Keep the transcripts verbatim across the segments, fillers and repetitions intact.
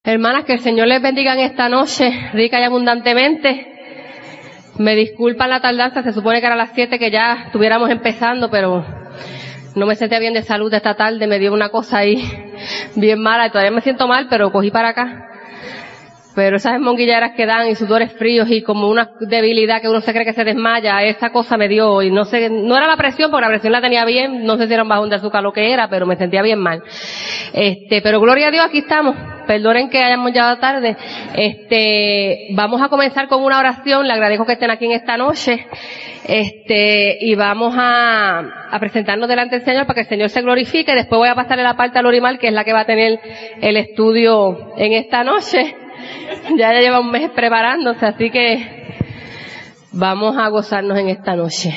Hermanas, que el Señor les bendiga en esta noche, rica y abundantemente. Me disculpan la tardanza, se supone que era a las siete que ya estuviéramos empezando, pero no me sentía bien de salud esta tarde, me dio una cosa ahí bien mala, y todavía me siento mal, pero cogí para acá. Pero esas esmonguilleras que dan y sudores fríos y como una debilidad que uno se cree que se desmaya, esa cosa me dio, y no sé, no era la presión, porque la presión la tenía bien, no sé si era un bajón de azúcar lo que era, pero me sentía bien mal. Este, pero gloria a Dios, aquí estamos. Perdonen que hayamos llegado tarde. Este, vamos a comenzar con una oración, le agradezco que estén aquí en esta noche. Este, y vamos a, a presentarnos delante del Señor para que el Señor se glorifique. Después voy a pasarle la parte a Lorimar, que es la que va a tener el estudio en esta noche. Ya lleva un mes preparándose, así que vamos a gozarnos en esta noche.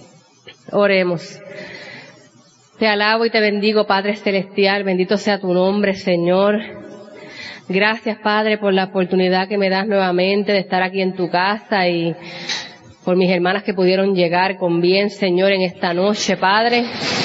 Oremos. Te alabo y te bendigo, Padre Celestial, bendito sea tu nombre, Señor. Gracias, Padre, por la oportunidad que me das nuevamente de estar aquí en tu casa y por mis hermanas que pudieron llegar con bien, Señor, en esta noche, Padre.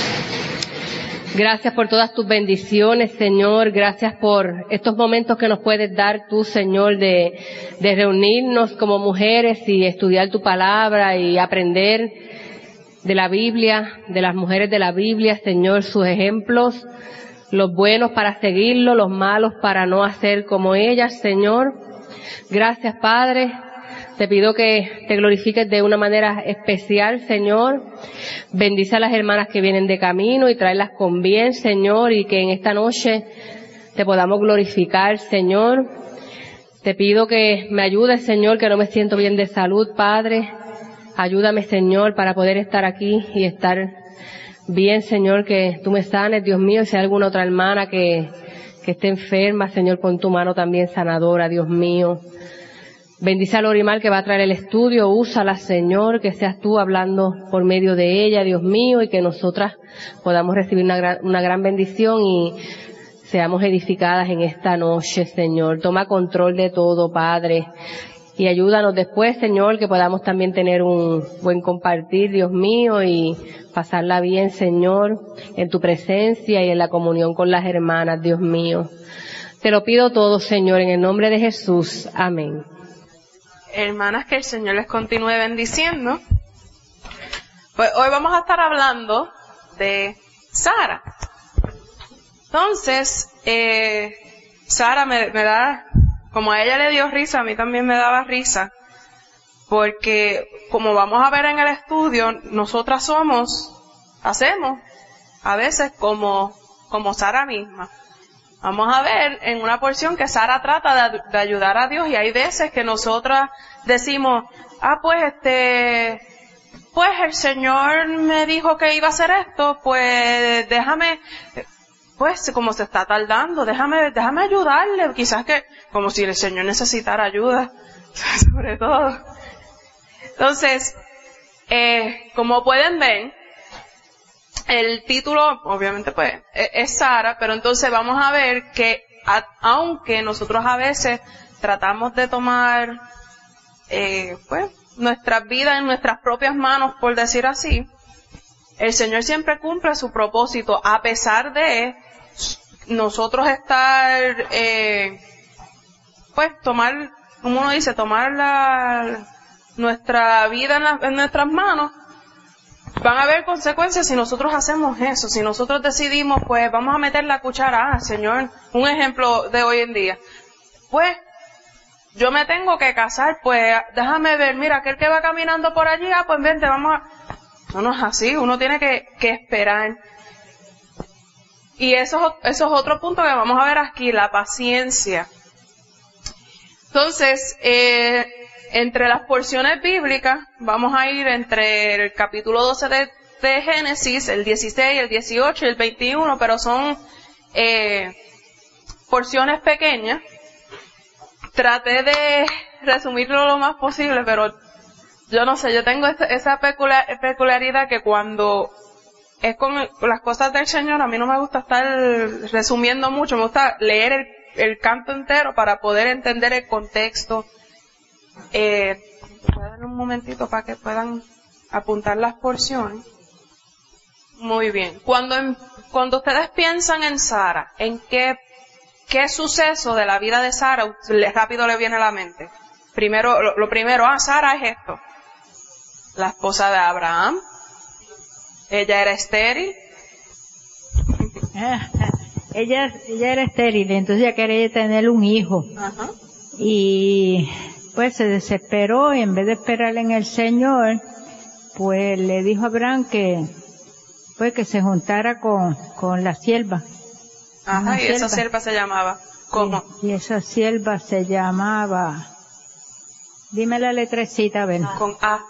Gracias por todas tus bendiciones, Señor. Gracias por estos momentos que nos puedes dar tú, Señor, de, de reunirnos como mujeres y estudiar tu palabra y aprender de la Biblia, de las mujeres de la Biblia, Señor, sus ejemplos, los buenos para seguirlos, los malos para no hacer como ellas, Señor. Gracias, Padre. Te pido que te glorifiques de una manera especial, Señor. Bendice a las hermanas que vienen de camino y tráelas con bien, Señor, y que en esta noche te podamos glorificar, Señor. Te pido que me ayudes, Señor, que no me siento bien de salud, Padre. Ayúdame, Señor, para poder estar aquí y estar bien, Señor, que tú me sanes, Dios mío. Si hay alguna otra hermana que, que esté enferma, Señor, pon tu mano también sanadora, Dios mío. Bendice a Lorimar que va a traer el estudio, úsala, Señor, que seas tú hablando por medio de ella, Dios mío, y que nosotras podamos recibir una gran, una gran bendición y seamos edificadas en esta noche, Señor. Toma control de todo, Padre, y ayúdanos después, Señor, que podamos también tener un buen compartir, Dios mío, y pasarla bien, Señor, en tu presencia y en la comunión con las hermanas, Dios mío. Te lo pido todo, Señor, en el nombre de Jesús. Amén. Hermanas, que el Señor les continúe bendiciendo. Pues hoy vamos a estar hablando de Sara. Entonces, eh, Sara me, me da, como a ella le dio risa, a mí también me daba risa, porque como vamos a ver en el estudio, nosotras somos, hacemos, a veces como, como Sara misma. Vamos a ver en una porción que Sara trata de, de ayudar a Dios, y hay veces que nosotras decimos, ah, pues este, pues el Señor me dijo que iba a hacer esto, pues déjame, pues como se está tardando, déjame, déjame ayudarle, quizás que, como si el Señor necesitara ayuda, sobre todo. Entonces, eh, como pueden ver, el título, obviamente, pues, es Sara, pero entonces vamos a ver que, a, aunque nosotros a veces tratamos de tomar, eh, pues, nuestras vidas en nuestras propias manos, por decir así, el Señor siempre cumple su propósito, a pesar de nosotros estar, eh, pues, tomar, como uno dice, tomar la, nuestra vida en, la, en nuestras manos. Van a haber consecuencias si nosotros hacemos eso, si nosotros decidimos, pues vamos a meter la cuchara, ah, Señor, un ejemplo de hoy en día, pues yo me tengo que casar, pues déjame ver, mira, aquel que va caminando por allí, ah, pues vente, vamos a... No, no es así, uno tiene que, que esperar. Y eso, eso es otro punto que vamos a ver aquí, la paciencia. Entonces, eh... entre las porciones bíblicas, vamos a ir entre el capítulo doce de, de Génesis, el dieciséis, el dieciocho y el veintiuno, pero son eh, porciones pequeñas. Traté de resumirlo lo más posible, pero yo no sé, yo tengo esta, esa peculiar, peculiaridad que cuando es con, el, con las cosas del Señor, a mí no me gusta estar resumiendo mucho, me gusta leer el, el canto entero para poder entender el contexto. Eh, voy a darle un momentito para que puedan apuntar las porciones. Muy bien. Cuando, en, cuando ustedes piensan en Sara, ¿en qué ¿qué suceso de la vida de Sara rápido le viene a la mente? Primero, lo, lo primero, ah, Sara es esto. La esposa de Abraham. Ella era estéril. ella, ella era estéril, entonces ella quería tener un hijo. Ajá. Y pues se desesperó y en vez de esperar en el Señor, pues le dijo a Abraham que, pues que se juntara con, con la sierva. Ajá, y sierva. Esa sierva se llamaba, ¿cómo? Y, y esa sierva se llamaba, dime la letrecita, a ver. Con A.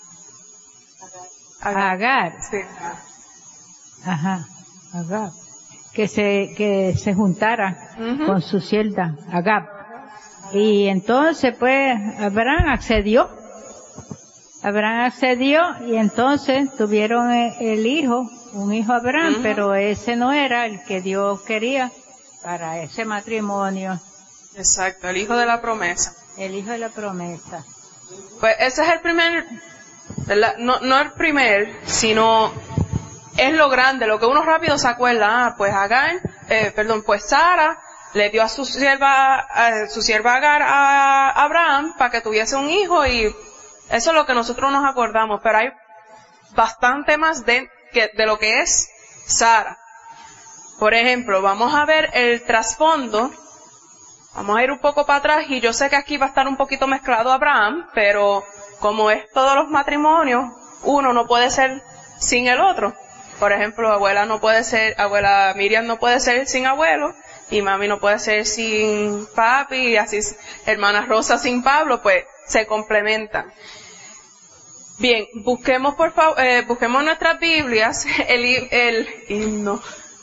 Agar. Agar. Sí. Ajá, Agar. Que se, que se juntara uh-huh. con su sierva, Agar. Y entonces pues Abraham accedió. Abraham accedió y entonces tuvieron el, el hijo, un hijo Abraham, uh-huh. pero ese no era el que Dios quería para ese matrimonio. Exacto, el hijo de la promesa. El hijo de la promesa. Pues ese es el primer, no, no el primer, sino es lo grande, lo que uno rápido se acuerda. Ah, pues Agar, eh, perdón, pues Sara le dio a su sierva, a su sierva Agar a Abraham para que tuviese un hijo, y eso es lo que nosotros nos acordamos, pero hay bastante más de, que, de lo que es Sara. Por ejemplo, vamos a ver el trasfondo, vamos a ir un poco para atrás, y yo sé que aquí va a estar un poquito mezclado Abraham, pero como es todos los matrimonios, uno no puede ser sin el otro. Por ejemplo, abuela no puede ser, abuela Miriam no puede ser sin abuelo, y mami no puede ser sin papi, y así hermana Rosa sin Pablo, pues se complementan. Bien, busquemos por favor, eh, busquemos nuestras Biblias, el, el himno,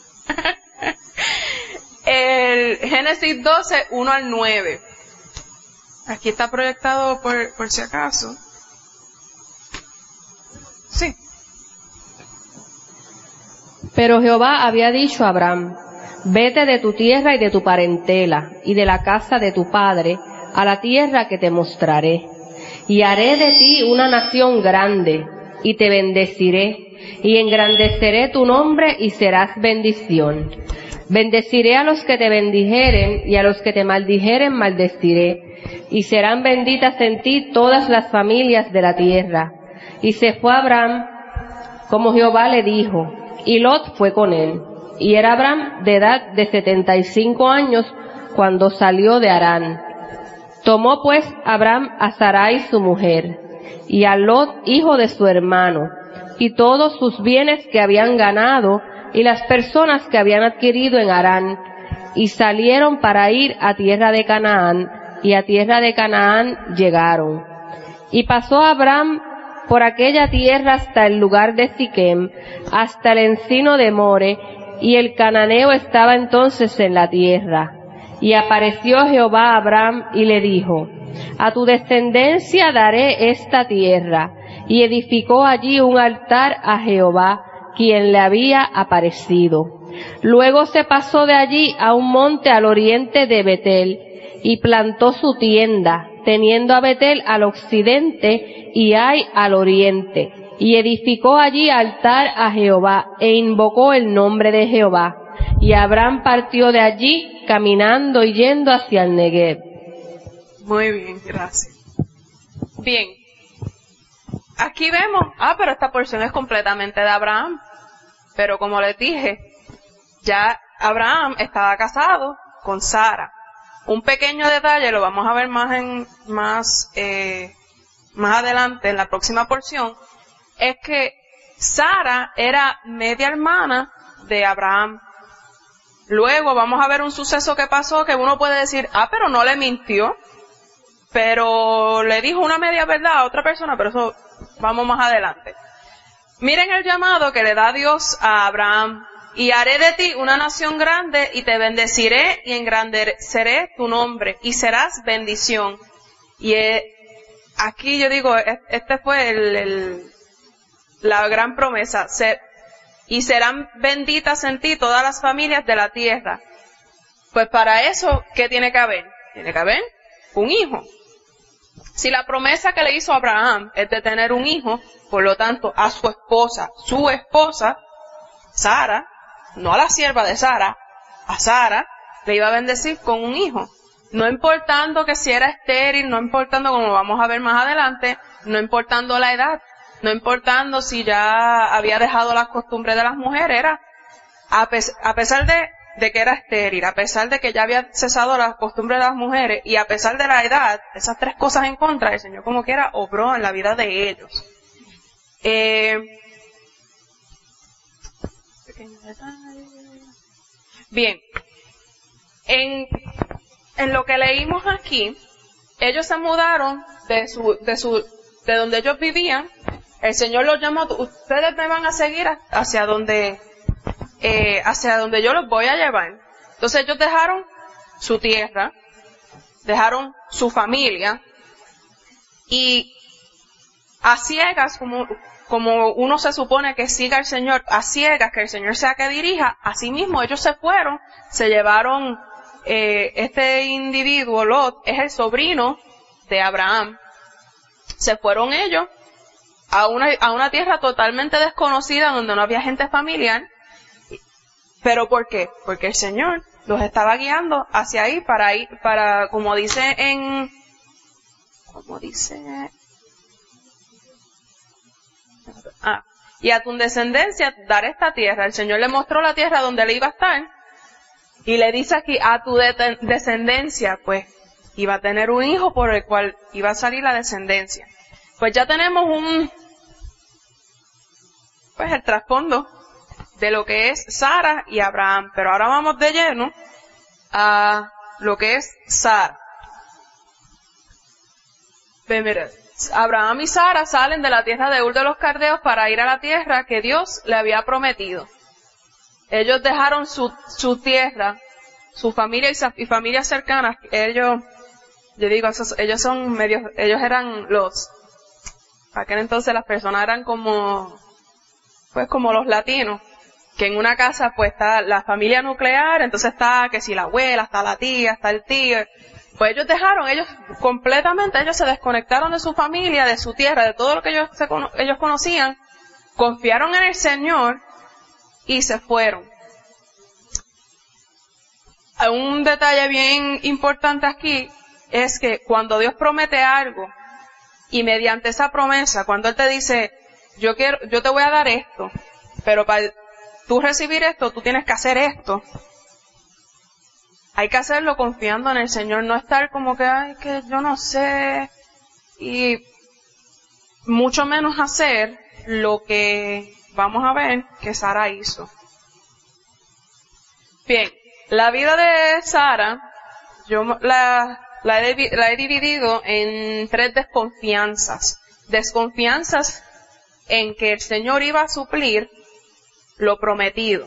el Génesis doce, uno al nueve. Aquí está proyectado por, por si acaso. Sí. Pero Jehová había dicho a Abraham: vete de tu tierra y de tu parentela, y de la casa de tu padre, a la tierra que te mostraré. Y haré de ti una nación grande, y te bendeciré, y engrandeceré tu nombre, y serás bendición. Bendeciré a los que te bendijeren, y a los que te maldijeren maldeciré, y serán benditas en ti todas las familias de la tierra. Y se fue Abraham, como Jehová le dijo, y Lot fue con él. Y era Abraham de edad de setenta y cinco años cuando salió de Harán. Tomó pues Abraham a Sarai su mujer, y a Lot hijo de su hermano, y todos sus bienes que habían ganado, y las personas que habían adquirido en Harán, y salieron para ir a tierra de Canaán, y a tierra de Canaán llegaron. Y pasó Abraham por aquella tierra hasta el lugar de Siquem, hasta el encino de More, y el cananeo estaba entonces en la tierra. Y apareció Jehová a Abraham y le dijo: a tu descendencia daré esta tierra. Y edificó allí un altar a Jehová, quien le había aparecido. Luego se pasó de allí a un monte al oriente de Betel, y plantó su tienda, teniendo a Betel al occidente y Ai al oriente. Y edificó allí altar a Jehová, e invocó el nombre de Jehová. Y Abraham partió de allí, caminando y yendo hacia el Negev. Muy bien, gracias. Bien. Aquí vemos, ah, pero esta porción es completamente de Abraham. Pero como les dije, ya Abraham estaba casado con Sara. Un pequeño detalle, lo vamos a ver más en, más, eh, más adelante, en la próxima porción, es que Sara era media hermana de Abraham. Luego vamos a ver un suceso que pasó que uno puede decir, ah, pero no le mintió, pero le dijo una media verdad a otra persona, pero eso vamos más adelante. Miren el llamado que le da Dios a Abraham: y haré de ti una nación grande, y te bendeciré y engrandeceré tu nombre, y serás bendición. Y eh, aquí yo digo, este fue el, el, la gran promesa, ser, y serán benditas en ti todas las familias de la tierra. Pues para eso, ¿qué tiene que haber? Tiene que haber un hijo. Si la promesa que le hizo Abraham es de tener un hijo, por lo tanto, a su esposa, su esposa, Sara, no a la sierva de Sara, a Sara, le iba a bendecir con un hijo. No importando que si era estéril, no importando, como vamos a ver más adelante, no importando la edad, no importando si ya había dejado las costumbres de las mujeres, era, a, pes- a pesar de, de que era estéril, a pesar de que ya había cesado las costumbres de las mujeres, y a pesar de la edad, esas tres cosas en contra, el Señor como quiera obró en la vida de ellos. Eh, bien, en, en lo que leímos aquí, ellos se mudaron de su, de su, de donde ellos vivían. El Señor los llamó, ustedes me van a seguir hacia donde, eh, hacia donde yo los voy a llevar. Entonces ellos dejaron su tierra, dejaron su familia, y a ciegas, como, como uno se supone que siga al Señor, a ciegas, que el Señor sea que dirija, así mismo ellos se fueron, se llevaron, eh, este individuo, Lot, es el sobrino de Abraham. Se fueron ellos a una, a una tierra totalmente desconocida donde no había gente familiar. ¿Pero por qué? Porque el Señor los estaba guiando hacia ahí para ir, para, como dice en, como dice, ah, y a tu descendencia dar esta tierra. El Señor le mostró la tierra donde le iba a estar, y le dice aquí, a tu de- descendencia, pues, iba a tener un hijo por el cual iba a salir la descendencia. Pues ya tenemos un, pues el trasfondo de lo que es Sara y Abraham. Pero ahora vamos de lleno a lo que es Sara. Ven, mira, Abraham y Sara salen de la tierra de Ur de los Caldeos para ir a la tierra que Dios le había prometido. Ellos dejaron su, su tierra, su familia y, y familias cercanas. Ellos, yo digo, esos, ellos son medios, ellos eran los, para aquel entonces las personas eran como, pues como los latinos, que en una casa pues está la familia nuclear, entonces está que si la abuela, está la tía, está el tío. Pues ellos dejaron, ellos completamente, ellos se desconectaron de su familia, de su tierra, de todo lo que ellos, se, ellos conocían, confiaron en el Señor y se fueron. Un detalle bien importante aquí es que cuando Dios promete algo, y mediante esa promesa, cuando Él te dice, yo quiero, yo te voy a dar esto, pero para tú recibir esto, tú tienes que hacer esto. Hay que hacerlo confiando en el Señor, no estar como que, ay, que yo no sé, y mucho menos hacer lo que vamos a ver que Sara hizo. Bien, la vida de Sara, yo la, la, he, la he dividido en tres desconfianzas. Desconfianzas en que el Señor iba a suplir lo prometido.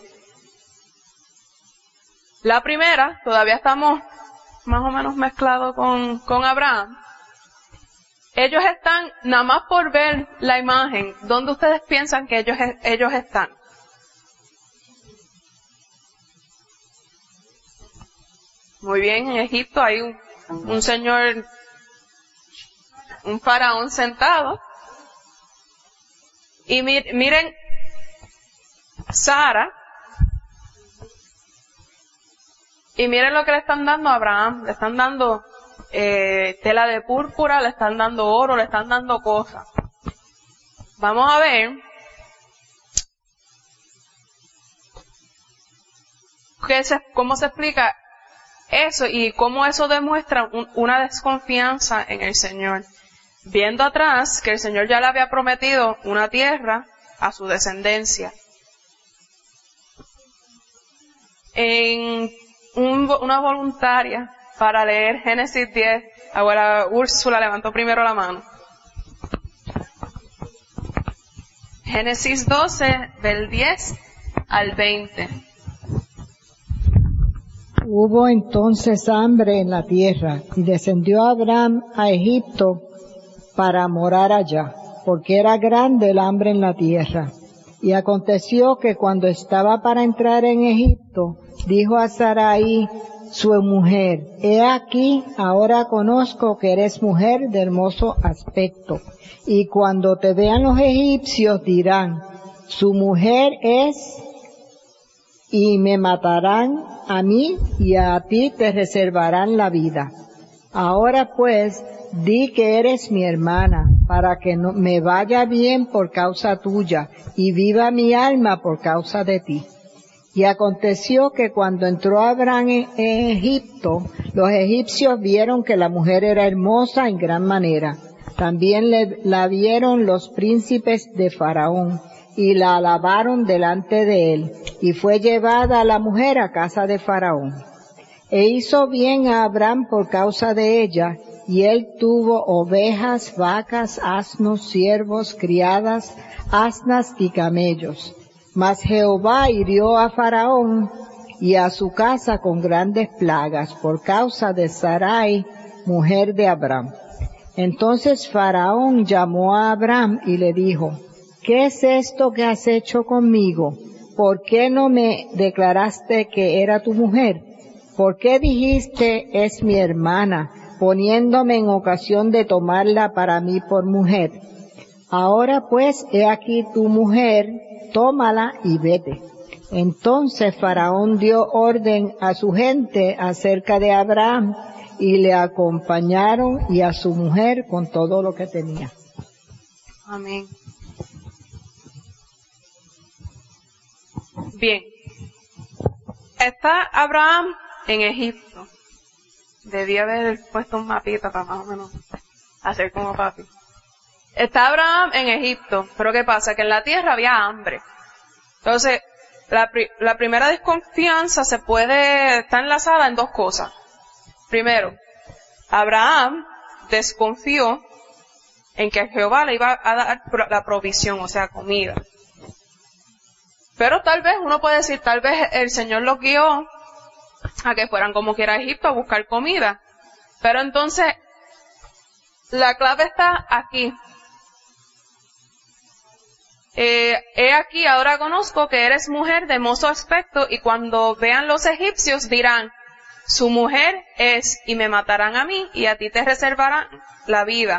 La primera, todavía estamos más o menos mezclados con, con Abraham. Ellos están, nada más por ver la imagen, ¿dónde ustedes piensan que ellos, ellos están? Muy bien, en Egipto hay un, un señor, un faraón sentado. Y mir, miren, Sara, y miren lo que le están dando a Abraham. Le están dando eh, tela de púrpura, le están dando oro, le están dando cosas. Vamos a ver qué se, cómo se explica eso y cómo eso demuestra un, una desconfianza en el Señor. Viendo atrás que el Señor ya le había prometido una tierra a su descendencia. En un, una voluntaria para leer Génesis diez, ahora Úrsula levantó primero la mano. Génesis doce, del diez al veinte. Hubo entonces hambre en la tierra, y descendió Abraham a Egipto para morar allá, porque era grande el hambre en la tierra. Y aconteció que cuando estaba para entrar en Egipto, dijo a Sarai, su mujer, he aquí, ahora conozco que eres mujer de hermoso aspecto. Y cuando te vean los egipcios dirán, su mujer es, y me matarán a mí y a ti te reservarán la vida. Ahora pues, di que eres mi hermana, para que no, me vaya bien por causa tuya, y viva mi alma por causa de ti. Y aconteció que cuando entró Abraham en, en Egipto, los egipcios vieron que la mujer era hermosa en gran manera. También le, la vieron los príncipes de Faraón, y la alabaron delante de él, y fue llevada la mujer a casa de Faraón. E hizo bien a Abraham por causa de ella, y él tuvo ovejas, vacas, asnos, siervos, criadas, asnas y camellos. Mas Jehová hirió a Faraón y a su casa con grandes plagas por causa de Sarai, mujer de Abraham. Entonces Faraón llamó a Abraham y le dijo, ¿qué es esto que has hecho conmigo? ¿Por qué no me declaraste que era tu mujer? ¿Por qué dijiste, es mi hermana, poniéndome en ocasión de tomarla para mí por mujer? Ahora pues, he aquí tu mujer, tómala y vete. Entonces Faraón dio orden a su gente acerca de Abraham, y le acompañaron y a su mujer con todo lo que tenía. Amén. Bien. Está Abraham en Egipto. Debía haber puesto un mapita para más o menos hacer como papi. Está Abraham en Egipto, pero ¿qué pasa? Que en la tierra había hambre. Entonces, la, pri- la primera desconfianza se puede, está enlazada en dos cosas. Primero, Abraham desconfió en que Jehová le iba a dar la provisión, o sea, comida. Pero tal vez, uno puede decir, tal vez el Señor los guió a que fueran como quiera a Egipto a buscar comida. Pero entonces, la clave está aquí. Eh, he aquí, ahora conozco que eres mujer de hermoso aspecto, y cuando vean los egipcios dirán, su mujer es, y me matarán a mí, y a ti te reservarán la vida.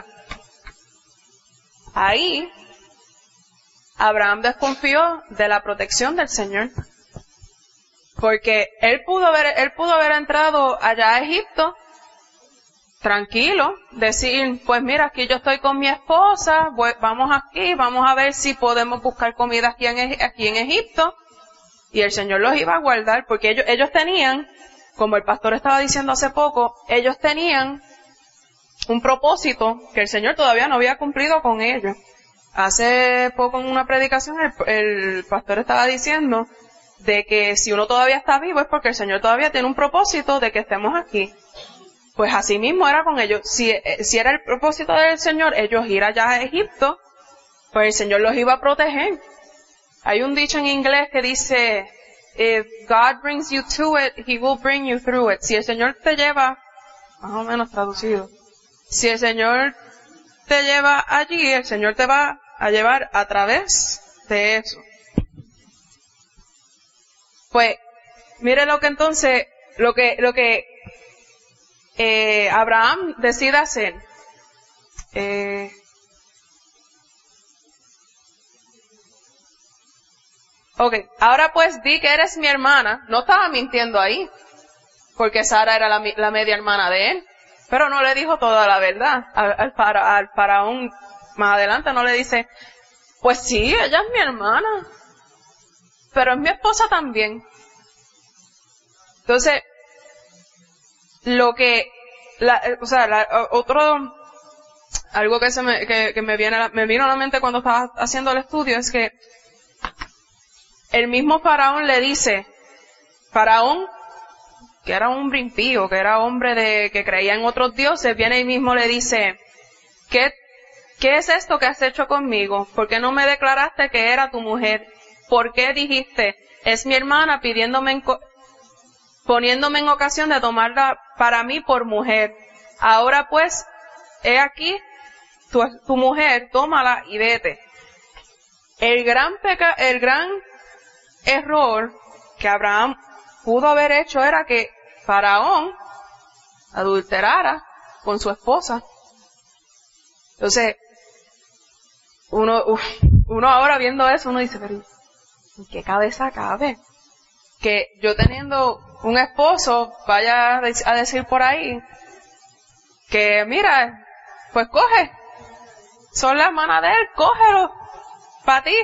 Ahí, Abraham desconfió de la protección del Señor. Porque él pudo haber, él pudo haber entrado allá a Egipto, tranquilo, decir, pues mira, aquí yo estoy con mi esposa, voy, vamos aquí, vamos a ver si podemos buscar comida aquí en, aquí en Egipto, y el Señor los iba a guardar, porque ellos, ellos tenían, como el pastor estaba diciendo hace poco, ellos tenían un propósito que el Señor todavía no había cumplido con ellos. Hace poco en una predicación el, el pastor estaba diciendo de que si uno todavía está vivo es porque el Señor todavía tiene un propósito de que estemos aquí. Pues así mismo era con ellos. Si, si era el propósito del Señor ellos ir allá a Egipto, pues el Señor los iba a proteger. Hay un dicho en inglés que dice, if God brings you to it, He will bring you through it. Si el Señor te lleva, más o menos traducido, si el Señor te lleva allí, el Señor te va a llevar a través de eso. Pues, mire lo que entonces, lo que, lo que eh, Abraham decide hacer. Eh, ok, ahora pues di que eres mi hermana. No estaba mintiendo ahí, porque Sara era la, la media hermana de él, pero no le dijo toda la verdad. Al, al, para, al faraón más adelante no le dice, pues sí, ella es mi hermana, pero es mi esposa también. Entonces, lo que, la, o sea, la, otro, algo que se me, que, que me viene, me vino a la mente cuando estaba haciendo el estudio es que el mismo faraón le dice, faraón, que era un hombre impío, que era hombre de, que creía en otros dioses, viene y mismo le dice, ¿qué, qué es esto que has hecho conmigo? ¿Por qué no me declaraste que era tu mujer? ¿Por qué dijiste, es mi hermana, pidiéndome en, poniéndome en ocasión de tomarla para mí por mujer? Ahora pues, he aquí, tu, tu mujer, tómala y vete. El gran peca, el gran error que Abraham pudo haber hecho era que Faraón adulterara con su esposa. Entonces, uno, uf, uno ahora viendo eso, uno dice, pero ¿en qué cabeza cabe? Que yo teniendo un esposo vaya a decir por ahí que, mira, pues coge, son las manos de él, cógelo, para ti.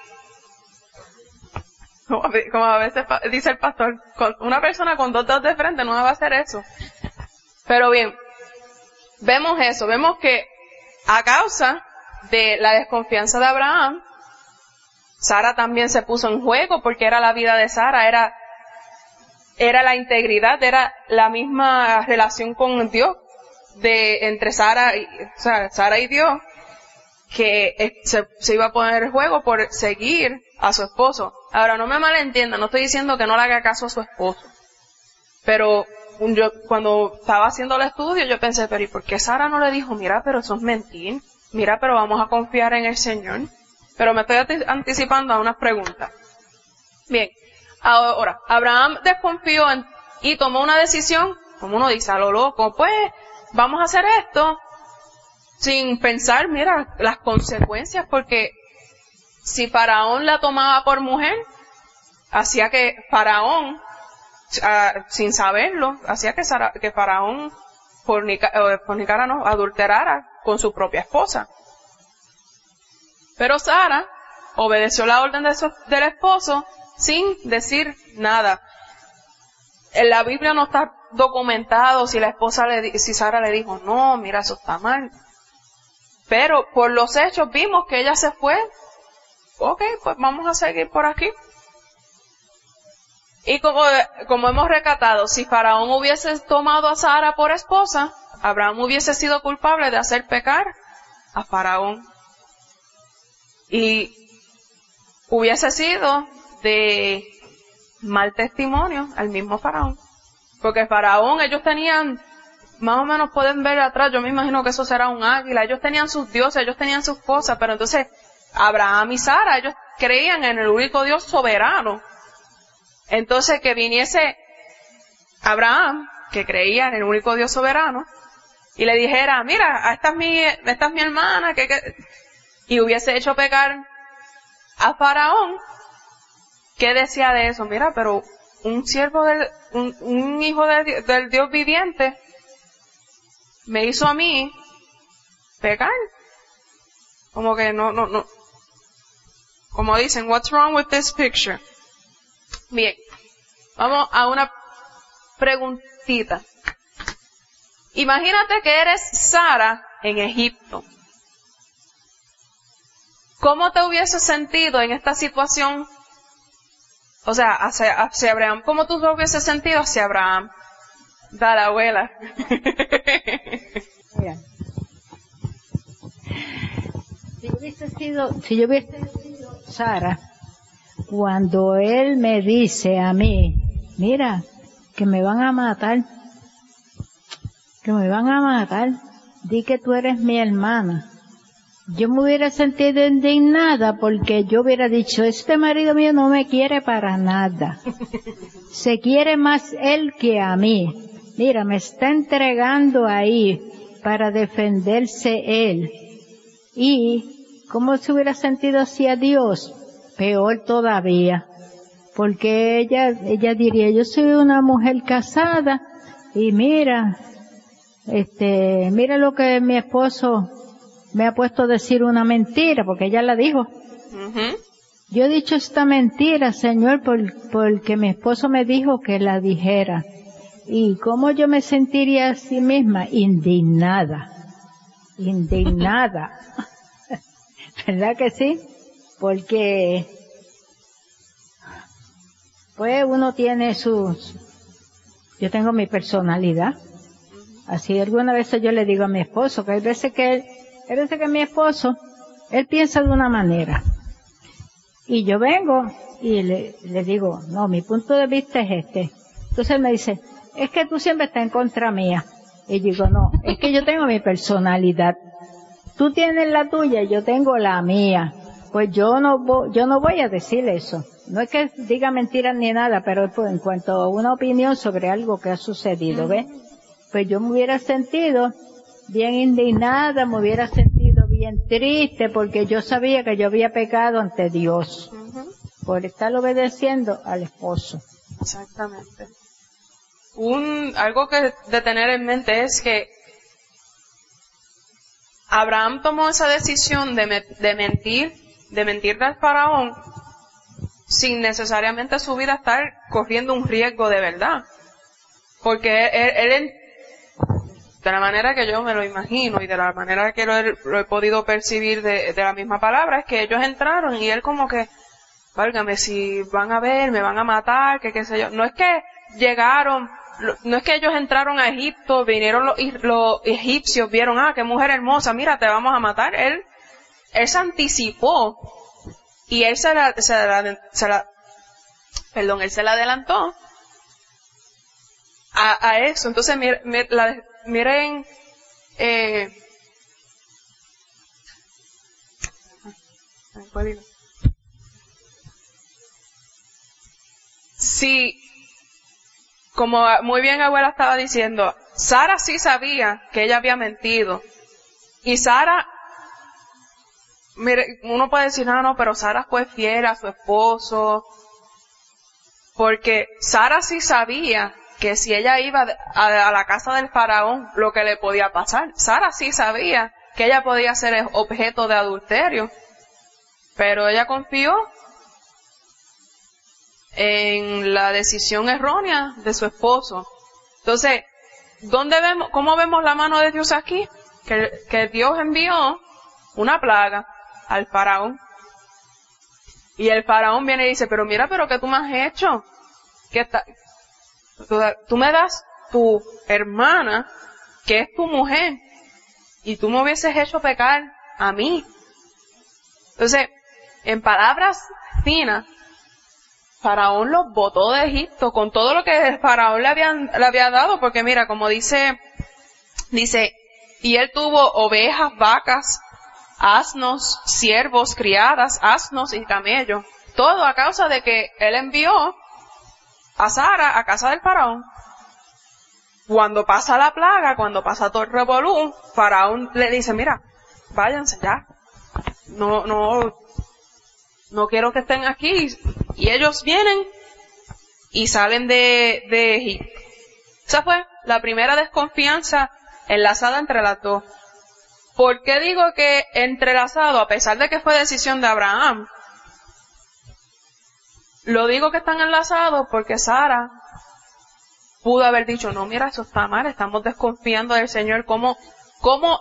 Como, como a veces dice el pastor, con una persona con dos dedos de frente no va a hacer eso. Pero bien, vemos eso, vemos que a causa de la desconfianza de Abraham, Sara también se puso en juego porque era la vida de Sara, era, era la integridad, era la misma relación con Dios de entre Sara y, o sea, Sara y Dios, que se, se iba a poner en juego por seguir a su esposo. Ahora, no me malentienda, no estoy diciendo que no le haga caso a su esposo. Pero yo, cuando estaba haciendo el estudio, yo pensé, pero ¿y por qué Sara no le dijo, mira, pero eso es mentir? Mira, pero vamos a confiar en el Señor. Pero me estoy anticipando a unas preguntas. Bien, ahora, Abraham desconfió en, y tomó una decisión, como uno dice, a lo loco, pues, vamos a hacer esto, sin pensar, mira, las consecuencias, porque si Faraón la tomaba por mujer, hacía que Faraón, uh, sin saberlo, hacía que, Sara, que Faraón fornica, eh, fornicara, no, adulterara con su propia esposa. Pero Sara obedeció la orden de su, del esposo sin decir nada. En la Biblia no está documentado si la esposa le, si Sara le dijo, no, mira, eso está mal. Pero por los hechos vimos que ella se fue. Ok, pues vamos a seguir por aquí. Y como, como hemos recatado, si Faraón hubiese tomado a Sara por esposa, Abraham hubiese sido culpable de hacer pecar a Faraón. Y hubiese sido de mal testimonio al mismo Faraón. Porque Faraón, ellos tenían, más o menos pueden ver atrás, yo me imagino que eso será un águila, ellos tenían sus dioses, ellos tenían sus cosas, pero entonces Abraham y Sara, ellos creían en el único Dios soberano. Entonces que viniese Abraham, que creía en el único Dios soberano, y le dijera, mira, esta es mi, esta es mi hermana, que, que, y hubiese hecho pecar a Faraón, ¿qué decía de eso? Mira, pero un siervo del, un, un hijo de, del Dios viviente me hizo a mí pecar. Como que no, no, no. Como dicen, what's wrong with this picture? Bien, vamos a una preguntita. Imagínate que eres Sara en Egipto. ¿Cómo te hubieses sentido en esta situación? O sea, hacia, hacia Abraham. ¿Cómo tú te hubieses sentido hacia Abraham? Dale, abuela. Mira. Si yo hubiese sido, si yo hubiese sido Sara, cuando él me dice a mí, mira, que me van a matar, que me van a matar, di que tú eres mi hermana. Yo me hubiera sentido indignada porque yo hubiera dicho, este marido mío no me quiere para nada. Se quiere más él que a mí. Mira, me está entregando ahí para defenderse él. Y, ¿cómo se hubiera sentido hacia Dios? Peor todavía. Porque ella, ella diría, yo soy una mujer casada y mira, este, mira lo que mi esposo me ha puesto a decir una mentira, porque ella la dijo. Uh-huh. Yo he dicho esta mentira, Señor, por, porque mi esposo me dijo que la dijera. ¿Y cómo yo me sentiría a sí misma? Indignada. Indignada. ¿Verdad que sí? Porque, pues uno tiene sus, yo tengo mi personalidad. Así alguna vez yo le digo a mi esposo, que hay veces que él, hay veces que mi esposo, él piensa de una manera. Y yo vengo y le, le digo, no, mi punto de vista es este. Entonces él me dice, es que tú siempre estás en contra mía. Y yo digo, no, es que yo tengo mi personalidad. Tú tienes la tuya y yo tengo la mía. Pues yo no, voy, yo no voy a decir eso. No es que diga mentiras ni nada, pero pues, en cuanto a una opinión sobre algo que ha sucedido, ¿ves? Pues yo me hubiera sentido bien indignada, me hubiera sentido bien triste, porque yo sabía que yo había pecado ante Dios, uh-huh, por estar obedeciendo al esposo. Exactamente. un, algo que de tener en mente es que Abraham tomó esa decisión de, me, de mentir, de mentirle al faraón, sin necesariamente su vida estar corriendo un riesgo de verdad. Porque él, él, de la manera que yo me lo imagino y de la manera que lo he, lo he podido percibir de, de la misma palabra, es que ellos entraron y él como que, válgame, si van a ver, me van a matar, que qué sé yo. No es que llegaron, no es que ellos entraron a Egipto, vinieron los, los egipcios, vieron, ah, qué mujer hermosa, mira, te vamos a matar. Él, él se anticipó y él se la, se la, se la perdón, él se la adelantó a, a eso. Entonces, mir, mir, la, miren, eh, sí, como muy bien abuela estaba diciendo, Sara sí sabía que ella había mentido. Y Sara, mire, uno puede decir, no, no, pero Sara fue fiel a su esposo. Porque Sara sí sabía que si ella iba a, a la casa del faraón, lo que le podía pasar. Sara sí sabía que ella podía ser objeto de adulterio. Pero ella confió en la decisión errónea de su esposo. Entonces, ¿dónde vemos, cómo vemos la mano de Dios aquí? Que, que Dios envió una plaga al faraón. Y el faraón viene y dice, pero mira, pero ¿qué tú me has hecho? ¿Qué está? Tú, tú me das tu hermana, que es tu mujer, y tú me hubieses hecho pecar a mí. Entonces, en palabras finas, Faraón los botó de Egipto con todo lo que el faraón le, habían, le había dado, porque mira, como dice, dice, y él tuvo ovejas, vacas, asnos, siervos, criadas, asnos y camellos, todo a causa de que él envió a Sara a casa del faraón. Cuando pasa la plaga, cuando pasa todo el revolú, Faraón le dice, mira, váyanse ya, no, no, no quiero que estén aquí. Y ellos vienen y salen de, de Egipto. Esa fue la primera desconfianza enlazada entre las dos. ¿Por qué digo que entrelazado? A pesar de que fue decisión de Abraham. Lo digo que están enlazados porque Sara pudo haber dicho, no, mira, eso está mal, estamos desconfiando del Señor. ¿Cómo, cómo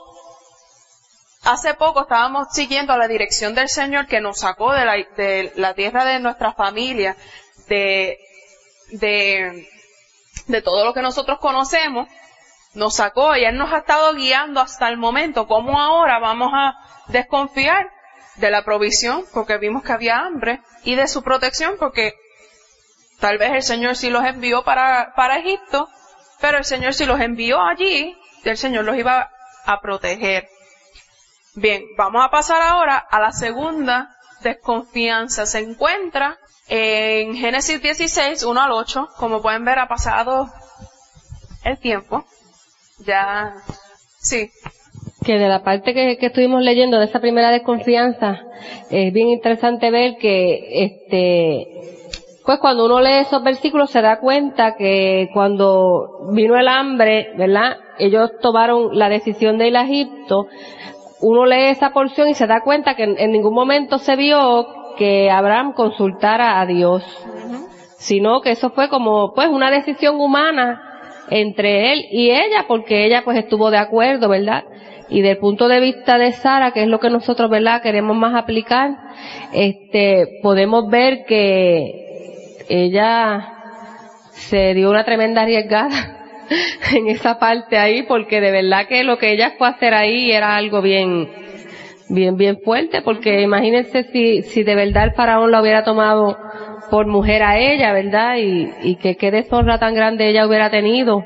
hace poco estábamos siguiendo la dirección del Señor que nos sacó de la, de la tierra de nuestra familia, de, de, de todo lo que nosotros conocemos, nos sacó y Él nos ha estado guiando hasta el momento? ¿Cómo ahora vamos a desconfiar de la provisión? Porque vimos que había hambre, y de su protección, porque tal vez el Señor sí los envió para, para Egipto, pero el Señor sí los envió allí, el Señor los iba a proteger. Bien, vamos a pasar ahora a la segunda desconfianza. Se encuentra en Génesis dieciséis, uno al ocho. Como pueden ver, ha pasado el tiempo. Ya, sí. Que de la parte que, que estuvimos leyendo de esa primera desconfianza, es bien interesante ver que, este, pues cuando uno lee esos versículos se da cuenta que cuando vino el hambre, ¿verdad? Ellos tomaron la decisión de ir a Egipto. Uno lee esa porción y se da cuenta que en, en ningún momento se vio que Abraham consultara a Dios, uh-huh. Sino que eso fue como pues una decisión humana entre él y ella, porque ella pues estuvo de acuerdo, ¿verdad? Y del punto de vista de Sara, que es lo que nosotros, ¿verdad?, queremos más aplicar, este, podemos ver que ella se dio una tremenda arriesgada en esa parte ahí, porque de verdad que lo que ella fue a hacer ahí era algo bien, bien, bien fuerte, porque imagínense si, si de verdad el faraón la hubiera tomado por mujer a ella, ¿verdad? Y, y que qué deshonra tan grande ella hubiera tenido.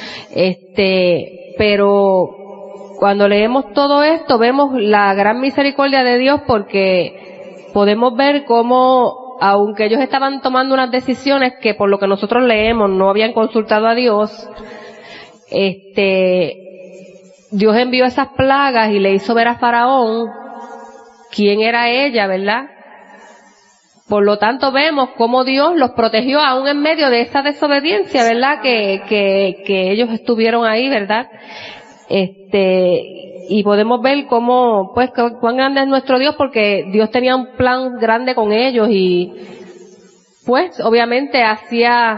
Este, pero cuando leemos todo esto vemos la gran misericordia de Dios, porque podemos ver cómo, aunque ellos estaban tomando unas decisiones que por lo que nosotros leemos no habían consultado a Dios, este, Dios envió esas plagas y le hizo ver a Faraón quién era ella, ¿verdad? Por lo tanto vemos cómo Dios los protegió aún en medio de esa desobediencia, ¿verdad? Que, que, que ellos estuvieron ahí, ¿verdad? Este, y podemos ver cómo, pues, cuán grande es nuestro Dios, porque Dios tenía un plan grande con ellos y, pues, obviamente hacía,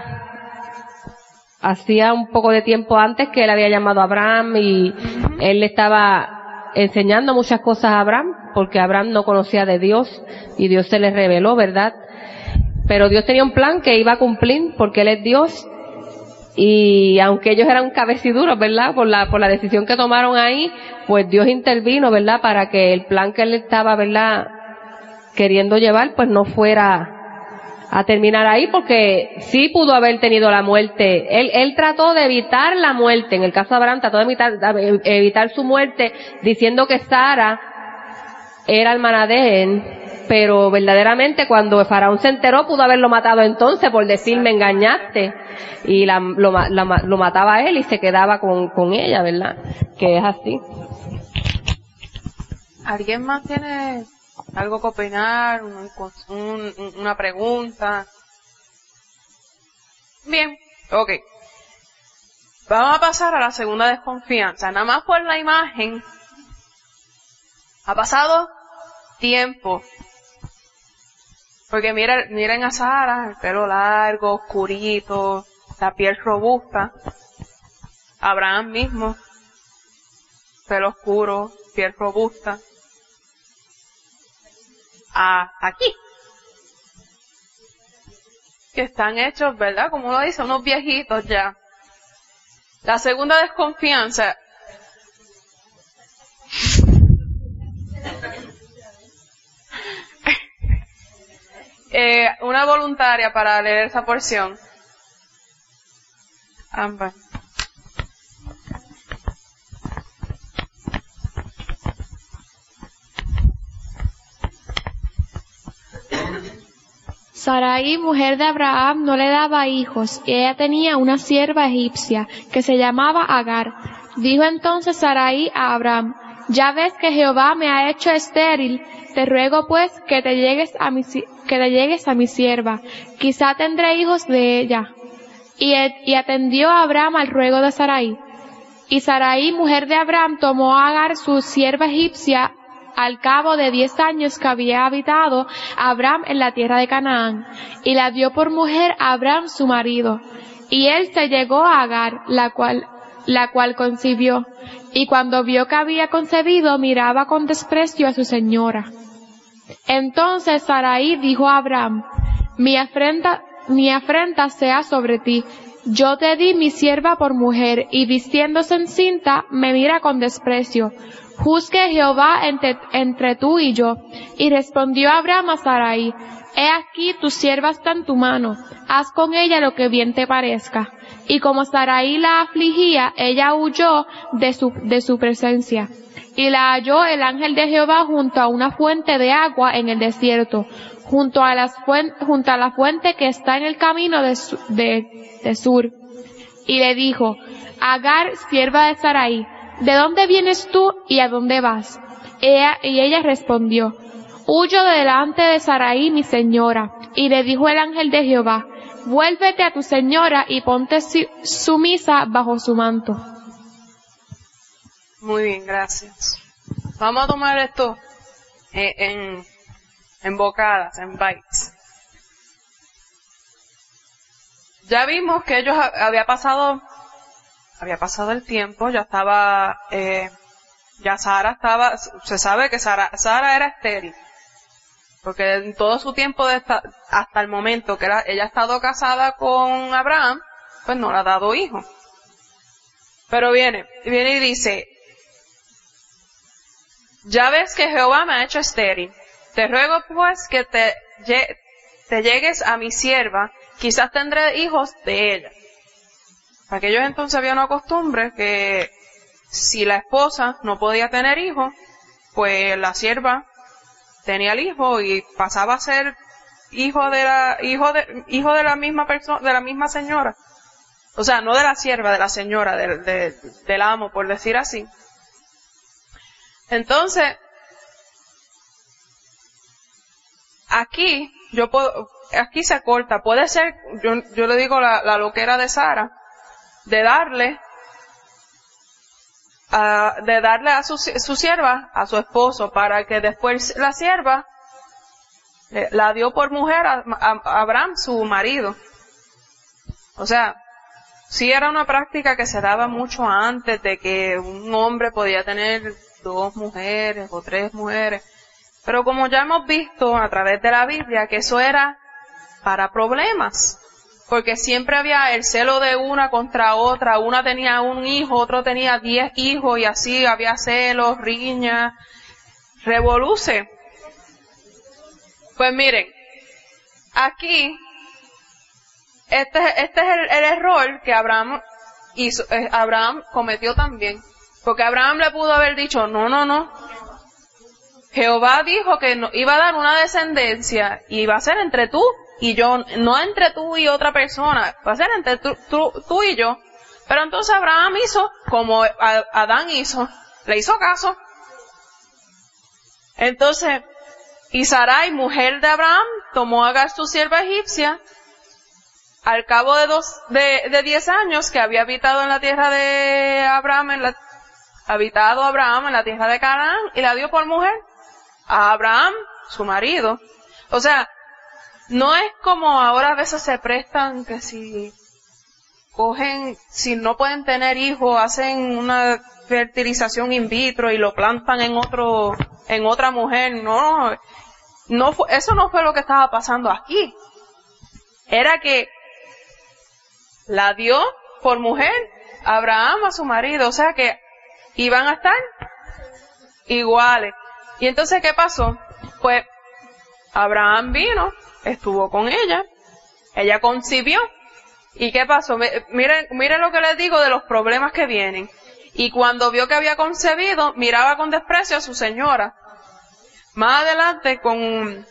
hacía un poco de tiempo antes que él había llamado a Abraham y él le estaba enseñando muchas cosas a Abraham, porque Abraham no conocía de Dios y Dios se le reveló, ¿verdad? Pero Dios tenía un plan que iba a cumplir porque Él es Dios, y aunque ellos eran cabeciduros, ¿verdad? Por la, por la decisión que tomaron ahí, pues Dios intervino, ¿verdad? Para que el plan que Él estaba, ¿verdad?, queriendo llevar, pues no fuera a terminar ahí, porque sí pudo haber tenido la muerte. Él, él trató de evitar la muerte. En el caso de Abraham, trató de evitar, de evitar su muerte, diciendo que Sara era hermana de él, pero verdaderamente cuando Faraón se enteró, pudo haberlo matado entonces por decir me engañaste, y la, lo, la, lo mataba a él y se quedaba con, con ella, ¿verdad? Que es así. ¿Alguien más tiene algo que opinar? Un, un, una pregunta. Bien, ok. Vamos a pasar a la segunda desconfianza. Nada más por la imagen. Ha pasado tiempo. Porque miren, miren a Sara, el pelo largo, oscurito, la piel robusta. Abraham mismo, pelo oscuro, piel robusta. Ah, aquí. Que están hechos, ¿verdad? Como uno dice, unos viejitos ya. La segunda desconfianza. eh, una voluntaria para leer esa porción. Ambas. Sarai, mujer de Abraham, no le daba hijos, y ella tenía una sierva egipcia, que se llamaba Agar. Dijo entonces Sarai a Abraham: ya ves que Jehová me ha hecho estéril, te ruego pues que te llegues a mi, que te llegues a mi sierva, quizá tendré hijos de ella. Y, y atendió a Abraham al ruego de Sarai. Y Sarai, mujer de Abraham, tomó a Agar, su sierva egipcia, al cabo de diez años que había habitado Abraham en la tierra de Canaán, y la dio por mujer a Abraham su marido. Y él se llegó a Agar, la cual, la cual concibió, y cuando vio que había concebido, miraba con desprecio a su señora. Entonces Sarai dijo a Abraham: mi afrenta, mi afrenta sea sobre ti. Yo te di mi sierva por mujer, y vistiéndose encinta, me mira con desprecio. Juzgue Jehová entre, entre tú y yo. Y respondió Abraham a Sarai: he aquí tu sierva está en tu mano, haz con ella lo que bien te parezca. Y como Sarai la afligía, ella huyó de su, de su presencia. Y la halló el ángel de Jehová junto a una fuente de agua en el desierto, junto a, las fuente, junto a la fuente que está en el camino de, de, de Sur. Y le dijo: Agar, sierva de Sarai, ¿de dónde vienes tú y a dónde vas? Ella, y ella respondió: huyo de delante de Sarai, mi señora. Y le dijo el ángel de Jehová: vuélvete a tu señora y ponte sumisa bajo su manto. Muy bien, gracias. Vamos a tomar esto en, en, en bocadas, en bites. Ya vimos que ellos había pasado, había pasado el tiempo, ya estaba, eh, ya Sara estaba, se sabe que Sara, Sara era estéril. Porque en todo su tiempo de esta, hasta el momento que era, ella ha estado casada con Abraham, pues no le ha dado hijo. Pero viene, viene y dice: ya ves que Jehová me ha hecho estéril. Te ruego pues que te, te llegues a mi sierva, quizás tendré hijos de ella. Para aquellos entonces había una costumbre que si la esposa no podía tener hijos, pues la sierva tenía el hijo y pasaba a ser hijo de la, hijo de, hijo de la misma persona, de la misma señora. O sea, no de la sierva, de la señora, del, de, del amo, por decir así. Entonces, aquí yo puedo, aquí se corta, puede ser, yo, yo le digo la, la loquera de Sara, de darle, a, de darle a su, su sierva, a su esposo, para que después la sierva eh, la dio por mujer a, a, a Abraham, su marido. O sea, sí era una práctica que se daba mucho antes de que un hombre podía tener dos mujeres o tres mujeres. Pero como ya hemos visto a través de la Biblia que eso era para problemas, porque siempre había el celo de una contra otra, una tenía un hijo, otro tenía diez hijos y así había celos, riñas, revoluce. Pues miren, aquí, este, este es el, el error que Abraham hizo, eh, Abraham cometió también, porque Abraham le pudo haber dicho, no, no, no, Jehová dijo que no, iba a dar una descendencia y iba a ser entre tú y yo, no entre tú y otra persona, va a ser entre tú, tú, tú y yo. Pero entonces Abraham hizo como Adán hizo, le hizo caso. Entonces, y Sarai, mujer de Abraham, tomó a Agar su sierva egipcia, al cabo de dos, de, de diez años que había habitado en la tierra de Abraham, en la, habitado Abraham en la tierra de Canaán, y la dio por mujer a Abraham, su marido. O sea, no es como ahora a veces se prestan que si cogen, si no pueden tener hijos, hacen una fertilización in vitro y lo plantan en otro, en otra mujer. No, no fue, eso no fue lo que estaba pasando aquí. Era que la dio por mujer a Abraham, a su marido. O sea que iban a estar iguales. Y entonces, ¿qué pasó? Pues, Abraham vino, estuvo con ella, ella concibió, ¿y qué pasó? Miren, miren lo que les digo de los problemas que vienen. Y cuando vio que había concebido, miraba con desprecio a su señora. Más adelante, con,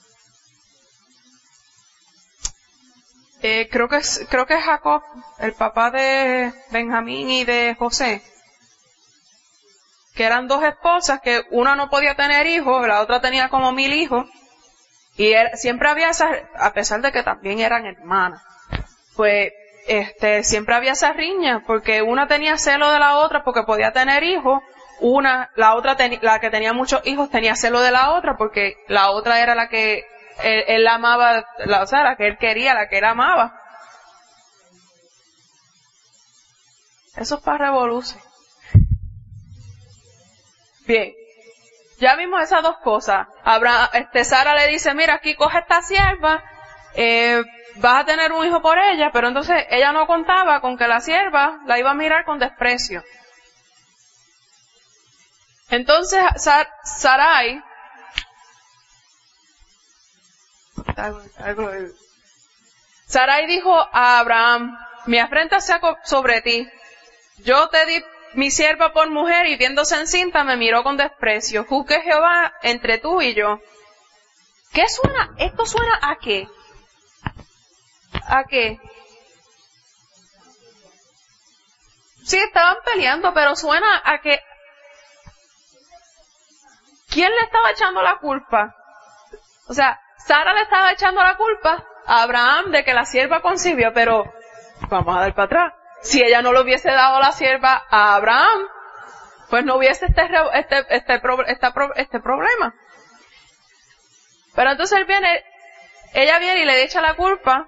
eh, creo que es, creo que es Jacob, el papá de Benjamín y de José, que eran dos esposas, que una no podía tener hijos, la otra tenía como mil hijos, y era, siempre había esas, a pesar de que también eran hermanas, pues, este, siempre había esas riñas, porque una tenía celo de la otra porque podía tener hijos, una, la otra, ten, la que tenía muchos hijos tenía celo de la otra porque la otra era la que él, él amaba, la, o sea, la que él quería, la que él amaba. Eso es para revolución. Bien, ya vimos esas dos cosas. Abraham, este, Sara le dice, mira, aquí coge esta sierva, eh, vas a tener un hijo por ella, pero entonces ella no contaba con que la sierva la iba a mirar con desprecio. Entonces Sar, Sarai, Sarai dijo a Abraham, mi afrenta sea sobre ti, yo te di mi sierva por mujer y viéndose encinta me miró con desprecio. Juzgue Jehová entre tú y yo. ¿Qué suena? ¿Esto suena a qué? ¿A qué? Sí, estaban peleando, pero suena a que... ¿Quién le estaba echando la culpa? O sea, Sara le estaba echando la culpa a Abraham de que la sierva concibió, pero vamos a dar para atrás. Si ella no le hubiese dado la sierva a Abraham, pues no hubiese este, este, este, este, este problema. Pero entonces él viene, ella viene y le echa la culpa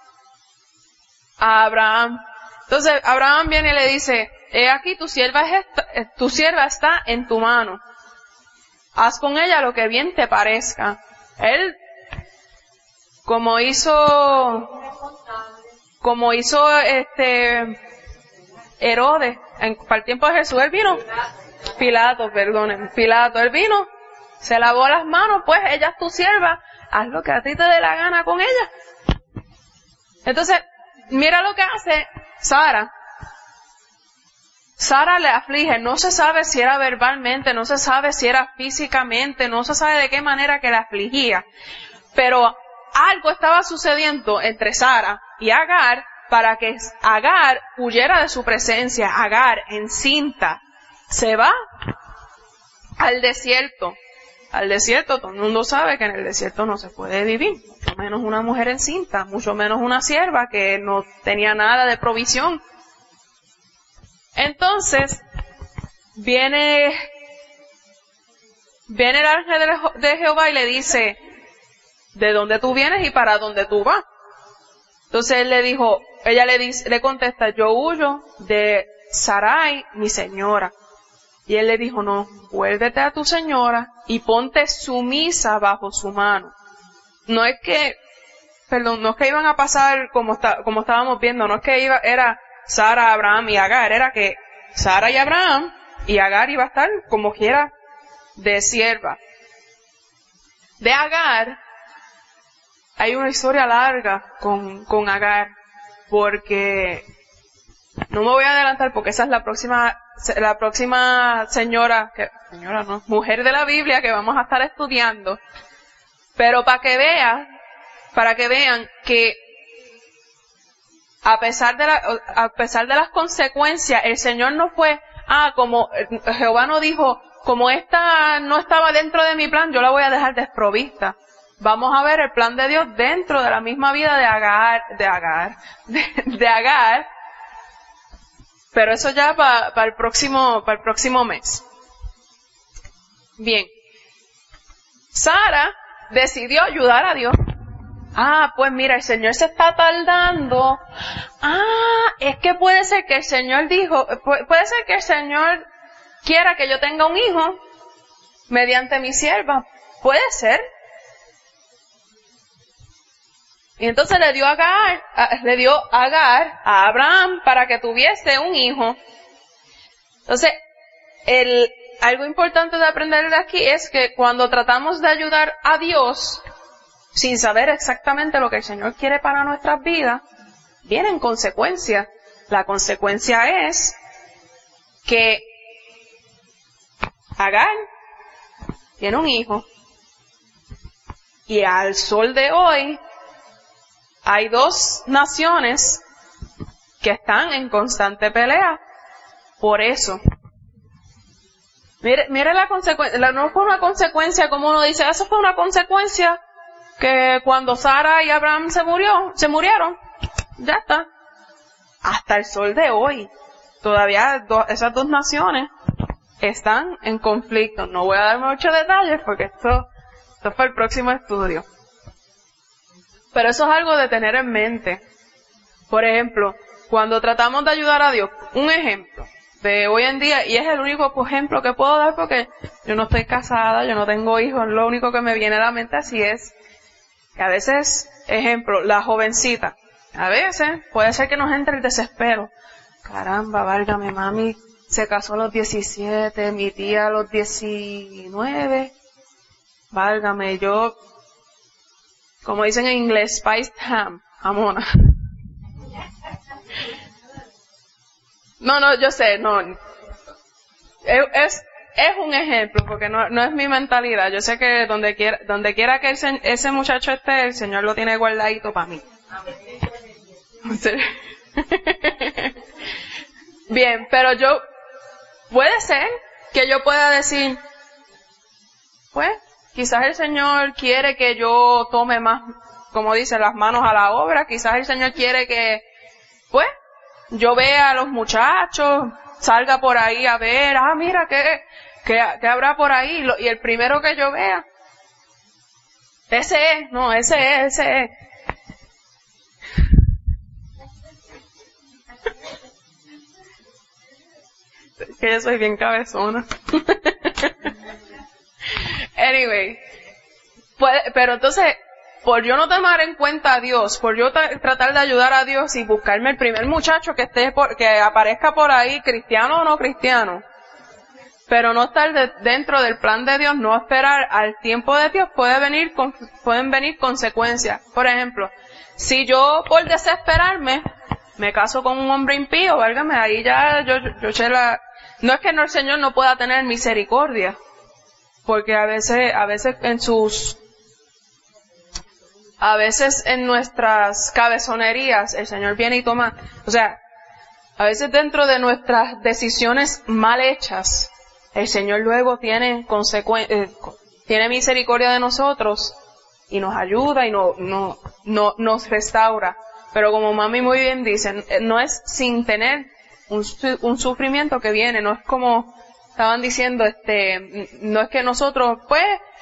a Abraham. Entonces Abraham viene y le dice, he aquí tu sierva, es esta, tu sierva está en tu mano. Haz con ella lo que bien te parezca. Él, como hizo... como hizo este Herodes en, para el tiempo de Jesús, él vino, Pilato, perdonen, Pilato, él vino, se lavó las manos, pues ella es tu sierva, haz lo que a ti te dé la gana con ella. Entonces, mira lo que hace Sara. Sara le aflige, no se sabe si era verbalmente, no se sabe si era físicamente, no se sabe de qué manera que la afligía, pero algo estaba sucediendo entre Sara y Agar para que Agar huyera de su presencia. Agar, encinta, se va al desierto. Al desierto, todo el mundo sabe que en el desierto no se puede vivir. menos una mujer encinta, mucho menos una sierva que no tenía nada de provisión. Entonces, viene, viene el ángel de, de Jehová y le dice, ¿de dónde tú vienes y para dónde tú vas? Entonces él le dijo, ella le dice, le contesta, yo huyo de Sarai, mi señora. Y él le dijo, no, vuélvete a tu señora y ponte sumisa bajo su mano. No es que, perdón, no es que iban a pasar como está, como estábamos viendo, no es que iba, era Sara, Abraham y Agar, era que Sara y Abraham y Agar iba a estar como quiera de sierva. De Agar, hay una historia larga con, con Agar, porque no me voy a adelantar porque esa es la próxima, la próxima señora, que, señora no, mujer de la Biblia que vamos a estar estudiando. Pero para que vean, para que vean que a pesar de la, a pesar de las consecuencias, el Señor no fue, ah, como Jehová no dijo, como esta no estaba dentro de mi plan, yo la voy a dejar desprovista. Vamos a ver el plan de Dios dentro de la misma vida de Agar, de Agar, de, de Agar, pero eso ya para pa el próximo, para el próximo mes. Bien. Sara decidió ayudar a Dios. Ah, pues mira, el Señor se está tardando. Ah, es que puede ser que el Señor dijo, puede ser que el Señor quiera que yo tenga un hijo mediante mi sierva. Puede ser. Y entonces le dio a Agar, le dio a Agar a Abraham para que tuviese un hijo. Entonces, el, algo importante de aprender de aquí es que cuando tratamos de ayudar a Dios, sin saber exactamente lo que el Señor quiere para nuestras vidas, vienen consecuencias. La consecuencia es que Agar tiene un hijo. Y al sol de hoy, hay dos naciones que están en constante pelea por eso. Mire, mire la consecuencia, no fue una consecuencia como uno dice, eso fue una consecuencia que cuando Sara y Abraham se murió, se murieron, ya está. Hasta el sol de hoy, todavía do, esas dos naciones están en conflicto. No voy a dar muchos detalles porque esto, esto fue el próximo estudio. Pero eso es algo de tener en mente. Por ejemplo, cuando tratamos de ayudar a Dios, un ejemplo de hoy en día, y es el único ejemplo que puedo dar porque yo no estoy casada, yo no tengo hijos, lo único que me viene a la mente así es que a veces, ejemplo, la jovencita, a veces puede ser que nos entre el desespero. Caramba, válgame, mami se casó a los diecisiete, mi tía a los diecinueve, válgame, yo, como dicen en inglés, spiced ham, jamona. No, no, yo sé, no. Es, es, es un ejemplo, porque no, no es mi mentalidad. Yo sé que donde quiera, donde quiera que ese, ese muchacho esté, el Señor lo tiene guardadito para mí. Bien, pero yo, puede ser que yo pueda decir, pues, quizás el Señor quiere que yo tome más, como dice, las manos a la obra. Quizás el Señor quiere que, pues, yo vea a los muchachos, salga por ahí a ver, ah, mira, ¿qué, qué, qué habrá por ahí? Y el primero que yo vea, ese es, no, ese es, ese es. Que yo soy bien cabezona. Anyway, puede, pero entonces, por yo no tomar en cuenta a Dios, por yo tra- tratar de ayudar a Dios y buscarme el primer muchacho que esté por, que aparezca por ahí, cristiano o no cristiano, pero no estar de, dentro del plan de Dios, no esperar al tiempo de Dios, puede venir con, pueden venir consecuencias. Por ejemplo, si yo por desesperarme me caso con un hombre impío, válgame, ahí ya yo, yo, yo sé la, no es que no, el Señor no pueda tener misericordia, porque a veces, a veces en sus A veces en nuestras cabezonerías el Señor viene y toma, o sea, a veces dentro de nuestras decisiones mal hechas, el Señor luego tiene consecuen- eh, tiene misericordia de nosotros y nos ayuda y no, no, no, nos restaura. Pero como mami muy bien dice, no es sin tener un, un sufrimiento que viene, no es como estaban diciendo, este, no es que nosotros, pues,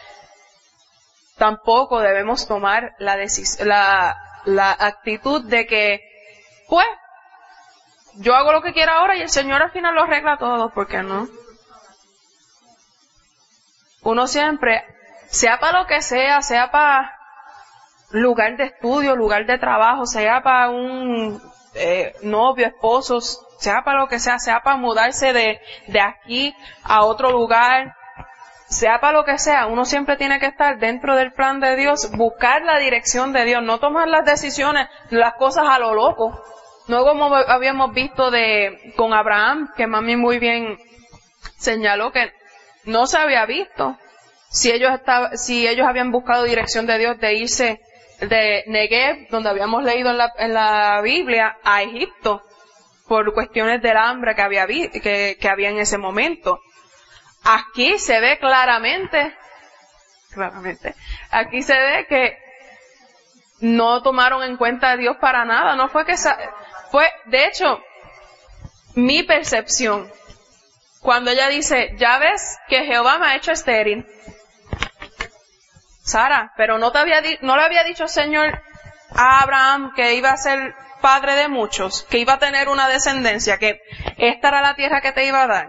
tampoco debemos tomar la decis- la, la actitud de que, pues, yo hago lo que quiera ahora y el Señor al final lo arregla todo, ¿por qué no? Uno siempre, sea para lo que sea, sea para lugar de estudio, lugar de trabajo, sea para un eh, novio, esposo, sea para lo que sea, sea para mudarse de, de aquí a otro lugar, sea para lo que sea, uno siempre tiene que estar dentro del plan de Dios, buscar la dirección de Dios, no tomar las decisiones, las cosas a lo loco. No como habíamos visto de con Abraham, que mami muy bien señaló que no se había visto si ellos estaban, si ellos habían buscado dirección de Dios de irse de Negev, donde habíamos leído en la, en la Biblia, a Egipto, por cuestiones del hambre que había, que, que había en ese momento. Aquí se ve claramente, claramente, aquí se ve que no tomaron en cuenta a Dios para nada, no fue que, fue, de hecho, mi percepción, cuando ella dice, ya ves que Jehová me ha hecho estéril, Sara, pero no te había di- no le había dicho el Señor a Abraham que iba a ser padre de muchos, que iba a tener una descendencia, que esta era la tierra que te iba a dar.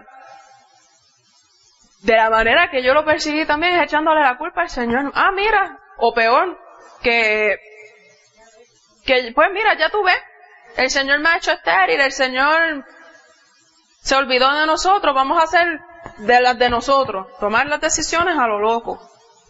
De la manera que yo lo percibí también es echándole la culpa al Señor. Ah, mira, o peor, que, que pues mira, ya tú ves, el Señor me ha hecho estéril, el Señor se olvidó de nosotros, vamos a hacer de las de nosotros, tomar las decisiones a lo loco.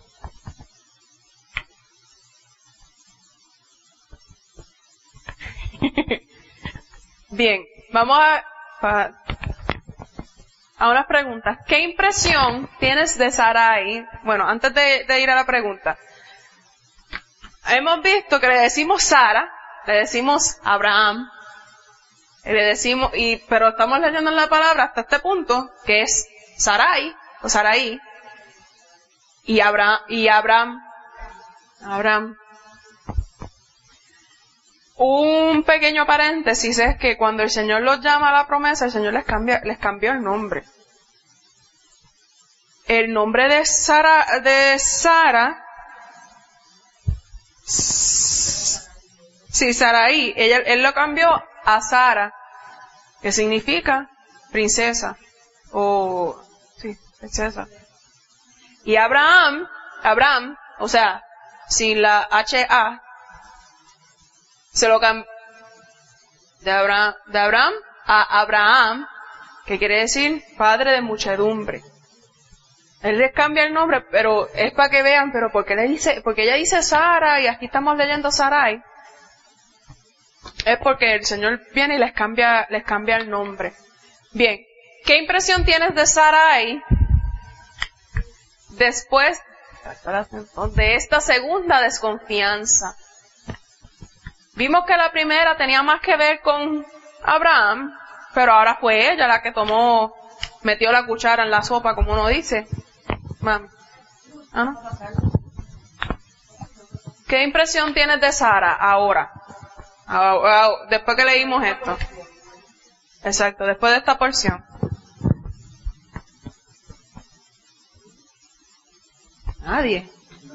Bien, vamos a, a, a unas preguntas. ¿Qué impresión tienes de Sarai? Bueno, antes de, de ir a la pregunta, hemos visto que le decimos Sara, le decimos Abraham, y le decimos, y, pero estamos leyendo en la palabra hasta este punto, que es Sarai, o Sarai, y Abraham, y Abraham, Abraham. Un pequeño paréntesis es que cuando el Señor los llama a la promesa, el Señor les cambia, les cambió el nombre. El nombre de Sara, de Sara, sí, Sarai, ella, él lo cambió a Sara, que significa princesa, o, sí, princesa. Y Abraham, Abraham, o sea, sin la H A, se lo cambió de Abraham, de Abraham a Abraham, que quiere decir padre de muchedumbre. Él les cambia el nombre, pero es para que vean, pero porque le dice, porque ella dice Sara y aquí estamos leyendo Sarai, es porque el Señor viene y les cambia, les cambia el nombre. Bien, ¿qué impresión tienes de Sarai después de esta segunda desconfianza? Vimos que la primera tenía más que ver con Abraham, pero ahora fue ella la que tomó, metió la cuchara en la sopa, como uno dice. Mami. ¿Ah, no? ¿Qué impresión tienes de Sara ahora? Después que leímos esto. Exacto, después de esta porción. Nadie.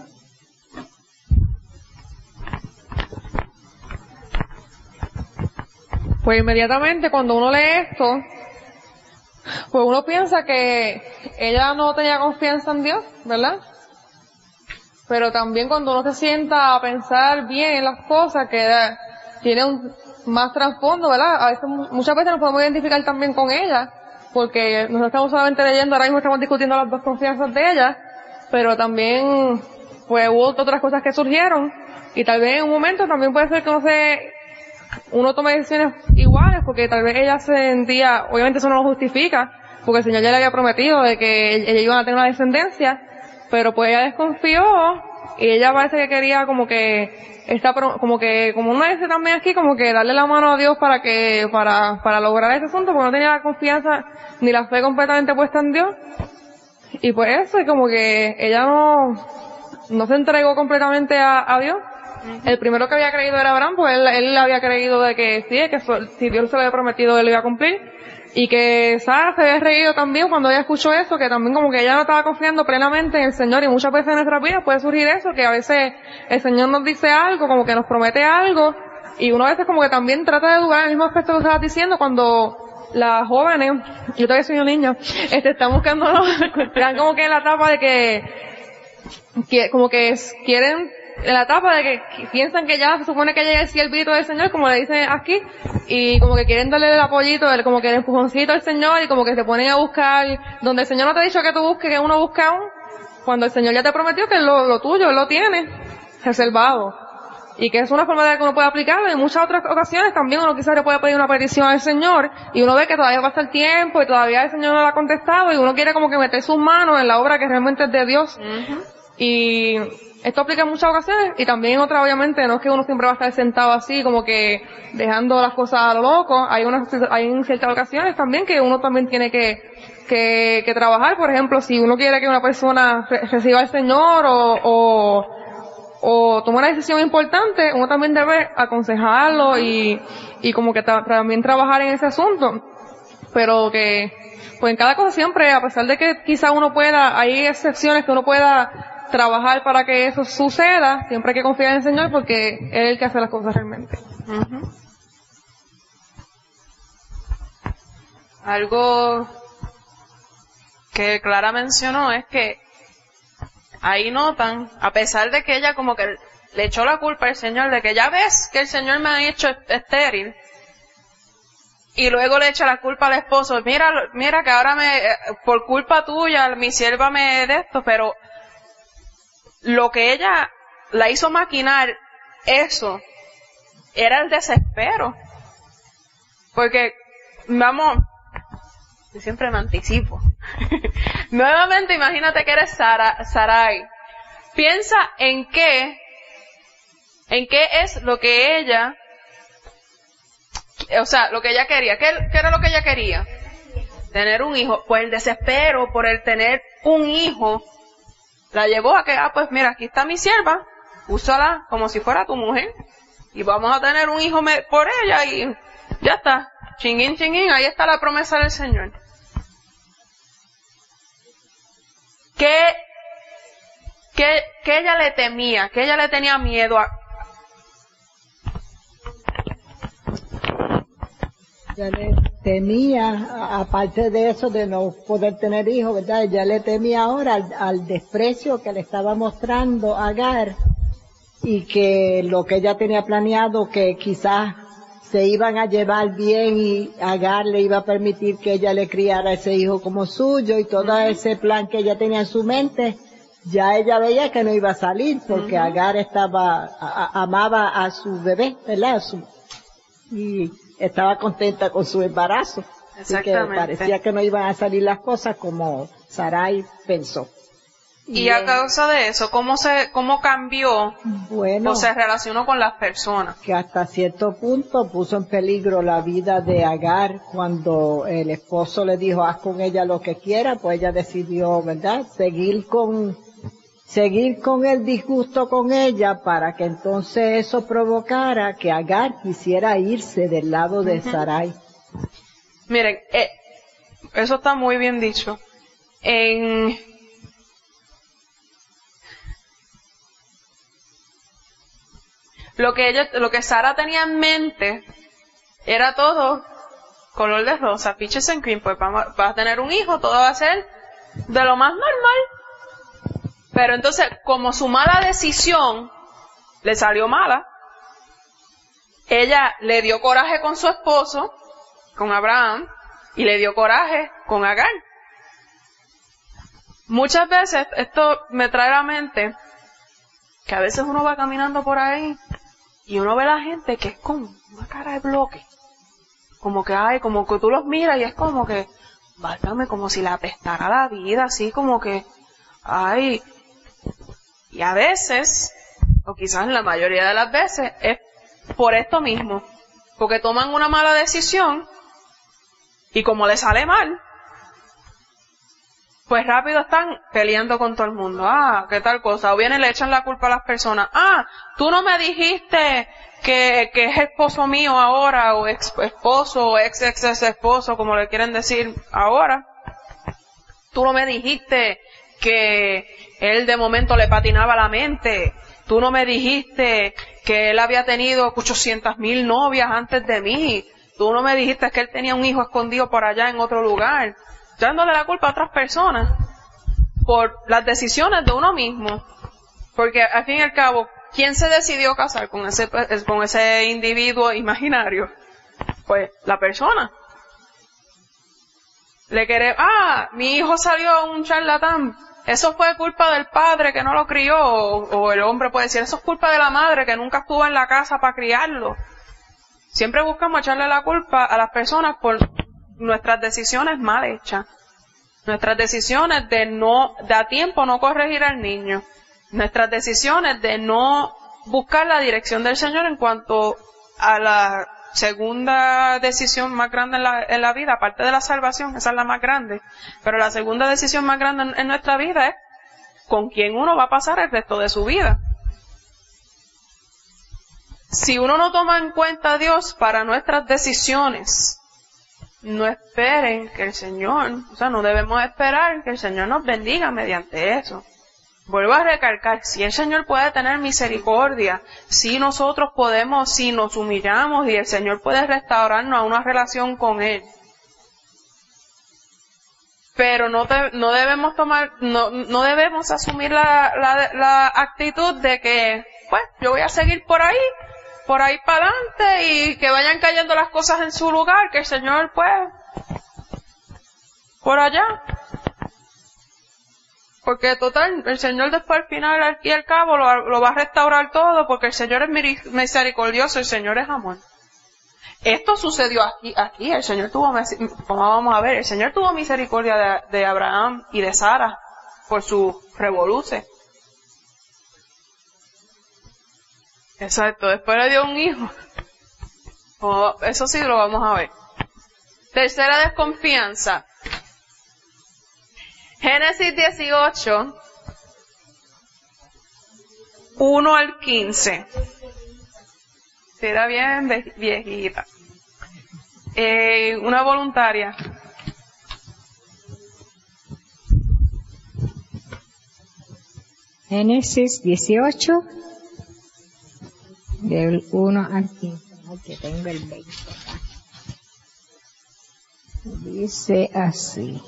Pues inmediatamente cuando uno lee esto, pues uno piensa que ella no tenía confianza en Dios, ¿verdad? Pero también cuando uno se sienta a pensar bien en las cosas, que da, tiene un más trasfondo, ¿verdad? A veces, muchas veces nos podemos identificar también con ella, porque nosotros estamos solamente leyendo, ahora mismo estamos discutiendo las dos confianzas de ella, pero también pues hubo otras cosas que surgieron, y tal vez en un momento también puede ser que no se uno tome decisiones iguales, porque tal vez ella se sentía, obviamente eso no lo justifica, porque el Señor ya le había prometido de que ella iba a tener una descendencia, pero pues ella desconfió, y ella parece que quería como que, está como que, como uno dice también aquí, como que darle la mano a Dios para que, para, para lograr ese asunto, porque no tenía la confianza ni la fe completamente puesta en Dios, y pues eso, y como que ella no, no se entregó completamente a, a Dios. Uh-huh. El primero que había creído era Abraham, pues él, él había creído de que sí, que si Dios se lo había prometido, él lo iba a cumplir. Y que Sara se había reído también cuando ella escuchó eso, que también como que ella no estaba confiando plenamente en el Señor, y muchas veces en nuestras vidas puede surgir eso, que a veces el Señor nos dice algo, como que nos promete algo, y uno a veces como que también trata de dudar en el mismo aspecto que estabas diciendo, cuando las jóvenes, yo todavía soy un niño, este, están buscando, están como que en la etapa de que, que como que quieren, en la etapa de que piensan que ya se supone que llega el siervito del Señor, como le dicen aquí, y como que quieren darle el apoyito, el, como que el empujoncito al Señor, y como que se ponen a buscar, donde el Señor no te ha dicho que tú busques, que uno busca aún, cuando el Señor ya te prometió que lo, lo tuyo, Él lo tiene reservado. Y que es una forma de que uno puede aplicarlo. En muchas otras ocasiones también uno quizás le puede pedir una petición al Señor, y uno ve que todavía pasa el tiempo, y todavía el Señor no lo ha contestado, y uno quiere como que meter sus manos en la obra que realmente es de Dios. Uh-huh. Y esto aplica en muchas ocasiones, y también en otras, obviamente, no es que uno siempre va a estar sentado así, como que dejando las cosas a lo loco. Hay unas, hay en ciertas ocasiones también que uno también tiene que, que, que trabajar. Por ejemplo, si uno quiere que una persona re- reciba al Señor, o, o, o tome una decisión importante, uno también debe aconsejarlo y, y como que ta- también trabajar en ese asunto. Pero que, pues en cada cosa siempre, a pesar de que quizá uno pueda, hay excepciones que uno pueda trabajar para que eso suceda, siempre hay que confiar en el Señor, porque Él es el que hace las cosas realmente. Uh-huh. Algo que Clara mencionó es que ahí notan, a pesar de que ella como que le echó la culpa al Señor, de que ya ves que el Señor me ha hecho estéril, y luego le echa la culpa al esposo, mira, mira que ahora me, por culpa tuya, mi sierva me de esto, pero lo que ella la hizo maquinar eso era el desespero. Porque, vamos, yo siempre me anticipo. Nuevamente, imagínate que eres Sara, Sarai. Piensa en qué, en qué es lo que ella, o sea, lo que ella quería. ¿Qué, qué era lo que ella quería? Tener un hijo. Pues el desespero por el tener un hijo la llevó a que, ah, pues mira, aquí está mi sierva, úsala como si fuera tu mujer, y vamos a tener un hijo me- por ella, y ya está, chinguín, chinguín, ahí está la promesa del Señor. ¿Qué, qué, qué ella le temía? ¿Qué ella le tenía miedo a? Ya le temía, aparte de eso de no poder tener hijos, ¿verdad? Ya le temía ahora al, al desprecio que le estaba mostrando a Agar, y que lo que ella tenía planeado, que quizás se iban a llevar bien y Agar le iba a permitir que ella le criara ese hijo como suyo, y todo uh-huh. ese plan que ella tenía en su mente, ya ella veía que no iba a salir, porque uh-huh. Agar estaba, a, a, amaba a su bebé, ¿verdad? Su, y estaba contenta con su embarazo. Así que parecía que no iban a salir las cosas como Sarai pensó. Y, y a causa de eso, ¿cómo se, cómo cambió? Bueno, o se relacionó con las personas. Que hasta cierto punto puso en peligro la vida de Agar cuando el esposo le dijo, haz con ella lo que quiera, pues ella decidió, ¿verdad?, seguir con, seguir con el disgusto con ella, para que entonces eso provocara que Agar quisiera irse del lado de uh-huh. Sarai. Miren, eh, eso está muy bien dicho. En lo que ella, lo que Sara tenía en mente era todo color de rosa, peaches and cream, pues vamos, vas a tener un hijo, todo va a ser de lo más normal. Pero entonces, como su mala decisión le salió mala, ella le dio coraje con su esposo, con Abraham, y le dio coraje con Agar. Muchas veces esto me trae a la mente que a veces uno va caminando por ahí y uno ve a la gente que es con una cara de bloque, como que ay, como que tú los miras y es como que, válgame, como si le apestara la vida, así como que, ay, y a veces, o quizás la mayoría de las veces, es por esto mismo, porque toman una mala decisión y como le sale mal, pues rápido están peleando con todo el mundo. Ah, qué tal cosa. O vienen y le echan la culpa a las personas. Ah, tú no me dijiste que, que es esposo mío ahora, o ex esposo, o ex ex ex esposo, como le quieren decir ahora. Tú no me dijiste que él de momento le patinaba la mente. Tú no me dijiste que él había tenido ochocientas mil novias antes de mí. Tú no me dijiste que él tenía un hijo escondido por allá en otro lugar. Dándole la culpa a otras personas por las decisiones de uno mismo. Porque al fin y al cabo, ¿quién se decidió casar con ese, con ese individuo imaginario? Pues la persona. Le quiere, ah, mi hijo salió un charlatán. Eso fue culpa del padre que no lo crió. O, o el hombre puede decir, eso es culpa de la madre que nunca estuvo en la casa para criarlo. Siempre buscamos echarle la culpa a las personas por nuestras decisiones mal hechas. Nuestras decisiones de no, de a tiempo no corregir al niño. Nuestras decisiones de no buscar la dirección del Señor en cuanto a la segunda decisión más grande en la, en la vida, aparte de la salvación, esa es la más grande. Pero la segunda decisión más grande en, en nuestra vida es con quién uno va a pasar el resto de su vida. Si uno no toma en cuenta a Dios para nuestras decisiones, no esperen que el Señor, o sea, no debemos esperar que el Señor nos bendiga mediante eso. Vuelvo a recalcar, si el Señor puede tener misericordia, si nosotros podemos, si nos humillamos y el Señor puede restaurarnos a una relación con Él. Pero no, te, no debemos tomar, no, no debemos asumir la, la, la actitud de que, pues, yo voy a seguir por ahí, por ahí para adelante y que vayan cayendo las cosas en su lugar, que el Señor, pues, por allá. Porque total, el Señor después al final, al y al cabo, lo, lo va a restaurar todo, porque el Señor es misericordioso, el Señor es amor. Esto sucedió aquí, aquí, el Señor tuvo, como vamos a ver, el Señor tuvo misericordia de, de Abraham y de Sara por su revoluce. Exacto, después le dio un hijo. Oh, eso sí lo vamos a ver. Tercera desconfianza. Génesis dieciocho, uno al quince. Era bien viejita. Eh, una voluntaria. Génesis dieciocho, del uno al quince. Aquí tengo el veinte acá. Dice así.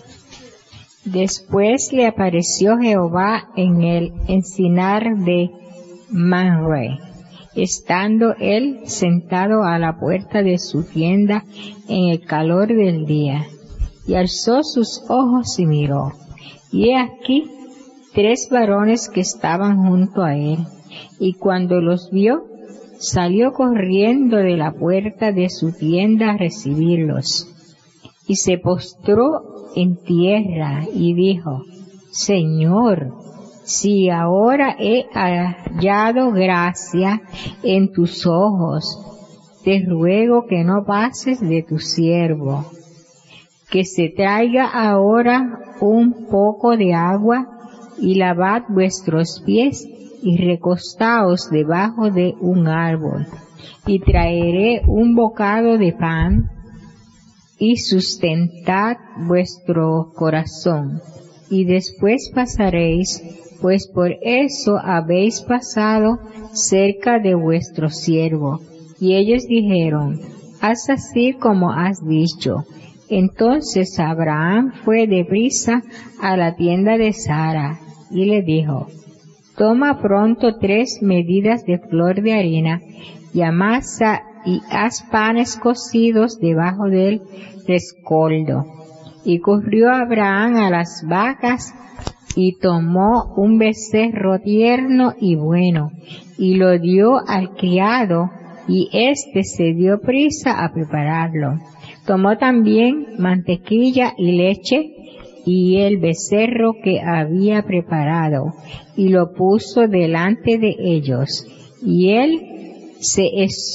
Después le apareció Jehová en el encinar de Mamre, estando él sentado a la puerta de su tienda en el calor del día, y alzó sus ojos y miró, y he aquí tres varones que estaban junto a él, y cuando los vio, salió corriendo de la puerta de su tienda a recibirlos, y se postró en tierra y dijo, Señor, si ahora he hallado gracia en tus ojos, te ruego que no pases de tu siervo, que se traiga ahora un poco de agua y lavad vuestros pies y recostaos debajo de un árbol, y traeré un bocado de pan y sustentad vuestro corazón, y después pasaréis, pues por eso habéis pasado cerca de vuestro siervo. Y ellos dijeron, haz así como has dicho. Entonces Abraham fue deprisa a la tienda de Sara, y le dijo, toma pronto tres medidas de flor de harina, y amasa y haz panes cocidos debajo del rescoldo. Y corrió Abraham a las vacas, y tomó un becerro tierno y bueno, y lo dio al criado, y éste se dio prisa a prepararlo. Tomó también mantequilla y leche, y el becerro que había preparado, y lo puso delante de ellos, y él se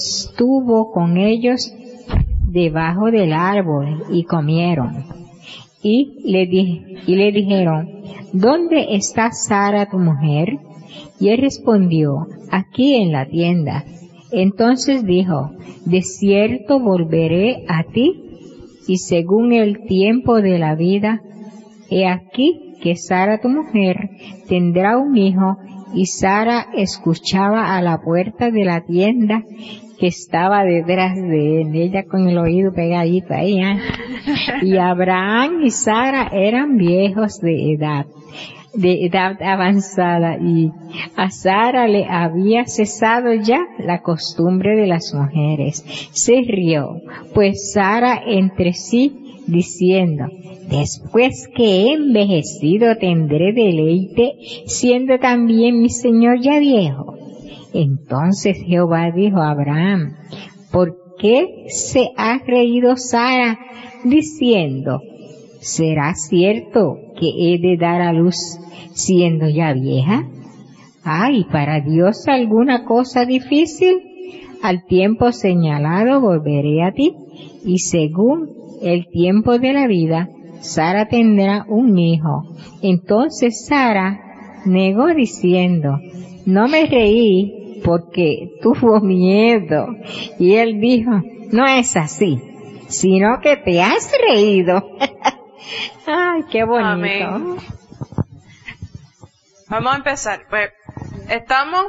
estuvo con ellos debajo del árbol, y comieron. y le, di, y le dijeron, ¿dónde está Sara tu mujer? Y él respondió, aquí en la tienda. Entonces dijo, de cierto volveré a ti, y según el tiempo de la vida, he aquí que Sara tu mujer tendrá un hijo. Y Sara escuchaba a la puerta de la tienda que estaba detrás de él, ella con el oído pegadito ahí, ¿eh? Y Abraham y Sara eran viejos de edad, de edad avanzada, y a Sara le había cesado ya la costumbre de las mujeres. Se rió, pues Sara entre sí, diciendo, después que he envejecido tendré deleite, siendo también mi señor ya viejo. Entonces Jehová dijo a Abraham, ¿por qué se ha reído Sara, diciendo, ¿será cierto que he de dar a luz siendo ya vieja? ¿Hay para Dios alguna cosa difícil? Al tiempo señalado volveré a ti, y según el tiempo de la vida, Sara tendrá un hijo. Entonces Sara negó diciendo, no me reí porque tuvo miedo. Y él dijo, no es así, sino que te has reído. Ay, qué bonito. Amén. Vamos a empezar. Pues, estamos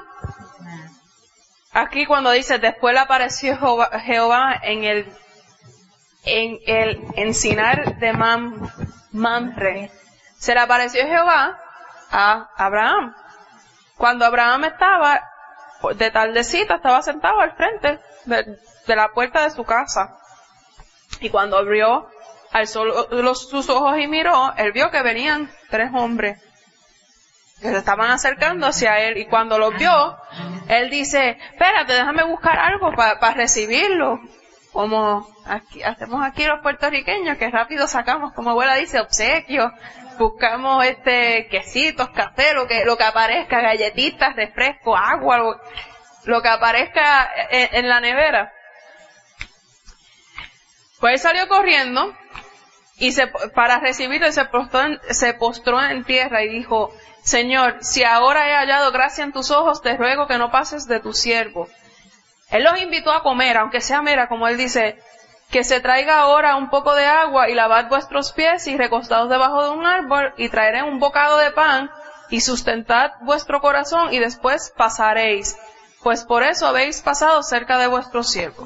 aquí cuando dice, después le apareció Jehová, Jehová en el en el encinar de Mam, Mamre. Se le apareció Jehová a Abraham. Cuando Abraham estaba de tardecita, estaba sentado al frente de, de la puerta de su casa. Y cuando abrió, alzó los, sus ojos y miró, él vio que venían tres hombres que se estaban acercando hacia él. Y cuando los vio, él dice, espérate, déjame buscar algo para pa recibirlo. Como aquí, hacemos aquí los puertorriqueños, que rápido sacamos, como abuela dice, obsequios, buscamos este quesitos, café, lo que, lo que aparezca, galletitas, refresco, agua, lo, lo que aparezca en, en la nevera. Pues él salió corriendo y se, para recibirlo se postró, en, se postró en tierra y dijo, Señor, si ahora he hallado gracia en tus ojos, te ruego que no pases de tu siervo. Él los invitó a comer, aunque sea mera, como él dice, que se traiga ahora un poco de agua y lavad vuestros pies y recostados debajo de un árbol y traeré un bocado de pan y sustentad vuestro corazón y después pasaréis, pues por eso habéis pasado cerca de vuestro siervo.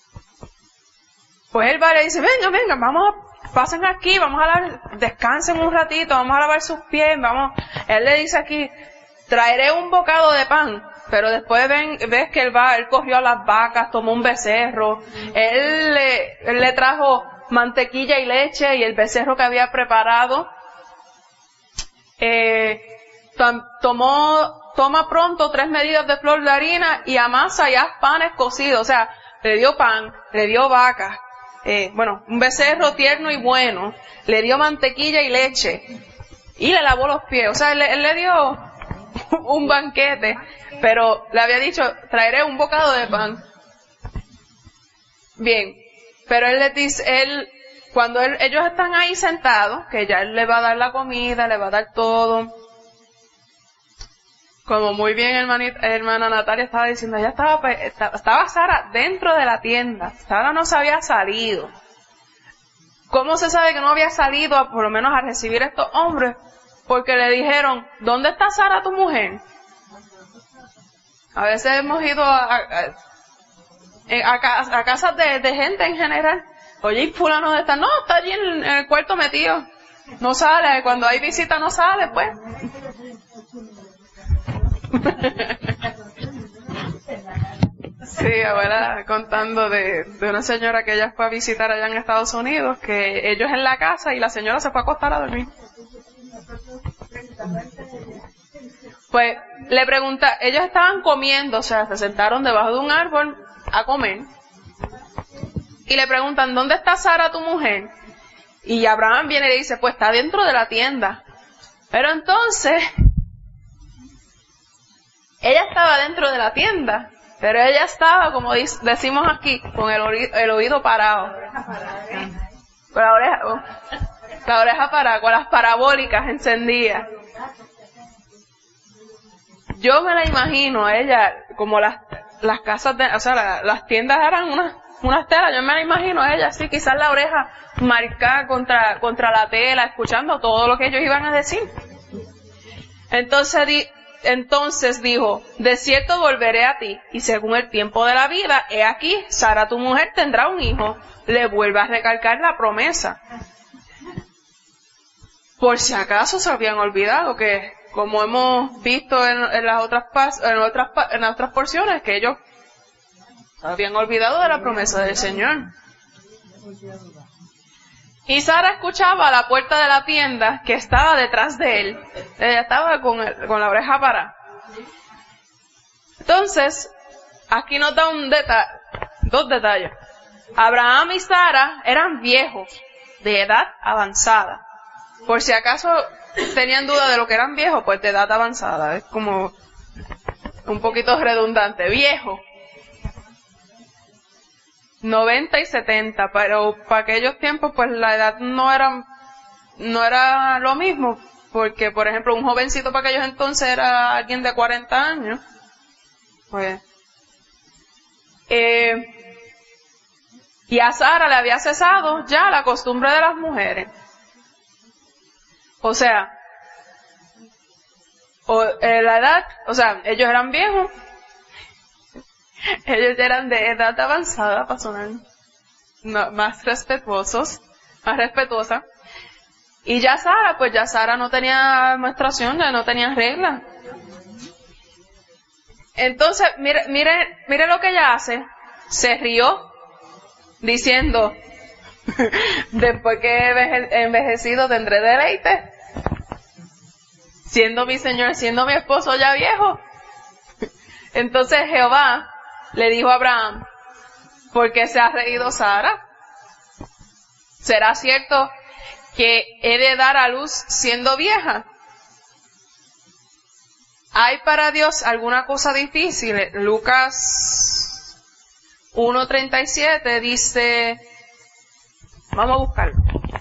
Pues él va y le dice, venga, venga, vamos a, pasen aquí, vamos a lavar, descansen un ratito, vamos a lavar sus pies, vamos. Él le dice aquí, traeré un bocado de pan. Pero después ven, ves que él va, él cogió a las vacas, tomó un becerro, él le, él le trajo mantequilla y leche y el becerro que había preparado, eh, tom, tomó, toma pronto tres medidas de flor de harina y amasa y haz panes cocidos. O sea, le dio pan, le dio vacas, eh, bueno, un becerro tierno y bueno, le dio mantequilla y leche y le lavó los pies. O sea, él, él le dio un banquete. Pero le había dicho, traeré un bocado de pan. Bien, pero él le dice, él, cuando él, ellos están ahí sentados, que ya él le va a dar la comida, le va a dar todo. Como muy bien hermanita, hermana Natalia estaba diciendo, ella estaba, estaba Sara dentro de la tienda. Sara no se había salido. ¿Cómo se sabe que no había salido, a, por lo menos a recibir a estos hombres? Porque le dijeron, ¿dónde está Sara tu mujer? A veces hemos ido a, a, a, a, a casas de, de gente en general. Oye, ¿y fulano dónde está? No, está allí en, en el cuarto metido. No sale, cuando hay visita no sale, pues. Sí, abuela contando de, de una señora que ella fue a visitar allá en Estados Unidos, que ellos en la casa y la señora se fue a acostar a dormir. Pues le pregunta, ellos estaban comiendo, o sea, se sentaron debajo de un árbol a comer, y le preguntan, ¿dónde está Sara tu mujer? Y Abraham viene y le dice, pues está dentro de la tienda. Pero entonces, ella estaba dentro de la tienda, pero ella estaba, como decimos aquí, con el, oído, el oído parado. Con la oreja. La oreja para, con las parabólicas encendidas. Yo me la imagino a ella, como las, las casas de, o sea, la, las tiendas eran unas, unas telas, yo me la imagino a ella así, quizás la oreja marcada contra, contra la tela, escuchando todo lo que ellos iban a decir. Entonces, di, entonces dijo, de cierto volveré a ti, y según el tiempo de la vida, he aquí, Sara tu mujer tendrá un hijo. Le vuelve a recalcar la promesa. Por si acaso se habían olvidado que, como hemos visto en, en las otras pas, en otras en las otras porciones, que ellos se habían olvidado de la promesa del Señor. Y Sara escuchaba a la puerta de la tienda que estaba detrás de él. Ella estaba con, el, con la oreja parada. Entonces, aquí nos da un deta- dos detalles. Abraham y Sara eran viejos, de edad avanzada. Por si acaso tenían duda de lo que eran viejos, pues de edad avanzada. Es como un poquito redundante. Viejo. noventa y setenta, pero para aquellos tiempos pues la edad no era, no era lo mismo. Porque, por ejemplo, un jovencito para aquellos entonces era alguien de cuarenta años. Pues... Eh, Y a Sara le había cesado ya la costumbre de las mujeres. O sea, o, eh, la edad, o sea, ellos eran viejos, ellos eran de edad avanzada para sonar no, más respetuosos, más respetuosa. Y ya Sara, pues ya Sara no tenía menstruación, ya no tenía regla. Entonces, mire, mire, mire lo que ella hace. Se rió, diciendo, después que he envejecido tendré deleite, siendo mi señor, siendo mi esposo ya viejo. Entonces Jehová le dijo a Abraham, ¿por qué se ha reído Sara? ¿Será cierto que he de dar a luz siendo vieja? ¿Hay para Dios alguna cosa difícil? Lucas uno treinta y siete dice, vamos a buscarlo.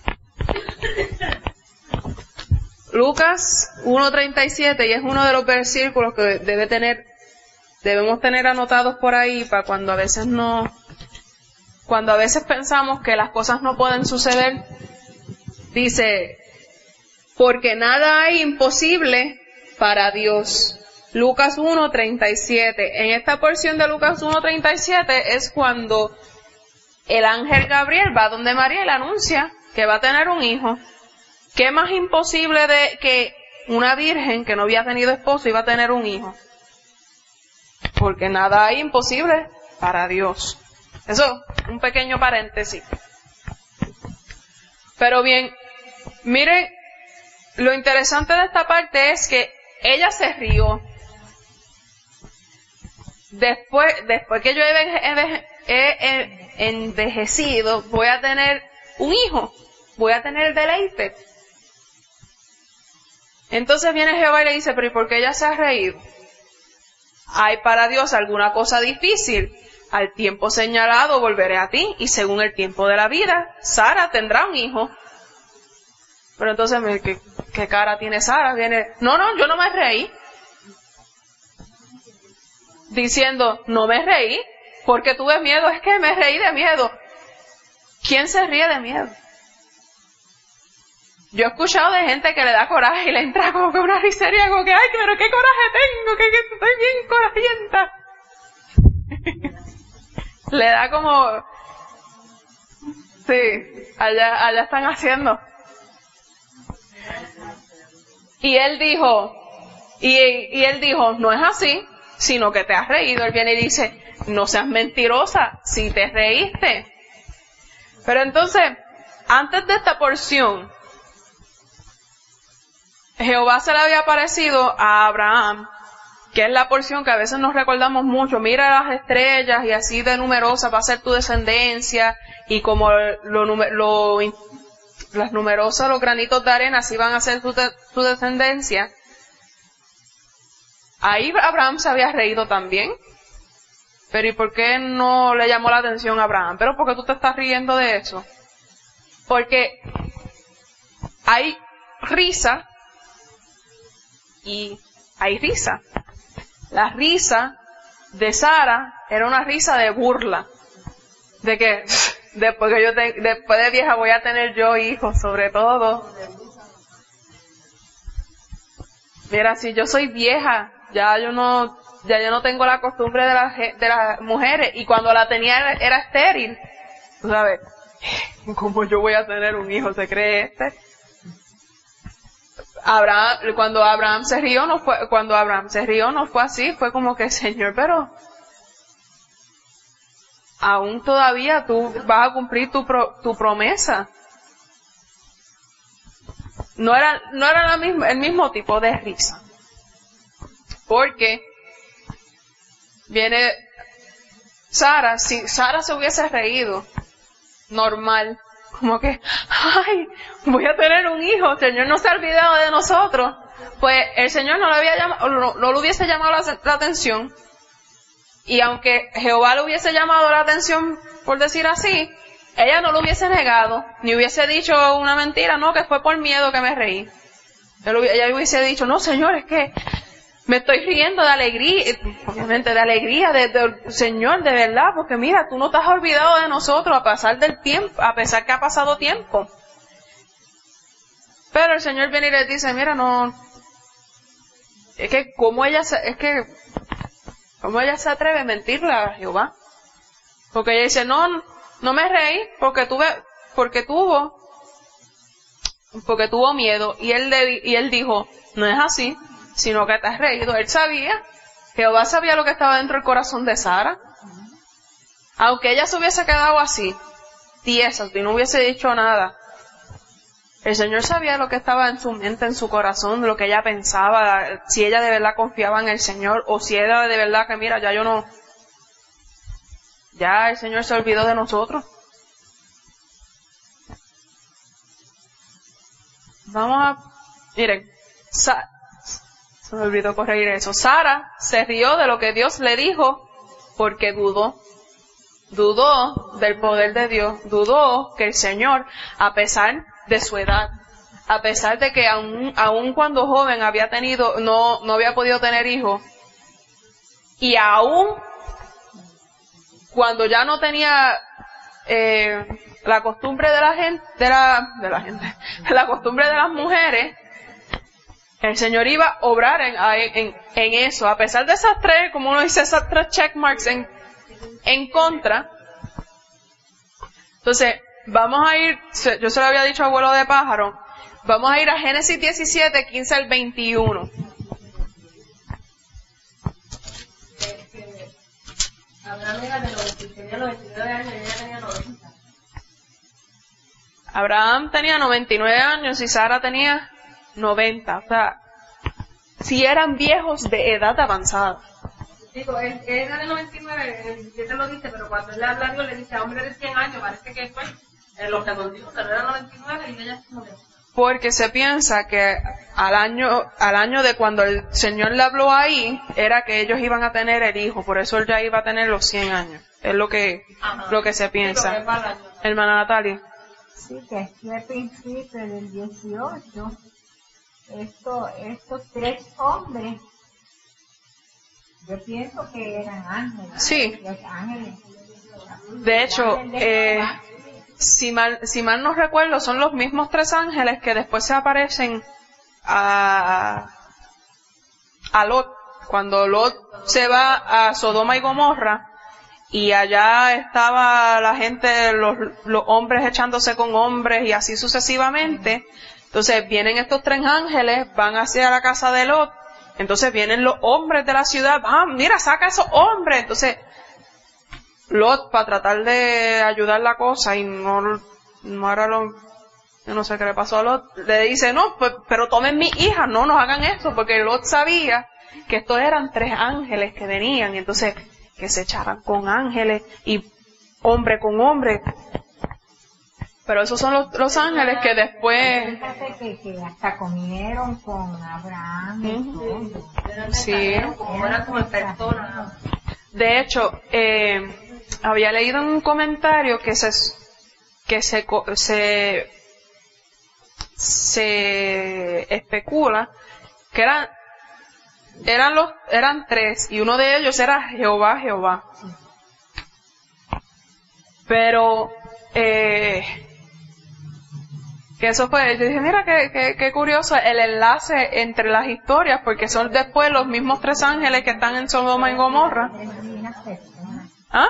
Lucas uno treinta y siete, y es uno de los versículos que debe tener, debemos tener anotados por ahí para cuando a veces no, cuando a veces pensamos que las cosas no pueden suceder. Dice, porque nada hay imposible para Dios. Lucas uno treinta y siete. En esta porción de Lucas uno treinta y siete es cuando el ángel Gabriel va donde María y le anuncia que va a tener un hijo. ¿Qué más imposible de que una virgen que no había tenido esposo iba a tener un hijo? Porque nada hay imposible para Dios. Eso, un pequeño paréntesis. Pero bien, miren, lo interesante de esta parte es que ella se rió. Después, después que yo he, he envejecido, voy a tener un hijo, voy a tener deleite. Entonces viene Jehová y le dice, pero ¿y por qué ella se ha reído? ¿Hay para Dios alguna cosa difícil? Al tiempo señalado volveré a ti, y según el tiempo de la vida, Sara tendrá un hijo. Pero entonces, ¿qué, qué cara tiene Sara? Viene, no, no, yo no me reí. Diciendo, no me reí, porque tuve miedo, es que me reí de miedo. ¿Quién se ríe de miedo? Yo he escuchado de gente que le da coraje y le entra como que una risería, como que, ay, pero qué coraje tengo, que, que estoy bien corajienta. Le da como, sí, allá, allá están haciendo. Y él dijo, y, y él dijo, no es así, sino que te has reído. Él viene y dice, no seas mentirosa, si te reíste. Pero entonces, antes de esta porción, Jehová se le había aparecido a Abraham, que es la porción que a veces nos recordamos mucho. Mira las estrellas y así de numerosa va a ser tu descendencia, y como lo, lo, las numerosas, los granitos de arena, así van a ser tu, tu descendencia. Ahí Abraham se había reído también. Pero ¿y por qué no le llamó la atención a Abraham? Pero ¿por qué tú te estás riendo de eso? Porque hay risa y hay risa. La risa de Sara era una risa de burla, de que después que yo te, después de vieja voy a tener yo hijos, sobre todo. Mira, si yo soy vieja, ya yo no, ya yo no tengo la costumbre de las de las mujeres, y cuando la tenía era, era estéril. Tú sabes, ¿cómo yo voy a tener un hijo? ¿Se cree este? Abraham, cuando Abraham se rió, no fue, cuando Abraham se rió, no fue así, fue como que, Señor, pero aún todavía tú vas a cumplir tu pro, tu promesa. No era, no era la misma, el mismo tipo de risa. Porque viene Sara, si Sara se hubiese reído normal, como que, ay, voy a tener un hijo, el Señor no se ha olvidado de nosotros, pues el Señor no le había llamado, no, no le hubiese llamado la, la atención, y aunque Jehová le hubiese llamado la atención, por decir así, ella no lo hubiese negado, ni hubiese dicho una mentira, no, que fue por miedo que me reí. Ella hubiese dicho, no, Señor, es que me estoy riendo de alegría, obviamente de alegría, de, de, Señor, de verdad, porque mira, tú no te has olvidado de nosotros a pesar del tiempo, a pesar que ha pasado tiempo. Pero el Señor viene y le dice, mira, no, es que como ella se, es que, como ella se atreve a mentirle a Jehová. Porque ella dice, no, no me reí porque tuve, porque tuvo, porque tuvo miedo. Y él le, y él dijo, no es así, sino que te has reído. Él sabía, Jehová sabía lo que estaba dentro del corazón de Sara. Aunque ella se hubiese quedado así, tiesa, y no hubiese dicho nada, el Señor sabía lo que estaba en su mente, en su corazón, lo que ella pensaba, si ella de verdad confiaba en el Señor, o si ella de verdad que mira, ya yo no, ya el Señor se olvidó de nosotros. Vamos a, miren, Sa- se me olvidó corregir eso. Sara se rió de lo que Dios le dijo porque dudó. Dudó del poder de Dios. Dudó que el Señor, a pesar de su edad, a pesar de que aún, aún cuando joven había tenido, no, no había podido tener hijos, y aún cuando ya no tenía eh, la costumbre de la gente, de la, de la gente, la costumbre de las mujeres, el Señor iba a obrar en, en, en eso, a pesar de esas tres, como uno dice, esas tres checkmarks en, en contra. Entonces, vamos a ir, yo se lo había dicho a abuelo de pájaro, vamos a ir a Génesis diecisiete, quince al veintiuno. Abraham era de noventa, tenía noventa y nueve años y ella tenía noventa. Abraham tenía noventa y nueve años y Sara tenía noventa. O sea, si eran viejos de edad avanzada. Digo, él, él era de noventa y nueve, el diecisiete lo dice, pero cuando él le habla a Dios le dice a hombre de cien años, parece que fue en los que contigo, pero era noventa y nueve y ella es noventa. Porque se piensa que al año, al año de cuando el Señor le habló ahí, era que ellos iban a tener el hijo, por eso él ya iba a tener los cien años. Es lo que, Ajá. lo que se piensa. Sí, hermana Natalia. Sí, que aquí al principio del dieciocho, esto, estos tres hombres, yo pienso que eran ángeles. Sí. Los ángeles. De hecho, eh, si mal, si mal no recuerdo, son los mismos tres ángeles que después se aparecen a, a Lot. Cuando Lot se va a Sodoma y Gomorra, y allá estaba la gente, los, los hombres echándose con hombres y así sucesivamente. Entonces vienen estos tres ángeles, van hacia la casa de Lot. Entonces vienen los hombres de la ciudad, ah, mira, saca a esos hombres. Entonces Lot, para tratar de ayudar la cosa, y no, no era lo, yo no sé qué le pasó a Lot, le dice, no, pues, pero tomen mi hija, no nos hagan esto, porque Lot sabía que estos eran tres ángeles que venían, y entonces que se echaran con ángeles, y hombre con hombre. Pero esos son los, los ángeles que después... Fíjate que, que hasta comieron con Abraham. Uh-huh. Sí. De hecho, eh, había leído en un comentario que se, que se, se, se especula que eran, eran los, eran tres, y uno de ellos era Jehová, Jehová. Pero, eh, que eso fue, yo dije, mira qué, qué, qué curioso el enlace entre las historias, porque son después los mismos tres ángeles que están en Sodoma y Gomorra. ¿Ah?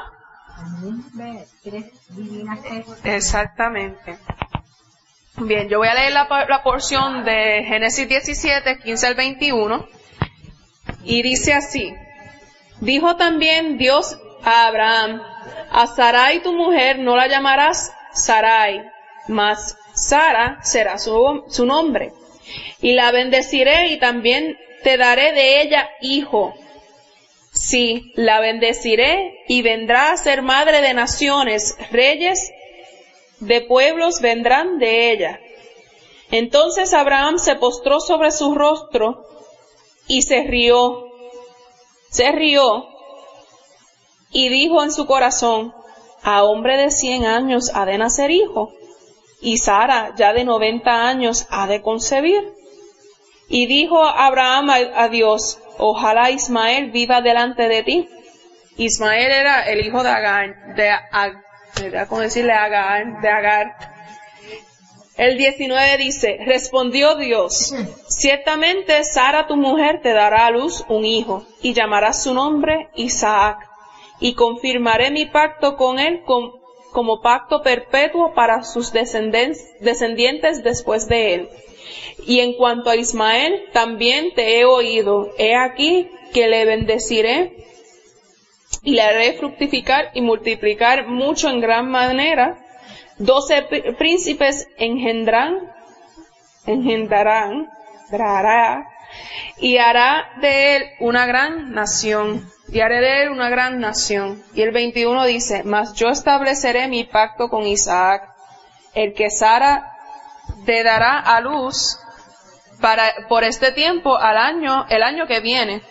Exactamente. Bien, yo voy a leer la, la porción de Génesis diecisiete, quince al veintiuno, y dice así: dijo también Dios a Abraham: a Sarai tu mujer no la llamarás Sarai, mas Sara será su, su nombre, y la bendeciré y también te daré de ella hijo. Sí, la bendeciré y vendrá a ser madre de naciones, reyes de pueblos vendrán de ella. Entonces Abraham se postró sobre su rostro y se rió, se rió y dijo en su corazón: a hombre de cien años ha de nacer hijo, y Sara ya de noventa años ha de concebir. Y dijo Abraham a, a Dios: ojalá Ismael viva delante de ti. Ismael era el hijo de Agar, de Agar, ¿cómo decirle Agar? De Agar. El diecinueve dice: respondió Dios: ciertamente Sara tu mujer te dará a luz un hijo, y llamarás su nombre Isaac, y confirmaré mi pacto con él con, como pacto perpetuo para sus descendientes después de él. Y en cuanto a Ismael, también te he oído. He aquí que le bendeciré y le haré fructificar y multiplicar mucho en gran manera. Doce príncipes engendrán, engendrarán, dará, y hará de él una gran nación. Y haré de él una gran nación. Y el veintiuno dice: mas yo estableceré mi pacto con Isaac, el que Sara te dará a luz para, por este tiempo al año, el año que viene.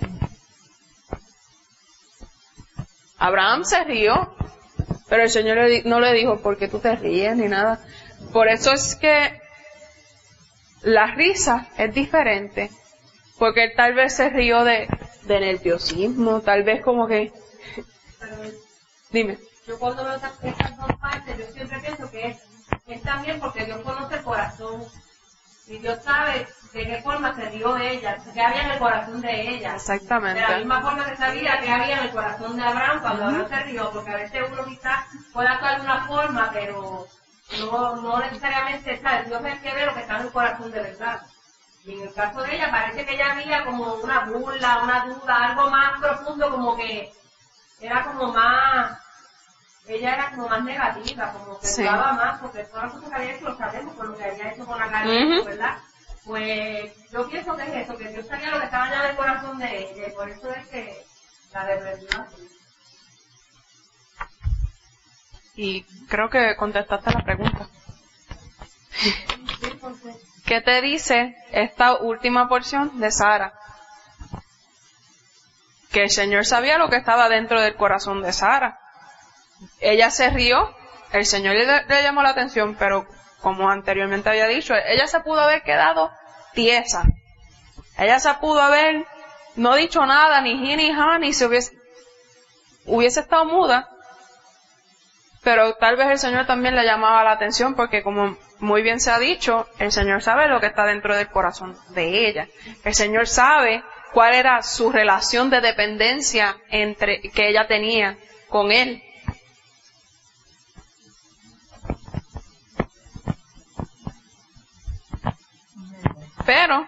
Abraham se rió, pero el Señor le, no le dijo: ¿por qué tú te ríes? Ni nada. Por eso es que la risa es diferente, porque él tal vez se rió de, de nerviosismo, tal vez como que... Dime. Yo cuando veo estas, estas dos partes, yo siempre pienso que es, es también porque Dios conoce el corazón, y Dios sabe de qué forma se rió de ella, qué había en el corazón de ella. Exactamente. De la misma forma que sabía que había en el corazón de Abraham cuando Abraham se rió, porque a veces uno quizás puede actuar de una forma, pero no, no necesariamente, ¿sabes? Dios es el que ve lo que está en el corazón de verdad. Y en el caso de ella parece que ella había como una burla, una duda, algo más profundo, como que era como más, ella era como más negativa, como que dudaba sí. más, porque todas las cosas que había hecho lo sabemos, por lo que había hecho con la carne, uh-huh. ¿verdad? Pues yo pienso que es eso, que Dios sabía lo que estaba en el corazón de ella, y por eso es que la reprendió. Y creo que contestaste la pregunta. ¿Qué te dice esta última porción de Sara? Que el Señor sabía lo que estaba dentro del corazón de Sara. Ella se rió, el Señor le, le llamó la atención, pero como anteriormente había dicho, ella se pudo haber quedado tiesa. Ella se pudo haber no dicho nada, ni ji ni ja, ni se hubiese, hubiese estado muda. Pero tal vez el Señor también le llamaba la atención, porque como muy bien se ha dicho, el Señor sabe lo que está dentro del corazón de ella. El Señor sabe cuál era su relación de dependencia entre que ella tenía con Él. Pero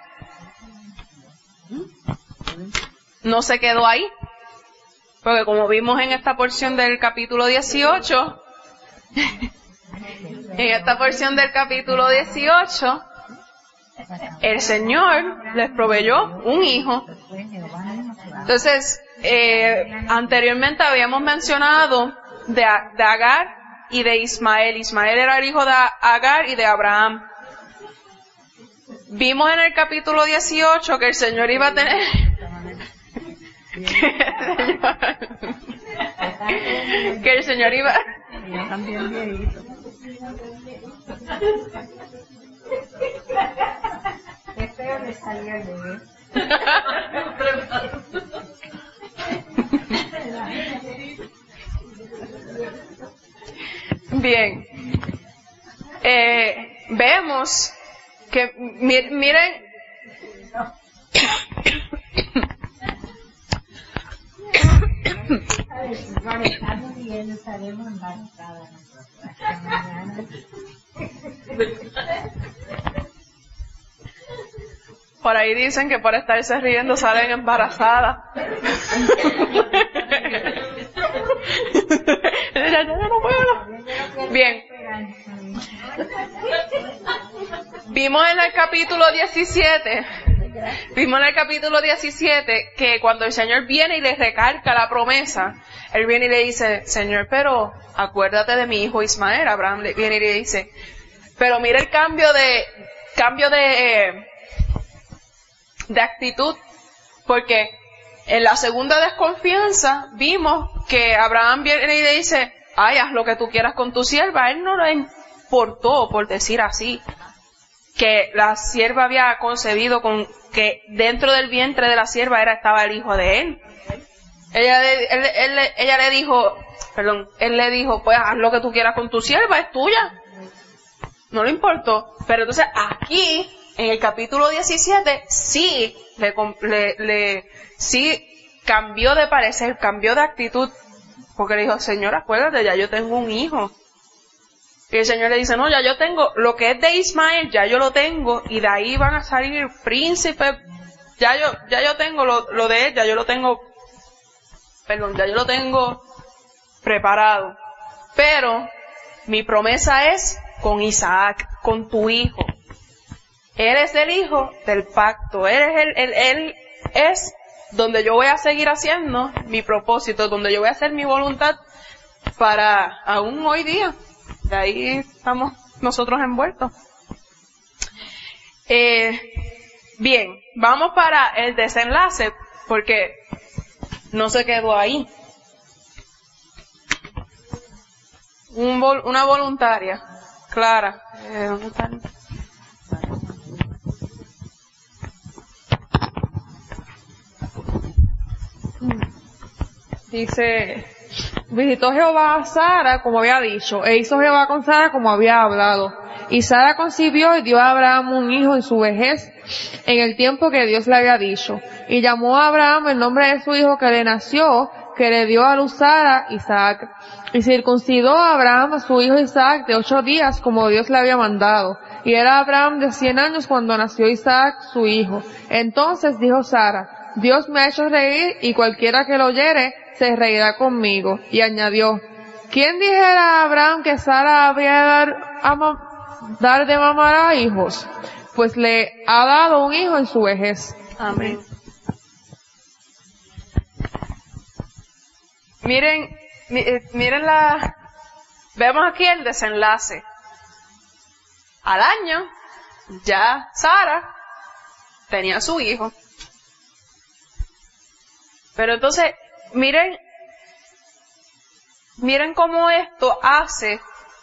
no se quedó ahí, porque como vimos en esta porción del capítulo dieciocho, en esta porción del capítulo dieciocho, el Señor les proveyó un hijo. Entonces, eh, anteriormente habíamos mencionado de, de Agar y de Ismael. Ismael era el hijo de Agar y de Abraham. Vimos en el capítulo dieciocho que el Señor iba a tener... que el Señor iba... Qué feo le salió el bebé. Bien. Eh, vemos que, mi- miren, Estamos viendo, estaremos embarazadas nosotras. Mañana. por ahí dicen que por estarse riendo salen embarazadas. Ya, ya, ya no puedo. Bien. Vimos en el capítulo diecisiete, vimos en el capítulo diecisiete que cuando el Señor viene y le recalca la promesa, Él viene y le dice, Señor, pero acuérdate de mi hijo Ismael. Abraham le viene y le dice, pero mira el cambio de, cambio de, eh, de actitud, porque en la segunda desconfianza vimos que Abraham viene y le dice, ay, haz lo que tú quieras con tu sierva. A él no le importó, por decir así, que la sierva había concebido con, que dentro del vientre de la sierva era, estaba el hijo de él. Ella le, él, él, ella le dijo, perdón, él le dijo, pues haz lo que tú quieras con tu sierva, es tuya. No le importó. Pero entonces aquí, en el capítulo diecisiete, sí, le, le, le, sí cambió de parecer, cambió de actitud, porque le dijo, Señor, acuérdate, ya yo tengo un hijo. Y el Señor le dice, no, ya yo tengo, lo que es de Ismael, ya yo lo tengo, y de ahí van a salir príncipes, ya yo, ya yo tengo lo, lo de él, ya yo lo tengo, perdón, ya yo lo tengo preparado. Pero, mi promesa es con Isaac, con tu hijo. Él es el hijo del pacto, él es el, él, él es donde yo voy a seguir haciendo mi propósito, donde yo voy a hacer mi voluntad para aún hoy día. De ahí estamos nosotros envueltos. Eh, bien, vamos para el desenlace, porque no se quedó ahí. Un vol- una voluntaria, Clara. Eh, ¿dónde están? Dice, visitó Jehová a Sara como había dicho, e hizo Jehová con Sara como había hablado. Y Sara concibió y dio a Abraham un hijo en su vejez, en el tiempo que Dios le había dicho. Y llamó a Abraham el nombre de su hijo que le nació, que le dio a luz Sara, Isaac. Y circuncidó a Abraham a su hijo Isaac de ocho días, como Dios le había mandado. Y era Abraham de cien años cuando nació Isaac, su hijo. Entonces dijo Sara, Dios me ha hecho reír, y cualquiera que lo oyere se reirá conmigo. Y añadió, ¿quién dijera a Abraham que Sara habría de dar, a dar de mamar a hijos? Pues le ha dado un hijo en su vejez. Amén. Miren, miren la, vemos aquí el desenlace. Al año, ya Sara tenía su hijo. Pero entonces, miren, miren cómo esto hace,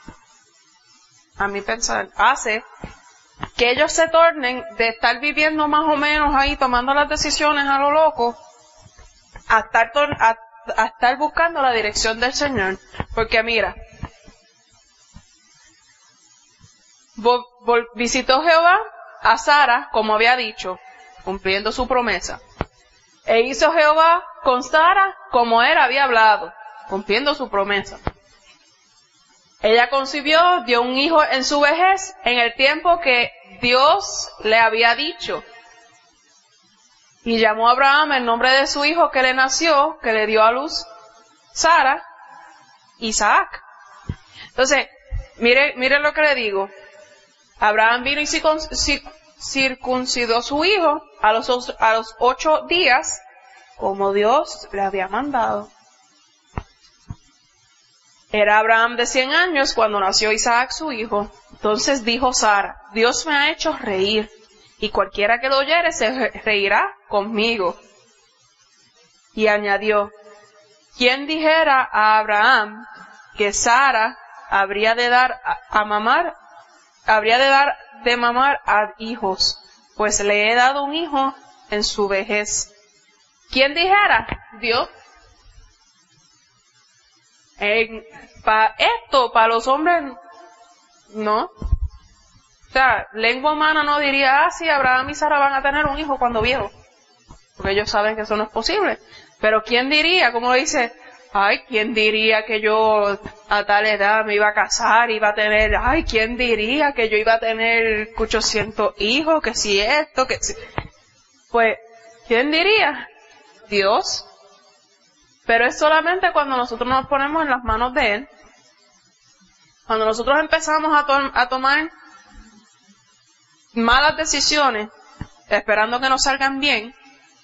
a mi pensar, hace que ellos se tornen de estar viviendo más o menos ahí, tomando las decisiones a lo loco, a estar, a, a estar buscando la dirección del Señor. Porque mira, vol, vol, visitó Jehová a Sara, como había dicho, cumpliendo su promesa. E hizo Jehová con Sara como él había hablado, cumpliendo su promesa. Ella concibió, dio un hijo en su vejez, en el tiempo que Dios le había dicho. Y llamó a Abraham el nombre de su hijo que le nació, que le dio a luz Sara, Isaac. Entonces, mire, mire lo que le digo. Abraham vino y circuncidó su hijo a los, a los ocho días, como Dios le había mandado. Era Abraham de cien años cuando nació Isaac su hijo. Entonces dijo Sara, Dios me ha hecho reír, y cualquiera que lo oyere se reirá conmigo. Y añadió, ¿quién dijera a Abraham que Sara habría de dar a, a mamar, habría de dar de mamar a hijos, pues le he dado un hijo en su vejez. ¿Quién dijera? Dios. En, pa, esto, para los hombres, no. O sea, lengua humana no diría, ah, sí, Abraham y Sara van a tener un hijo cuando viejo. Porque ellos saben que eso no es posible. Pero ¿quién diría? Como dice, ay, ¿quién diría que yo a tal edad me iba a casar, iba a tener, ay, ¿quién diría que yo iba a tener ochocientos hijos, que si esto, que si... Pues, ¿quién diría? Dios. Pero es solamente cuando nosotros nos ponemos en las manos de Él. Cuando nosotros empezamos a, to- a tomar malas decisiones, esperando que nos salgan bien,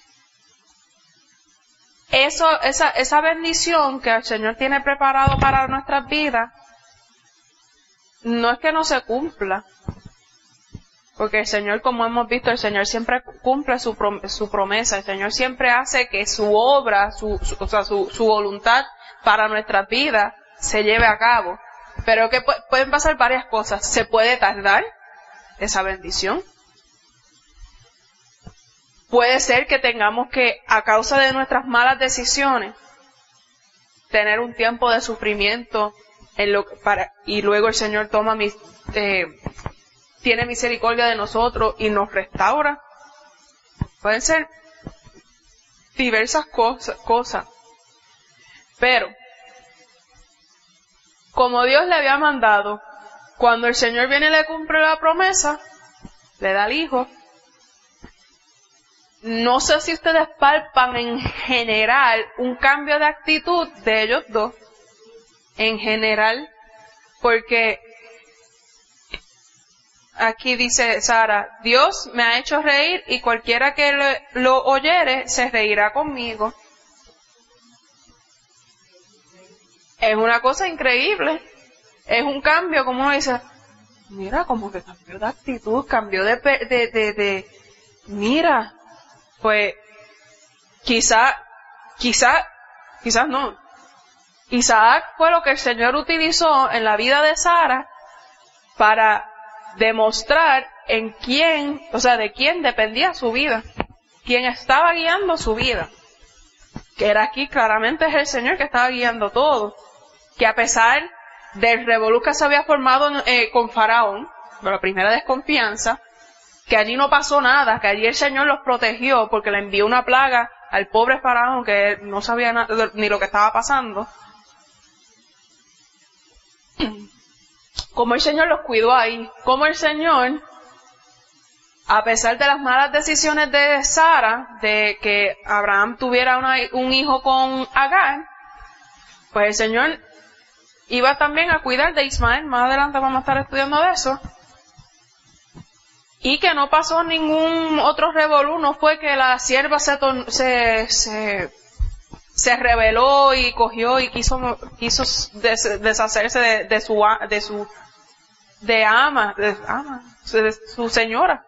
eso, esa, esa bendición que el Señor tiene preparado para nuestras vidas, no es que no se cumpla. Porque el Señor, como hemos visto, el Señor siempre cumple su, prom- su promesa. El Señor siempre hace que su obra, su, su, o sea, su, su voluntad para nuestras vidas se lleve a cabo. Pero que pu- pueden pasar varias cosas. Se puede tardar esa bendición. Puede ser que tengamos que, a causa de nuestras malas decisiones, tener un tiempo de sufrimiento en lo, para, y luego el Señor toma mis, eh, tiene misericordia de nosotros y nos restaura. Pueden ser diversas cosas, cosas. Pero, como Dios le había mandado, cuando el Señor viene y le cumple la promesa, le da al hijo. No sé si ustedes palpan en general un cambio de actitud de ellos dos. En general, porque aquí dice Sara, Dios me ha hecho reír y cualquiera que le, lo oyere se reirá conmigo. Es una cosa increíble. Es un cambio, como uno dice, mira, como que cambió de actitud, cambió de, de, de, de mira, pues, quizá, quizá, quizás no. Isaac fue lo que el Señor utilizó en la vida de Sara para demostrar en quién, o sea, de quién dependía su vida, quién estaba guiando su vida, que era aquí claramente es el Señor que estaba guiando todo, que a pesar del revolú que se había formado eh, con Faraón, la primera desconfianza, que allí no pasó nada, que allí el Señor los protegió porque le envió una plaga al pobre Faraón que no sabía na- ni lo que estaba pasando, como el Señor los cuidó ahí, como el Señor, a pesar de las malas decisiones de Sara, de que Abraham tuviera una, un hijo con Agar, pues el Señor iba también a cuidar de Ismael. Más adelante vamos a estar estudiando de eso. Y que no pasó ningún otro revolú, no fue que la sierva se, ton, se, se, se rebeló y cogió y quiso, quiso des, deshacerse de, de su, de su, de ama, de ama, de su señora.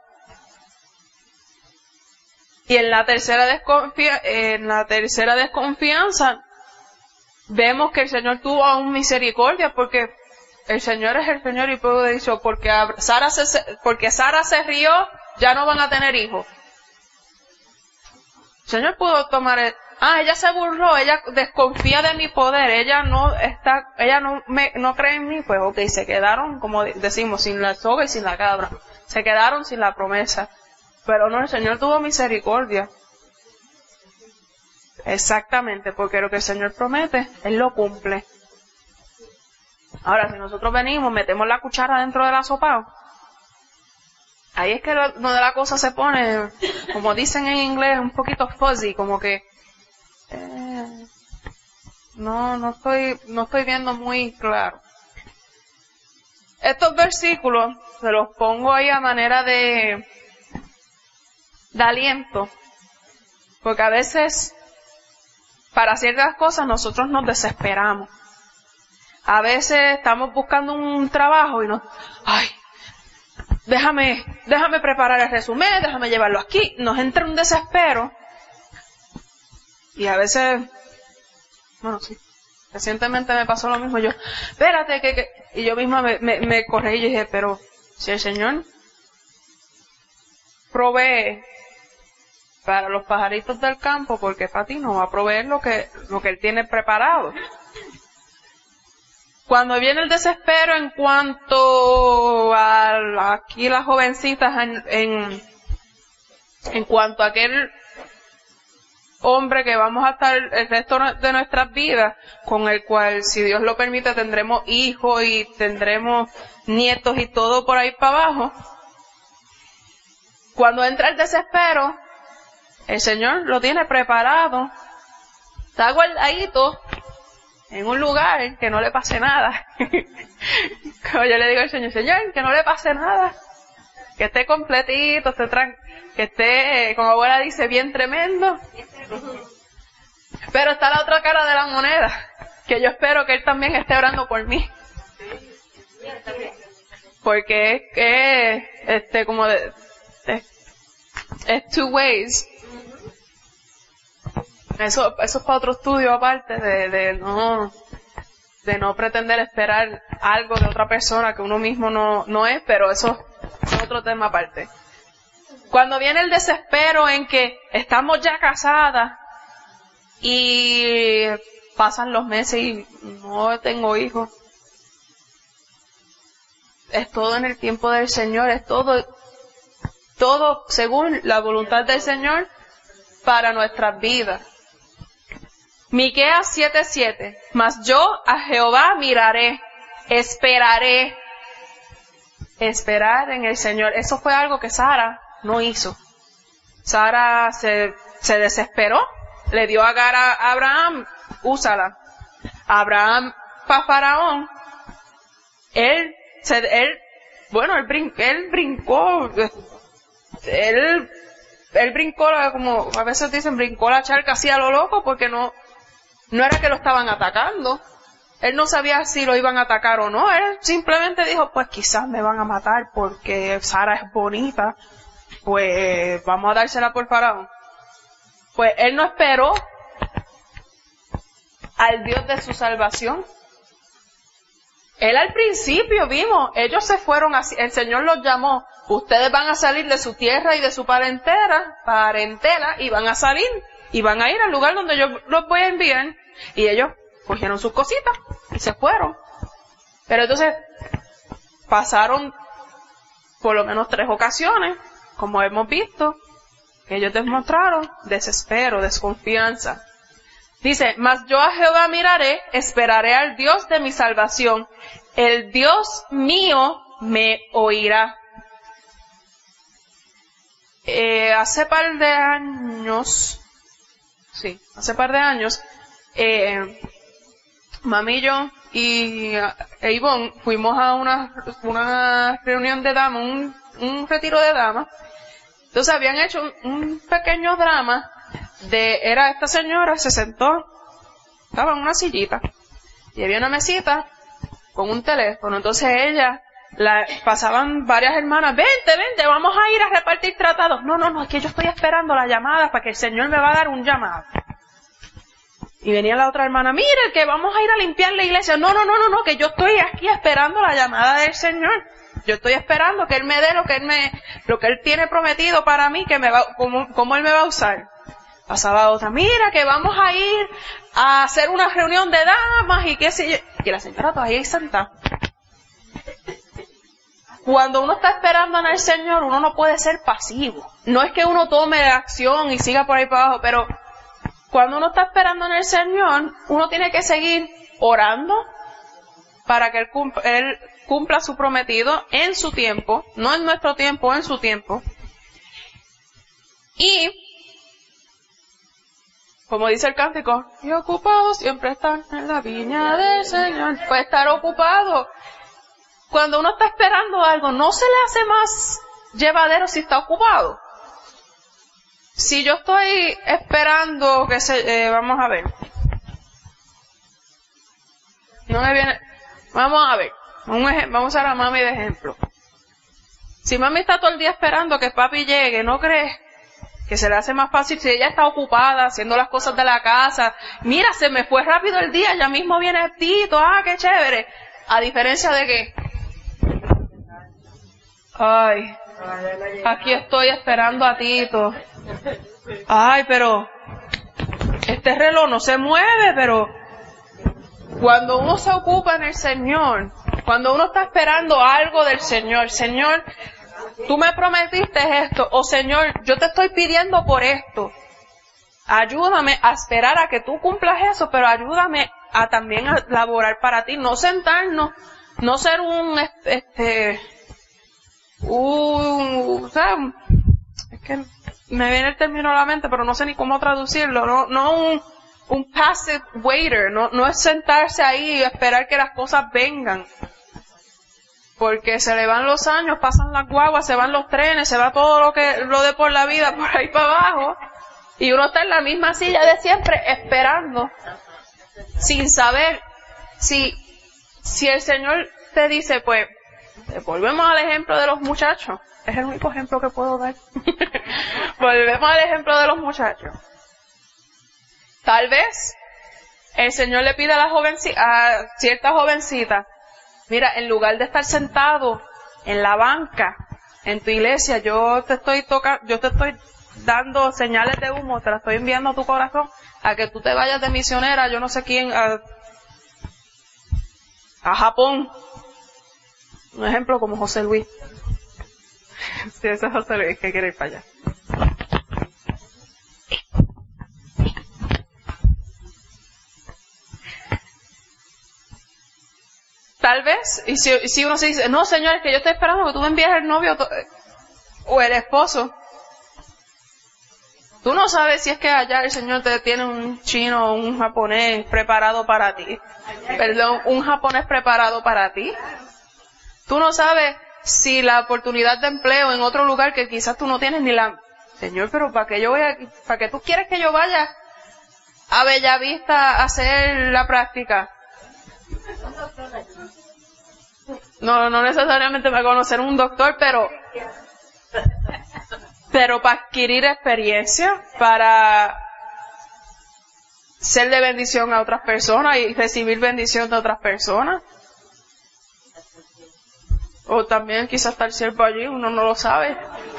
Y en la tercera desconfia, en la tercera desconfianza, vemos que el Señor tuvo aún misericordia porque el Señor es el Señor y puedo decir, porque Sara se, porque Sara se rió, ya no van a tener hijos. El Señor pudo tomar el, ah, ella se burló, ella desconfía de mi poder, ella no está, ella no me, no cree en mí, pues ok, se quedaron, como decimos, sin la soga y sin la cabra, se quedaron sin la promesa. Pero no, el Señor tuvo misericordia. Exactamente, porque lo que el Señor promete, Él lo cumple. Ahora, si nosotros venimos, metemos la cuchara dentro de la sopa, ahí es que lo, lo de la cosa se pone, como dicen en inglés, un poquito fuzzy, como que eh, no, no estoy, no estoy viendo muy claro. Estos versículos se los pongo ahí a manera de, de aliento, porque a veces para ciertas cosas nosotros nos desesperamos. A veces estamos buscando un trabajo y nos, ay, déjame, déjame preparar el resumen, déjame llevarlo aquí. Nos entra un desespero. Y a veces, bueno, sí, recientemente me pasó lo mismo. Yo, espérate, que, que, y yo misma me, me, me corrí y dije, pero si el Señor provee para los pajaritos del campo, porque para ti no va a proveer lo que, lo que Él tiene preparado. Cuando viene el desespero en cuanto a aquí las jovencitas, en, en, en cuanto a aquel hombre que vamos a estar el resto de nuestras vidas, con el cual, si Dios lo permite, tendremos hijos y tendremos nietos y todo por ahí para abajo. Cuando entra el desespero, el Señor lo tiene preparado, está guardadito en un lugar que no le pase nada. Como yo le digo al Señor, Señor, que no le pase nada, que esté completito, esté tran- que esté, como abuela dice, bien tremendo. Pero está la otra cara de la moneda, que yo espero que Él también esté orando por mí. Porque es que, este, como de, de, es two ways. Eso, eso es para otro estudio aparte de, de no, de no pretender esperar algo de otra persona que uno mismo no, no es, pero eso es otro tema aparte. Cuando viene el desespero en que estamos ya casadas y pasan los meses y no tengo hijos, es todo en el tiempo del Señor, es todo, todo según la voluntad del Señor para nuestras vidas. Miqueas siete siete, mas yo a Jehová miraré, esperaré, esperar en el Señor. Eso fue algo que Sara no hizo. Sara se, se desesperó, le dio a Agar a Abraham, úsala. Abraham para Faraón, él, se, él, bueno, él, brin, él brincó, él, él brincó, como a veces dicen, brincó la charca así a lo loco, porque no, no era que lo estaban atacando. Él no sabía si lo iban a atacar o no. Él simplemente dijo, pues quizás me van a matar porque Sara es bonita. Pues vamos a dársela por Faraón. Pues él no esperó al Dios de su salvación. Él al principio vimos, ellos se fueron así, el Señor los llamó, ustedes van a salir de su tierra y de su parentela, parentela, y van a salir, y van a ir al lugar donde yo los voy a enviar. Y ellos cogieron sus cositas y se fueron. Pero entonces pasaron por lo menos tres ocasiones, como hemos visto, que ellos demostraron desespero, desconfianza. Dice, mas yo a Jehová miraré, esperaré al Dios de mi salvación. El Dios mío me oirá. Eh, hace par de años, sí, hace par de años, eh, mami y yo y e Ivonne fuimos a una, una reunión de damas, un, un retiro de damas. Entonces habían hecho un, un pequeño drama de, era esta señora, se sentó, estaba en una sillita, y había una mesita con un teléfono. Entonces ella, la, pasaban varias hermanas, vente, vente, vamos a ir a repartir tratados. No, no, no, es que yo estoy esperando la llamada para que el Señor me va a dar un llamado. Y venía la otra hermana, mire, que vamos a ir a limpiar la iglesia. No, no, no, no, no, que yo estoy aquí esperando la llamada del Señor. Yo estoy esperando que Él me dé lo que Él me, lo que Él tiene prometido para mí, que me va, cómo, cómo Él me va a usar. Pasaba otra, mira, que vamos a ir a hacer una reunión de damas y qué sé yo. Y la señora todavía ahí sentada. Cuando uno está esperando en el Señor, uno no puede ser pasivo. No es que uno tome acción y siga por ahí para abajo, pero cuando uno está esperando en el Señor, uno tiene que seguir orando para que Él cumpla, Él cumpla su prometido en su tiempo, no en nuestro tiempo, en su tiempo. Y, como dice el cántico, y ocupado siempre están en la viña del Señor. Pues estar ocupado. Cuando uno está esperando algo, no se le hace más llevadero si está ocupado. Si yo estoy esperando que se, eh, vamos a ver. No me viene, vamos a ver. Un ejemplo, vamos a usar a mami de ejemplo. Si mami está todo el día esperando que papi llegue, ¿no crees que se le hace más fácil si ella está ocupada haciendo las cosas de la casa? Mira, se me fue rápido el día, ya mismo viene Tito, ah, qué chévere. A diferencia de que, ay, Aquí estoy esperando a Tito. Ay, pero este reloj no se mueve, pero cuando uno se ocupa en el Señor, cuando uno está esperando algo del Señor, Señor, tú me prometiste esto, o Señor, yo te estoy pidiendo por esto. Ayúdame a esperar a que tú cumplas eso, pero ayúdame a también a laborar para ti, no sentarnos, no ser un, este, un, o sea, es que me viene el término a la mente, pero no sé ni cómo traducirlo, no, no un, un passive waiter, no, no es sentarse ahí y esperar que las cosas vengan. Porque se le van los años, pasan las guaguas, se van los trenes, se va todo lo que, lo de por la vida por ahí para abajo, y uno está en la misma silla de siempre esperando, sin saber si, si el Señor te dice, pues, volvemos al ejemplo de los muchachos, es el único ejemplo que puedo dar. Volvemos al ejemplo de los muchachos. Tal vez el Señor le pide a la jovencita, a cierta jovencita, mira, en lugar de estar sentado en la banca, en tu iglesia, yo te estoy tocando, yo te estoy dando señales de humo, te las estoy enviando a tu corazón, a que tú te vayas de misionera, yo no sé quién, a, a Japón. Un ejemplo como José Luis. Sí, ese es José Luis que quiere ir para allá. Tal vez, y si, si uno se dice, no Señor, es que yo estoy esperando que tú me envíes el novio o el esposo. Tú no sabes si es que allá el Señor te tiene un chino o un japonés preparado para ti. Perdón, un japonés preparado para ti. Tú no sabes si la oportunidad de empleo en otro lugar que quizás tú no tienes ni la... Señor, pero ¿para qué yo voy a... ¿Para qué tú quieres que yo vaya a Bellavista a hacer la práctica? No, no necesariamente me conocer un doctor, pero... Pero para adquirir experiencia, para ser de bendición a otras personas y recibir bendición de otras personas. O también quizás estar siervo allí, uno no lo sabe.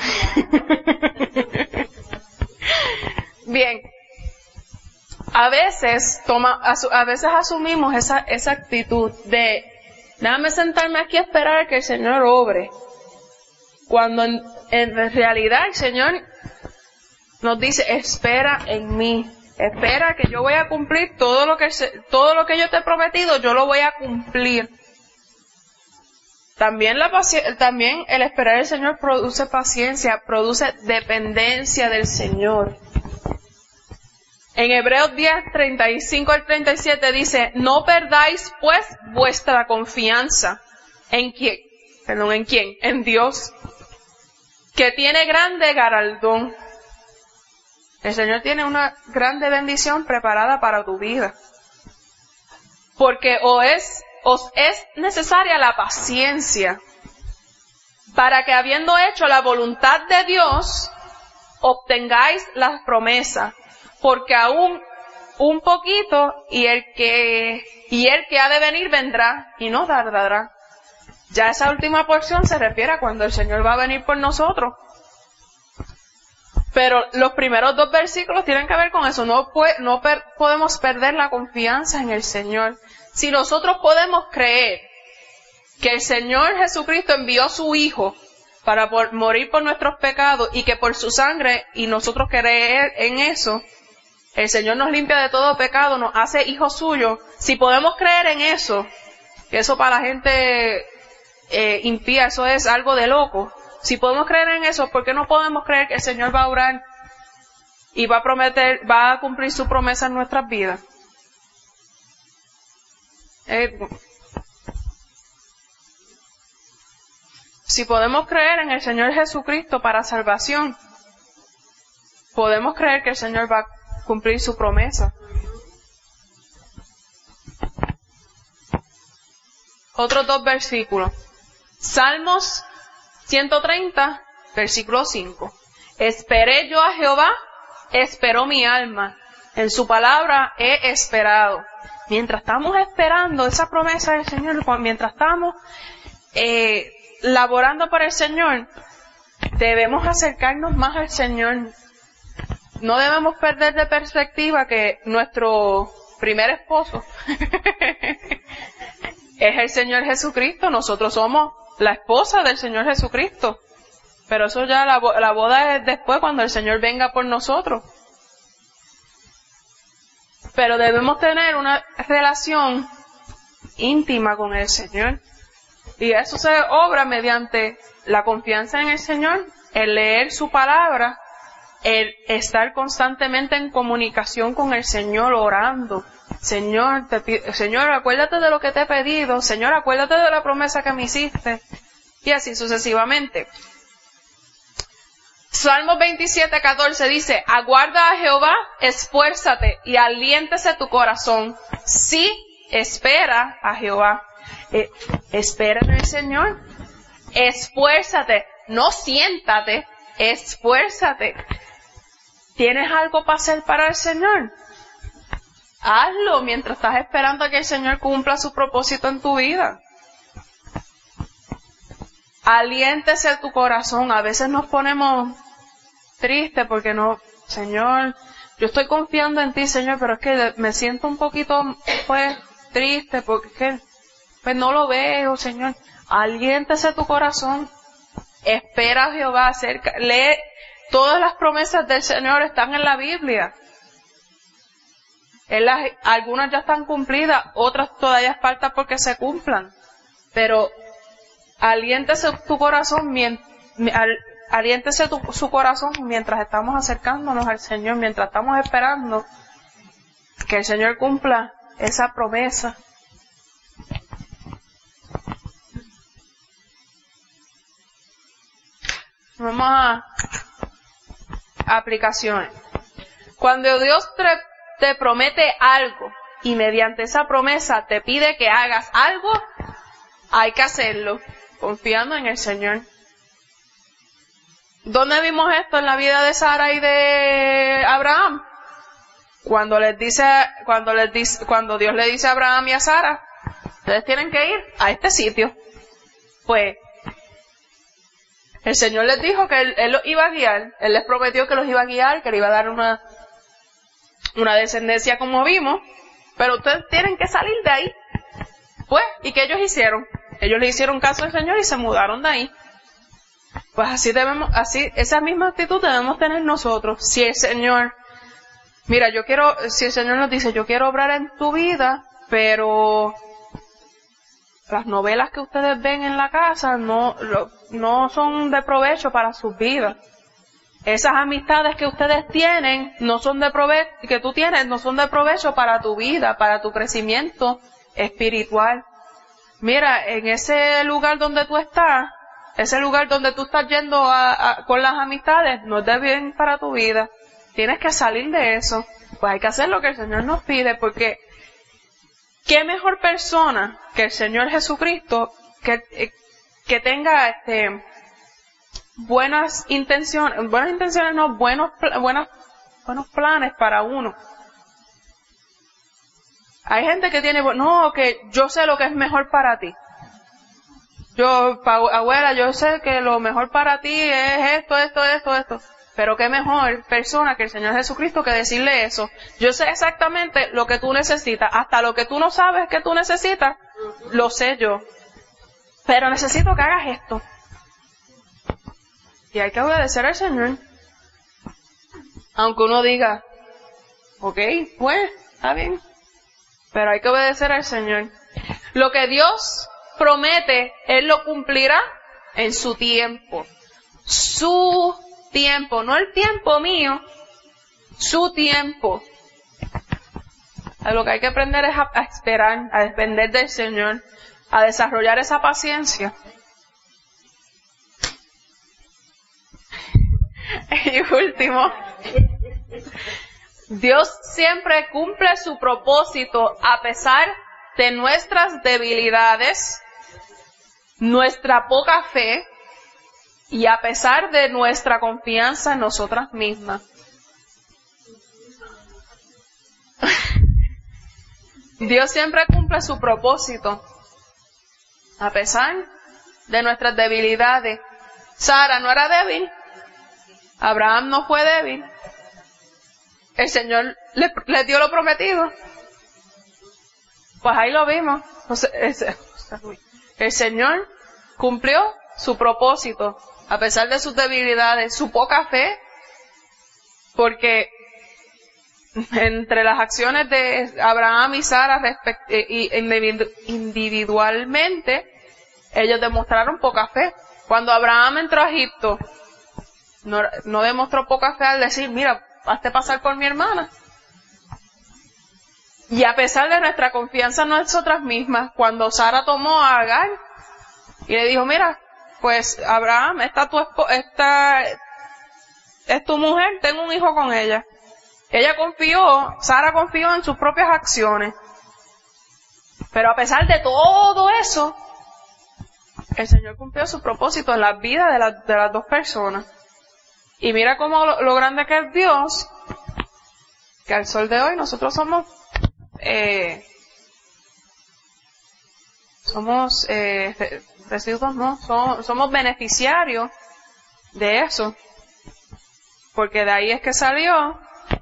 Bien. A veces toma, a veces asumimos esa, esa actitud de, déjame sentarme aquí a esperar a que el Señor obre. Cuando en, en realidad el Señor nos dice, espera en mí. Espera que yo voy a cumplir todo lo que, todo lo que yo te he prometido, yo lo voy a cumplir. También la paci- también el esperar al Señor produce paciencia, produce dependencia del Señor. En Hebreos diez, treinta y cinco al treinta y siete dice, no perdáis pues vuestra confianza. ¿En quién? Perdón, ¿en quién? En Dios, que tiene grande galardón. El Señor tiene una grande bendición preparada para tu vida. Porque o es, os es necesaria la paciencia para que habiendo hecho la voluntad de Dios, obtengáis las promesas. Porque aún un poquito y el que, y el que ha de venir vendrá y no tardará. Ya esa última porción se refiere a cuando el Señor va a venir por nosotros. Pero los primeros dos versículos tienen que ver con eso. No, puede, no per, podemos perder la confianza en el Señor. Si nosotros podemos creer que el Señor Jesucristo envió a su Hijo para por, morir por nuestros pecados y que por su sangre, y nosotros creer en eso, el Señor nos limpia de todo pecado, nos hace hijos suyos. Si podemos creer en eso, que eso para la gente eh, impía, eso es algo de loco. Si podemos creer en eso, ¿por qué no podemos creer que el Señor va a orar y va a prometer, va a cumplir su promesa en nuestras vidas? Eh, si podemos creer en el Señor Jesucristo para salvación, podemos creer que el Señor va a cumplir su promesa. Otros dos versículos. Salmos ciento treinta, versículo cinco. Esperé yo a Jehová, esperó mi alma. En su palabra he esperado. Mientras estamos esperando esa promesa del Señor, mientras estamos eh, laborando por el Señor, debemos acercarnos más al Señor. No debemos perder de perspectiva que nuestro primer esposo es el Señor Jesucristo. Nosotros somos la esposa del Señor Jesucristo. Pero eso ya, la, la boda es después, cuando el Señor venga por nosotros. Pero debemos tener una relación íntima con el Señor. Y eso se obra mediante la confianza en el Señor, el leer su palabra, el estar constantemente en comunicación con el Señor, orando. Señor, te pido, Señor, acuérdate de lo que te he pedido. Señor, acuérdate de la promesa que me hiciste. Y así sucesivamente. Salmos veintisiete, catorce dice, aguarda a Jehová, esfuérzate y aliéntese tu corazón. Sí, espera a Jehová. Eh, espera en el Señor. Esfuérzate, no siéntate, esfuérzate. ¿Tienes algo para hacer para el Señor? Hazlo mientras estás esperando a que el Señor cumpla su propósito en tu vida. Aliéntese tu corazón. A veces nos ponemos tristes porque no, Señor, yo estoy confiando en ti, Señor, pero es que me siento un poquito, pues, triste porque es que, pues, no lo veo, Señor. Aliéntese tu corazón. Espera a Jehová, acerca, lee, todas las promesas del Señor están en la Biblia. En las, algunas ya están cumplidas, otras todavía faltan porque se cumplan. Pero aliéntese tu corazón, mien, al, aliéntese tu, su corazón mientras estamos acercándonos al Señor, mientras estamos esperando que el Señor cumpla esa promesa. Vamos a aplicaciones. Cuando Dios te, te promete algo y mediante esa promesa te pide que hagas algo, hay que hacerlo, confiando en el Señor. ¿Dónde vimos esto en la vida de Sara y de Abraham? Cuando les dice, cuando les dice, cuando Dios le dice a Abraham y a Sara, ustedes tienen que ir a este sitio. Pues, el Señor les dijo que Él, Él los iba a guiar. Él les prometió que los iba a guiar, que le iba a dar una, una descendencia como vimos. Pero ustedes tienen que salir de ahí. Pues, ¿y qué ellos hicieron? Ellos le hicieron caso al Señor y se mudaron de ahí. Pues así debemos, así, esa misma actitud debemos tener nosotros. Si el Señor, mira, yo quiero, si el Señor nos dice, yo quiero obrar en tu vida, pero las novelas que ustedes ven en la casa no, lo, no son de provecho para sus vidas. Esas amistades que ustedes tienen no son de provecho, que tú tienes, no son de provecho para tu vida, para tu crecimiento espiritual. Mira, en ese lugar donde tú estás, ese lugar donde tú estás yendo a, a, con las amistades, no es de bien para tu vida. Tienes que salir de eso. Pues hay que hacer lo que el Señor nos pide, porque ¿qué mejor persona que el Señor Jesucristo que, que tenga este buenas intenciones, buenas intenciones no, buenos, buenas, buenos planes para uno? Hay gente que tiene, no, que yo sé lo que es mejor para ti. Yo, pa, abuela, yo sé que lo mejor para ti es esto, esto, esto, esto. Pero qué mejor persona que el Señor Jesucristo que decirle eso. Yo sé exactamente lo que tú necesitas. Hasta lo que tú no sabes que tú necesitas, lo sé yo. Pero necesito que hagas esto. Y hay que obedecer al Señor. Aunque uno diga, ok, pues, está bien. Pero hay que obedecer al Señor. Lo que Dios promete, Él lo cumplirá en su tiempo. Su tiempo, no el tiempo mío, su tiempo. Lo que hay que aprender es a, a esperar, a depender del Señor, a desarrollar esa paciencia. Y último, Dios siempre cumple su propósito a pesar de nuestras debilidades, nuestra poca fe y a pesar de nuestra confianza en nosotras mismas. Dios siempre cumple su propósito a pesar de nuestras debilidades Sara no era débil, Abraham no fue débil, el Señor le, le dio lo prometido. Pues ahí lo vimos. El Señor cumplió su propósito, a pesar de sus debilidades, su poca fe, porque entre las acciones de Abraham y Sara respect- y individualmente, ellos demostraron poca fe. Cuando Abraham entró a Egipto, no, no demostró poca fe al decir, mira, hazte pasar por mi hermana. Y a pesar de nuestra confianza en nosotras mismas, cuando Sara tomó a Agar y le dijo, mira, pues Abraham, esta, tu esp- esta es tu mujer, tengo un hijo con ella. Ella confió, Sara confió en sus propias acciones. Pero a pesar de todo eso, el Señor cumplió su propósito en la vida de, la, de las dos personas. Y mira cómo lo, lo grande que es Dios, que al sol de hoy nosotros somos, eh, somos eh, residuos, no, somos, somos beneficiarios de eso. Porque de ahí es que salió,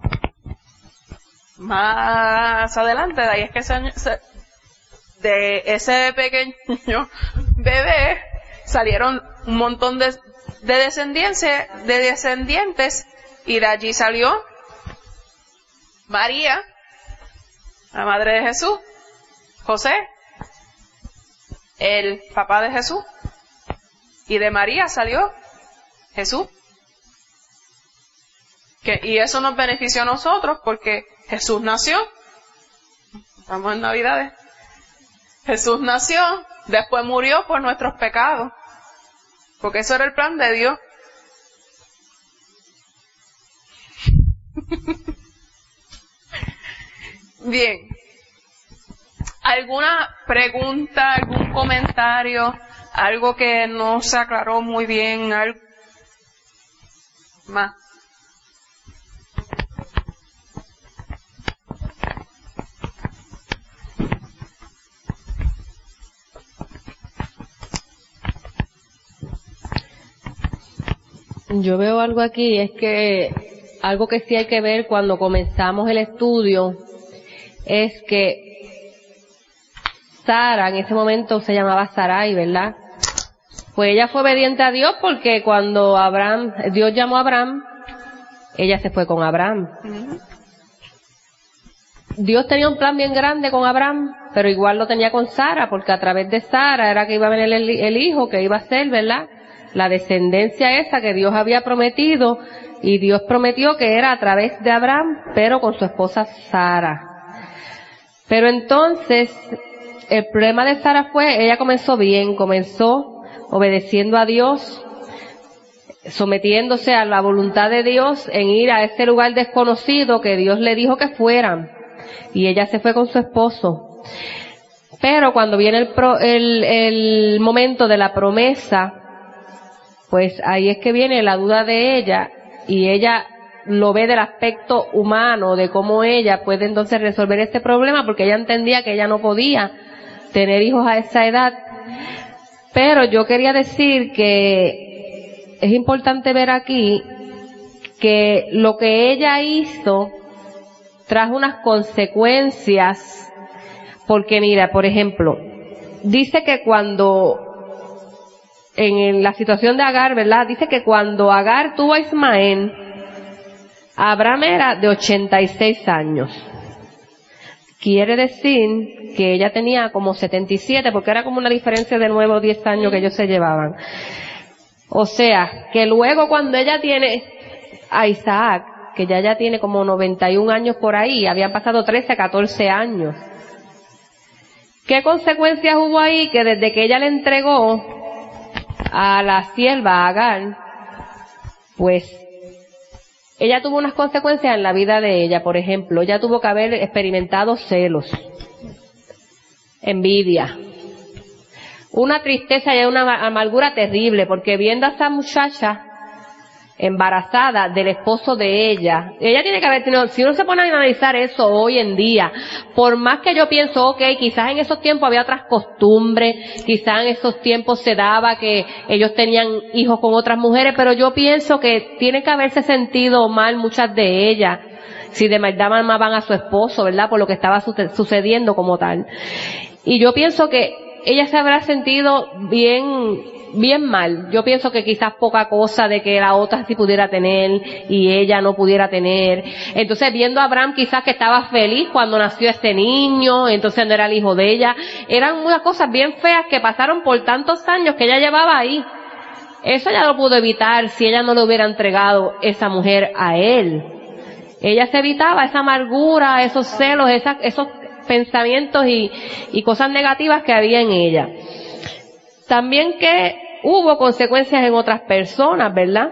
más adelante, de ahí es que se, de ese pequeño bebé salieron un montón de, de descendientes, de descendientes, y de allí salió María, la madre de Jesús, José, el papá de Jesús, y de María salió Jesús. Que, y eso nos benefició a nosotros porque Jesús nació, estamos en Navidades, Jesús nació, después murió por nuestros pecados, porque eso era el plan de Dios. Bien, ¿alguna pregunta, algún comentario, algo que no se aclaró muy bien, algo más? Yo veo algo aquí, es que algo que sí hay que ver cuando comenzamos el estudio es que Sara en ese momento se llamaba Sarai, ¿verdad? Pues ella fue obediente a Dios porque cuando Abraham, Dios llamó a Abraham, ella se fue con Abraham. Dios tenía un plan bien grande con Abraham, pero igual lo tenía con Sara, porque a través de Sara era que iba a venir el, el hijo que iba a ser, ¿verdad? La descendencia esa que Dios había prometido, y Dios prometió que era a través de Abraham, pero con su esposa Sara. Pero entonces, el problema de Sara fue, ella comenzó bien, comenzó obedeciendo a Dios, sometiéndose a la voluntad de Dios en ir a ese lugar desconocido que Dios le dijo que fueran, y ella se fue con su esposo. Pero cuando viene el, pro, el, el momento de la promesa, pues ahí es que viene la duda de ella, y ella lo ve del aspecto humano, de cómo ella puede entonces resolver este problema, porque ella entendía que ella no podía tener hijos a esa edad. Pero yo quería decir que es importante ver aquí que lo que ella hizo trajo unas consecuencias, porque mira, por ejemplo, dice que cuando en la situación de Agar, ¿verdad? Dice que cuando Agar tuvo a Ismael, Abraham era de ochenta y seis años. Quiere decir que ella tenía como setenta y siete, porque era como una diferencia de nueve o diez años que ellos se llevaban. O sea, que luego cuando ella tiene a Isaac, que ya ya tiene como noventa y un años por ahí, habían pasado trece, catorce años. ¿Qué consecuencias hubo ahí? Que desde que ella le entregó a la sierva Agar, pues ella tuvo unas consecuencias en la vida de ella. Por ejemplo, ella tuvo que haber experimentado celos, envidia, una tristeza y una amargura terrible, porque viendo a esa muchacha embarazada del esposo de ella. Ella tiene que haber tenido, si uno se pone a analizar eso hoy en día, por más que yo pienso, ok, quizás en esos tiempos había otras costumbres, quizás en esos tiempos se daba que ellos tenían hijos con otras mujeres, pero yo pienso que tiene que haberse sentido mal muchas de ellas, si de verdad amaban a su esposo, ¿verdad? Por lo que estaba sucediendo como tal. Y yo pienso que ella se habrá sentido bien, bien mal. Yo pienso que quizás poca cosa de que la otra sí pudiera tener y ella no pudiera tener. Entonces viendo a Abraham quizás que estaba feliz cuando nació este niño, entonces no era el hijo de ella. Eran unas cosas bien feas que pasaron por tantos años que ella llevaba ahí. Eso ella lo pudo evitar si ella no le hubiera entregado esa mujer a él. Ella se evitaba esa amargura, esos celos, esas, esos pensamientos y, y cosas negativas que había en ella. También que hubo consecuencias en otras personas, ¿verdad?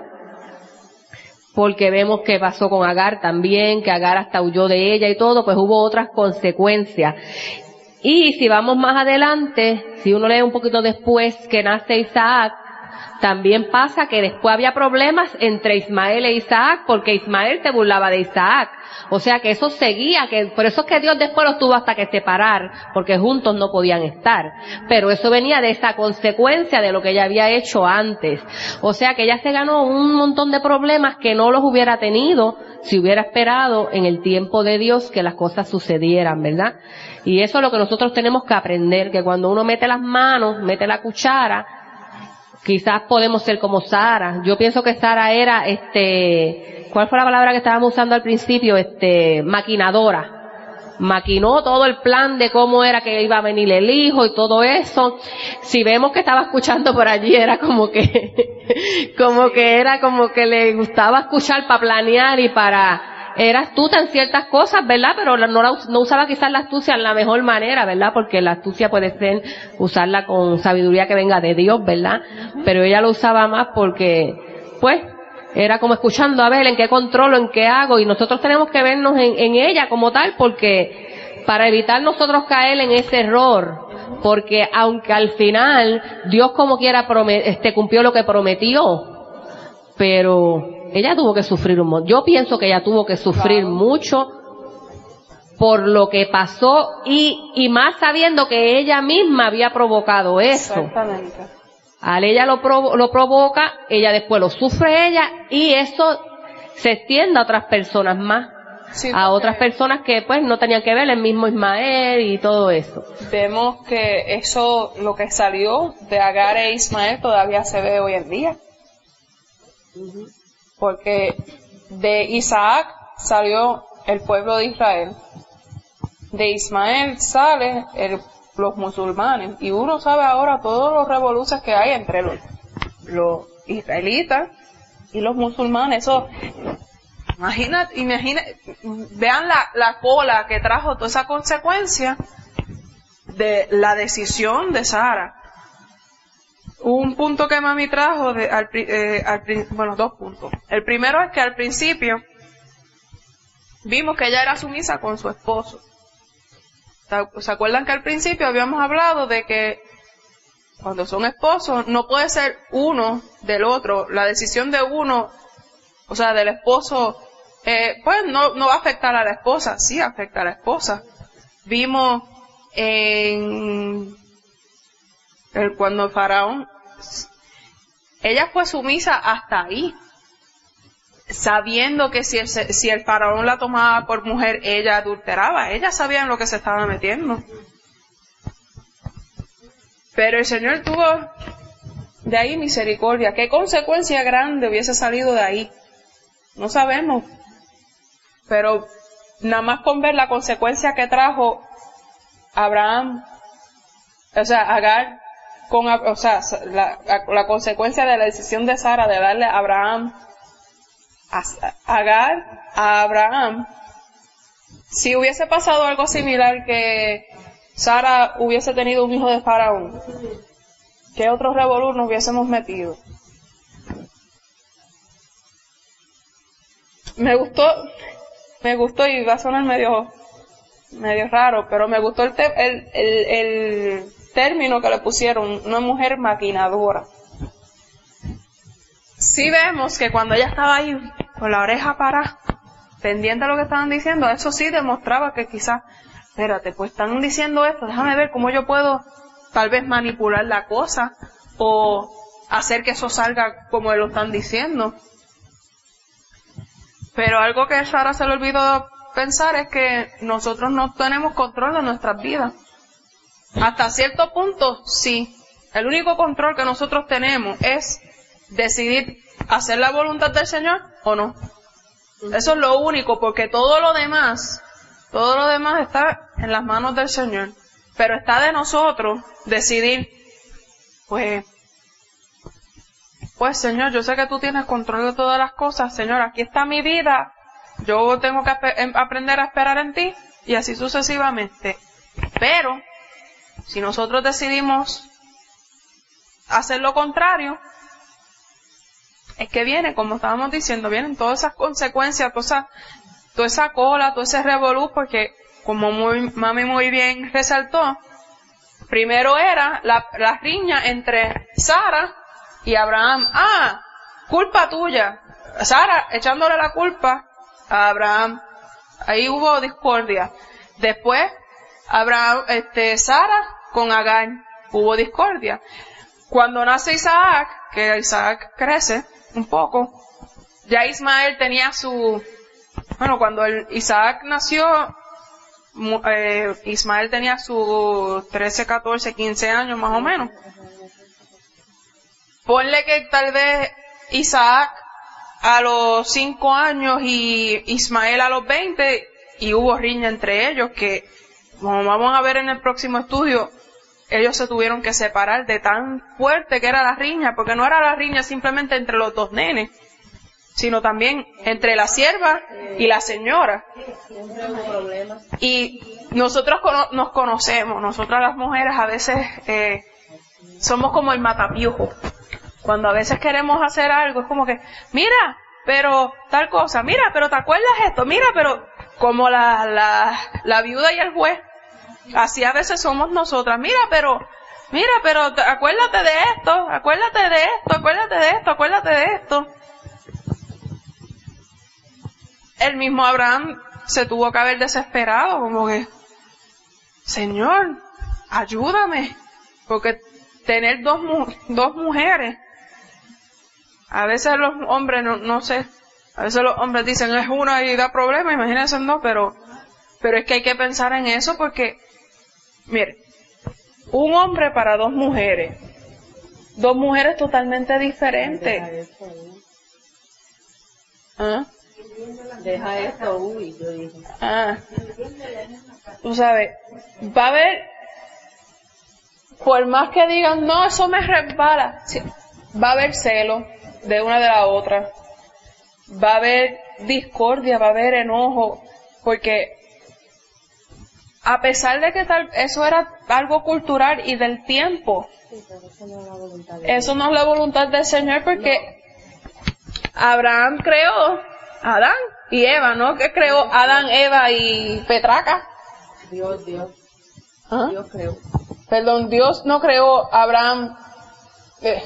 Porque vemos que pasó con Agar también, que Agar hasta huyó de ella y todo, pues hubo otras consecuencias. Y si vamos más adelante, si uno lee un poquito después que nace Isaac, también pasa que después había problemas entre Ismael e Isaac, porque Ismael se burlaba de Isaac. O sea que eso seguía, que por eso es que Dios después los tuvo hasta que separar, porque juntos no podían estar. Pero eso venía de esa consecuencia de lo que ella había hecho antes. O sea que ella se ganó un montón de problemas que no los hubiera tenido si hubiera esperado en el tiempo de Dios que las cosas sucedieran, ¿verdad? Y eso es lo que nosotros tenemos que aprender, que cuando uno mete las manos, mete la cuchara, quizás podemos ser como Sara. Yo pienso que Sara era, este, ¿cuál fue la palabra que estábamos usando al principio? Este, maquinadora. Maquinó todo el plan de cómo era que iba a venir el hijo y todo eso. Si vemos que estaba escuchando por allí, era como que, como que era como que le gustaba escuchar para planear y para, era astuta en ciertas cosas, ¿verdad? Pero no, la, no usaba quizás la astucia en la mejor manera, ¿verdad? Porque la astucia puede ser usarla con sabiduría que venga de Dios, ¿verdad? Pero ella lo usaba más porque, pues, era como escuchando a ver en qué controlo, en qué hago, y nosotros tenemos que vernos en, en ella como tal, porque para evitar nosotros caer en ese error, porque aunque al final Dios como quiera promet, este, cumplió lo que prometió, pero ella tuvo que sufrir un montón. Yo pienso que ella tuvo que sufrir claro. mucho por lo que pasó y, y más sabiendo que ella misma había provocado eso. Exactamente. Al ella lo, provo- lo provoca, ella después lo sufre ella y eso se extiende a otras personas más. Sí, a otras personas que pues no tenían que ver, el mismo Ismael y todo eso. Vemos que eso, lo que salió de Agar e Ismael todavía se ve hoy en día. Uh-huh. Porque de Isaac salió el pueblo de Israel, de Ismael sale el, los musulmanes, y uno sabe ahora todos los revoluciones que hay entre los, los israelitas y los musulmanes. Eso, imagina, imagina, vean la, la cola que trajo toda esa consecuencia de la decisión de Sara. Un punto que mami trajo, de, al, eh, al, bueno, dos puntos. El primero es que al principio vimos que ella era sumisa con su esposo. ¿Se acuerdan que al principio habíamos hablado de que cuando son esposos no puede ser uno del otro? La decisión de uno, o sea, del esposo, eh, pues no, no va a afectar a la esposa, sí afecta a la esposa. Vimos en el, cuando el faraón, ella fue sumisa hasta ahí, sabiendo que si el, si el faraón la tomaba por mujer, ella adulteraba. Ella sabía en lo que se estaba metiendo. Pero el Señor tuvo de ahí misericordia. ¿Qué consecuencia grande hubiese salido de ahí? No sabemos. Pero nada más con ver la consecuencia que trajo Abraham, o sea, Agar, con, o sea, la, la, la consecuencia de la decisión de Sara de darle a Abraham, a, a Agar, a Abraham, si hubiese pasado algo similar, que Sara hubiese tenido un hijo de Faraón, ¿qué otro revolú nos hubiésemos metido? Me gustó, me gustó y va a sonar medio, medio raro, pero me gustó el, te, el, el, el término que le pusieron, una mujer maquinadora. sí vemos que cuando ella estaba ahí con la oreja parada, pendiente a lo que estaban diciendo, eso sí demostraba que quizás, espérate, pues están diciendo esto, déjame ver cómo yo puedo tal vez manipular la cosa o hacer que eso salga como lo están diciendo. Pero algo que a Sara se le olvidó pensar es que nosotros no tenemos control de nuestras vidas. Hasta cierto punto, sí. El único control que nosotros tenemos es decidir hacer la voluntad del Señor o no. Eso es lo único, porque todo lo demás, todo lo demás está en las manos del Señor. Pero está de nosotros decidir, pues, pues Señor, yo sé que tú tienes control de todas las cosas, Señor, aquí está mi vida, yo tengo que ap- aprender a esperar en ti, y así sucesivamente. Pero, si nosotros decidimos hacer lo contrario, es que viene, como estábamos diciendo, vienen todas esas consecuencias, toda esa, toda esa cola, todo ese revolú, porque, como muy, mami muy bien resaltó, primero era la, la riña entre Sara y Abraham. Ah, culpa tuya. Sara echándole la culpa a Abraham. Ahí hubo discordia. Después, Abraham, este, Sara con Agar, hubo discordia. Cuando nace Isaac, que Isaac crece un poco, ya Ismael tenía su, bueno, cuando el Isaac nació, eh, Ismael tenía sus trece, catorce, quince años más o menos. Ponle que tal vez Isaac a los cinco años y Ismael a los veinte, y hubo riña entre ellos que, como vamos a ver en el próximo estudio, ellos se tuvieron que separar de tan fuerte que era la riña, porque no era la riña simplemente entre los dos nenes, sino también entre la sierva y la señora. Y nosotros cono- nos conocemos, nosotras las mujeres a veces eh, somos como el matapiujo. Cuando a veces queremos hacer algo, es como que, mira, pero tal cosa, mira, pero ¿te acuerdas esto? Mira, pero como la, la, la viuda y el juez, así a veces somos nosotras, mira, pero, mira, pero acuérdate de esto, acuérdate de esto, acuérdate de esto, acuérdate de esto. El mismo Abraham se tuvo que haber desesperado, como que, Señor, ayúdame, porque tener dos, mu- dos mujeres, a veces los hombres, no, no sé, a veces los hombres dicen es una y da problema, imagínense no, pero, pero es que hay que pensar en eso porque, mire, un hombre para dos mujeres, dos mujeres totalmente diferentes. ¿Ah? Deja esto, uy, yo dije. Ah, tú sabes, va a haber, por más que digan, no, eso me resbala, sí, va a haber celo de una de la otra, va a haber discordia, va a haber enojo, porque a pesar de que tal, eso era algo cultural y del tiempo, eso no es la voluntad del Señor, porque Abraham creó a Adán y Eva, ¿no? Que creó Adán, Eva y Petraca. Dios, Dios. ¿Ah? Dios creó. Perdón, Dios no creó a Abraham. Eh.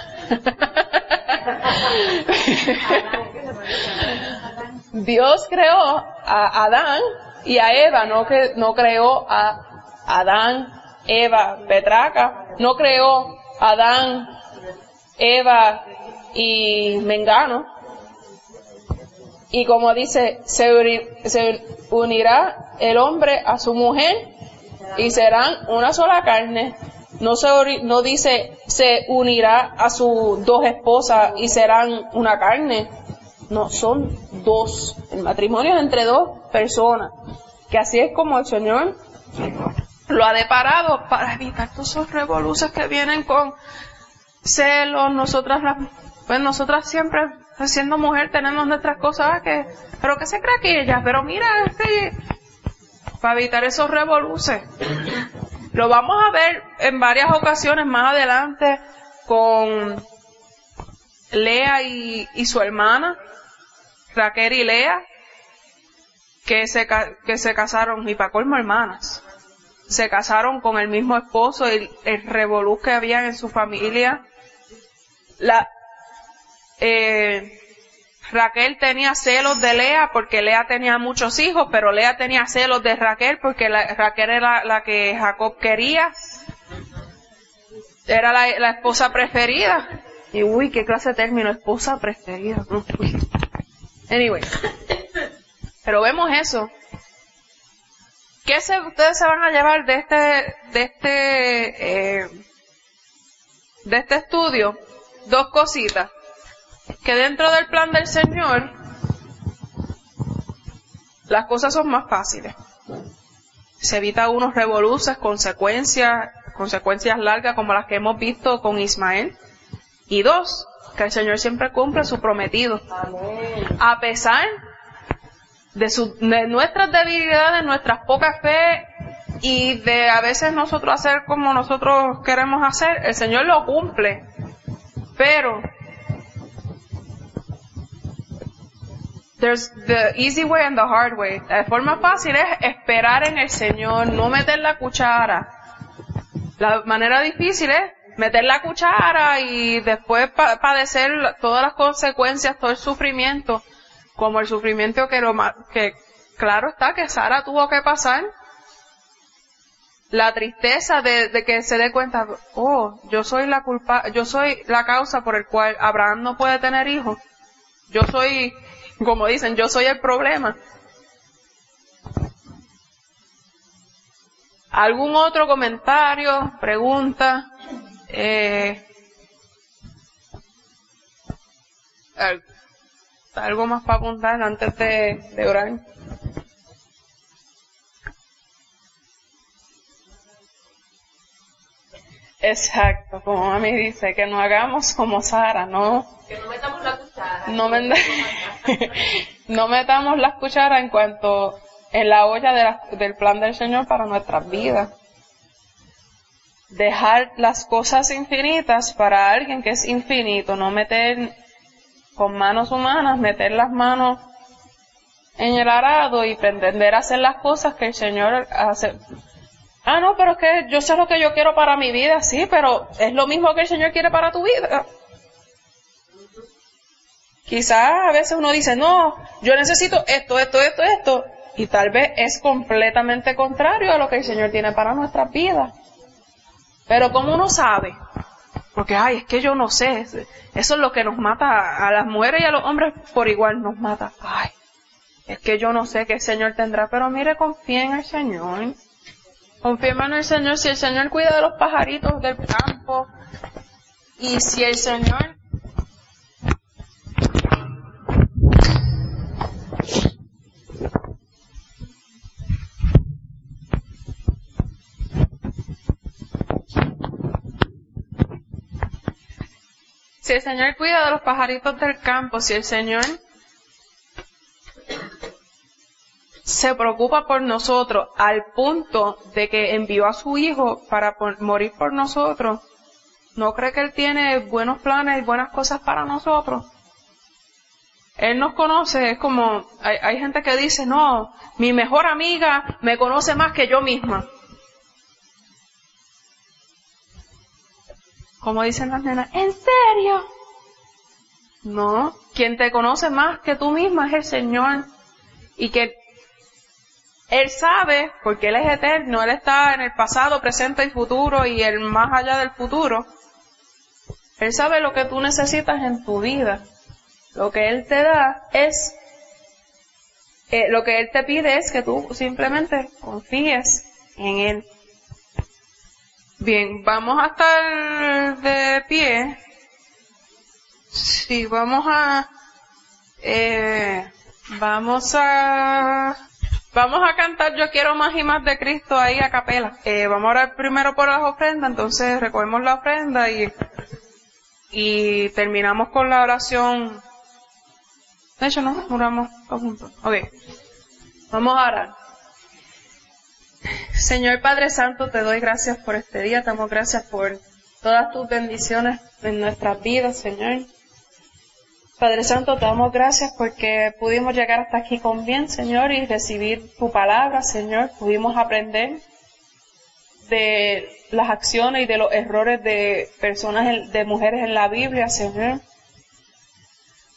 Dios creó a Adán y a Eva, no que no creó a Adán, Eva, Petraca, no creó a Adán, Eva y Mengano. Y como dice, se, uni, se unirá el hombre a su mujer y serán una sola carne. No se no dice se unirá a sus dos esposas y serán una carne. No, son dos. El matrimonio es entre dos personas. Que así es como el Señor lo ha deparado para evitar todos esos revoluciones que vienen con celos. Nosotras, las, pues nosotras siempre, siendo mujer, tenemos nuestras cosas que, pero que se cree que ella, pero mira, este, para evitar esos revoluces. Lo vamos a ver en varias ocasiones más adelante con Lea y, y su hermana, Raquel y Lea, que se, que se casaron, y para colmo hermanas, se casaron con el mismo esposo, y el revolú que había en su familia. La, eh, Raquel tenía celos de Lea porque Lea tenía muchos hijos, pero Lea tenía celos de Raquel porque la, Raquel era la que Jacob quería. Era la, la esposa preferida. Y uy, qué clase de término, esposa preferida. Anyway. Pero vemos eso. ¿Qué se, ustedes se van a llevar de este, de este, eh, de este estudio? Dos cositas. Que dentro del plan del Señor, las cosas son más fáciles. Se evita unos revoluces, consecuencias, consecuencias largas como las que hemos visto con Ismael. Y dos, que el Señor siempre cumple su prometido. Amén. A pesar de, su, de nuestras debilidades, nuestras poca fe y de a veces nosotros hacer como nosotros queremos hacer, el Señor lo cumple. Pero there's the easy way and the hard way. La forma fácil es esperar en el Señor, no meter la cuchara. La manera difícil es meter la cuchara y después pa- padecer todas las consecuencias, todo el sufrimiento, como el sufrimiento que, lo, que claro está que Sara tuvo que pasar. La tristeza de, de que se dé cuenta, oh, yo soy la culpa, yo soy la causa por el cual Abraham no puede tener hijos. Yo soy, como dicen, yo soy el problema. ¿Algún otro comentario, pregunta? Eh, ¿Algo más para apuntar antes de, de orar? Exacto, como mami dice, que no hagamos como Sara, no. Que no metamos la cuchara. No, men- no metamos las cucharas en cuanto en la olla de la, del plan del Señor para nuestras vidas. Dejar las cosas infinitas para alguien que es infinito, no meter con manos humanas, meter las manos en el arado y pretender hacer las cosas que el Señor hace. Ah, no, pero es que yo sé lo que yo quiero para mi vida, sí, pero es lo mismo que el Señor quiere para tu vida. Quizás a veces uno dice, no, yo necesito esto, esto, esto, esto, y tal vez es completamente contrario a lo que el Señor tiene para nuestras vidas. Pero ¿cómo uno sabe? Porque, ay, es que yo no sé, eso es lo que nos mata a las mujeres y a los hombres por igual nos mata. Ay, es que yo no sé qué el Señor tendrá, pero mire, confía en el Señor. Confía en el Señor, si el Señor cuida de los pajaritos del campo, y si el Señor Si el Señor cuida de los pajaritos del campo, si el Señor se preocupa por nosotros al punto de que envió a su Hijo para por, morir por nosotros, ¿no cree que Él tiene buenos planes y buenas cosas para nosotros? Él nos conoce, es como, hay, hay gente que dice, no, mi mejor amiga me conoce más que yo misma. Como dicen las nenas, ¿en serio? No, quien te conoce más que tú misma es el Señor. Y que Él sabe, porque Él es eterno, Él está en el pasado, presente y futuro y el más allá del futuro. Él sabe lo que tú necesitas en tu vida. Lo que Él te da es, eh, lo que Él te pide es que tú simplemente confíes en Él. Bien, vamos a estar de pie. Sí, vamos a, eh, vamos a, vamos a cantar Yo quiero más y más de Cristo ahí a capela. Eh, vamos a orar primero por las ofrendas, entonces recogemos la ofrenda y, y terminamos con la oración. De hecho, no, oramos todos juntos. Ok, vamos a orar. Señor Padre Santo, te doy gracias por este día, te damos gracias por todas tus bendiciones en nuestras vidas, Señor. Padre Santo, te damos gracias porque pudimos llegar hasta aquí con bien, Señor, y recibir tu palabra, Señor. Pudimos aprender de las acciones y de los errores de personas, de mujeres en la Biblia, Señor.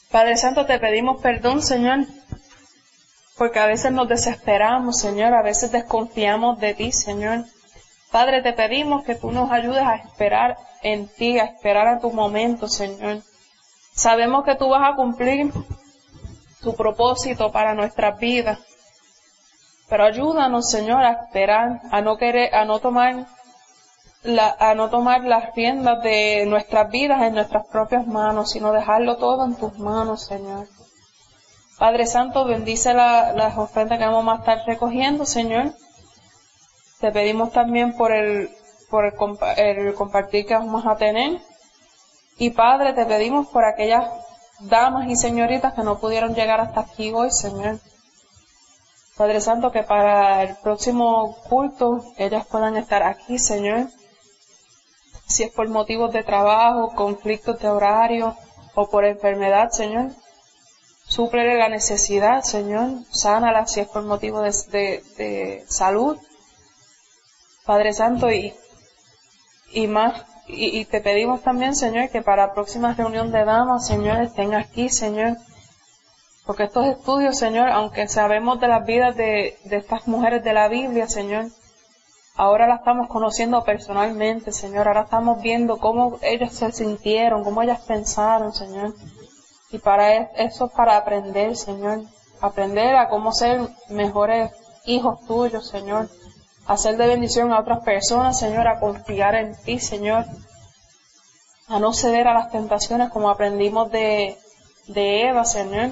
Padre Santo, te pedimos perdón, Señor, porque a veces nos desesperamos, Señor, a veces desconfiamos de ti, Señor. Padre, te pedimos que tú nos ayudes a esperar en ti, a esperar a tu momento, Señor. Sabemos que tú vas a cumplir tu propósito para nuestras vidas, pero ayúdanos, Señor, a esperar, a no querer, a no tomar la, a no tomar las riendas de nuestras vidas en nuestras propias manos, sino dejarlo todo en tus manos, Señor. Padre Santo, bendice la, las ofrendas que vamos a estar recogiendo, Señor. Te pedimos también por el, por el, compa- el compartir que vamos a tener. Y Padre, te pedimos por aquellas damas y señoritas que no pudieron llegar hasta aquí hoy, Señor. Padre Santo, que para el próximo culto ellas puedan estar aquí, Señor. Si es por motivos de trabajo, conflictos de horario o por enfermedad, Señor. Súplele la necesidad, Señor. Sánala si es por motivo de, de, de salud. Padre Santo, y, y más, y, y te pedimos también, Señor, que para la próxima reunión de damas, Señor, estén aquí, Señor. Porque estos estudios, Señor, aunque sabemos de las vidas de, de estas mujeres de la Biblia, Señor, ahora las estamos conociendo personalmente, Señor. Ahora estamos viendo cómo ellas se sintieron, cómo ellas pensaron, Señor. Y para eso es para aprender, Señor. Aprender a cómo ser mejores hijos tuyos, Señor. Hacer de bendición a otras personas, Señor. A confiar en ti, Señor. A no ceder a las tentaciones como aprendimos de, de Eva, Señor.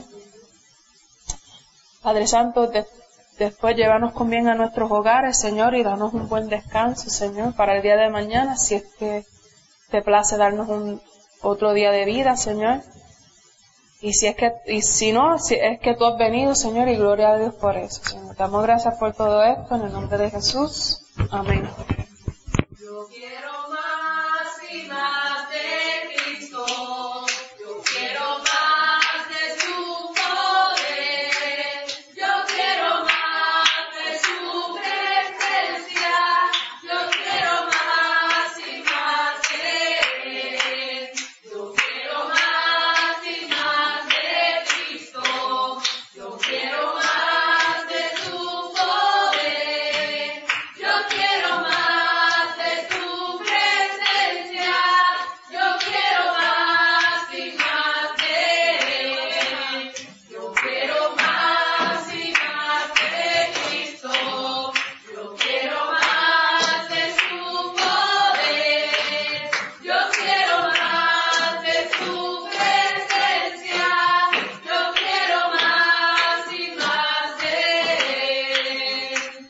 Padre Santo, de, después llévanos con bien a nuestros hogares, Señor, y danos un buen descanso, Señor, para el día de mañana, si es que te place darnos un otro día de vida, Señor. Y si es que, y si no, si es que tú has venido, Señor, y gloria a Dios por eso, Señor. Te damos gracias por todo esto, en el nombre de Jesús. Amén. Yo quiero más y más de Cristo. Yo quiero más de su poder. Yo quiero más de su presencia. Yo quiero más y más de él. Yo quiero más y más de Cristo. Yo quiero más de su poder. Yo quiero más de su presencia. Yo quiero más y más de él. Yo quiero más y más de Cristo. Yo quiero más de su poder. Yo quiero más de su presencia. Yo quiero más y más de él.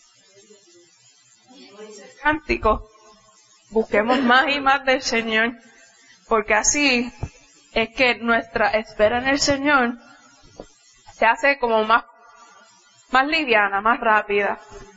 Cántico. Busquemos más y más del Señor. Porque así es que nuestra espera en el Señor se hace como más, más liviana, más rápida.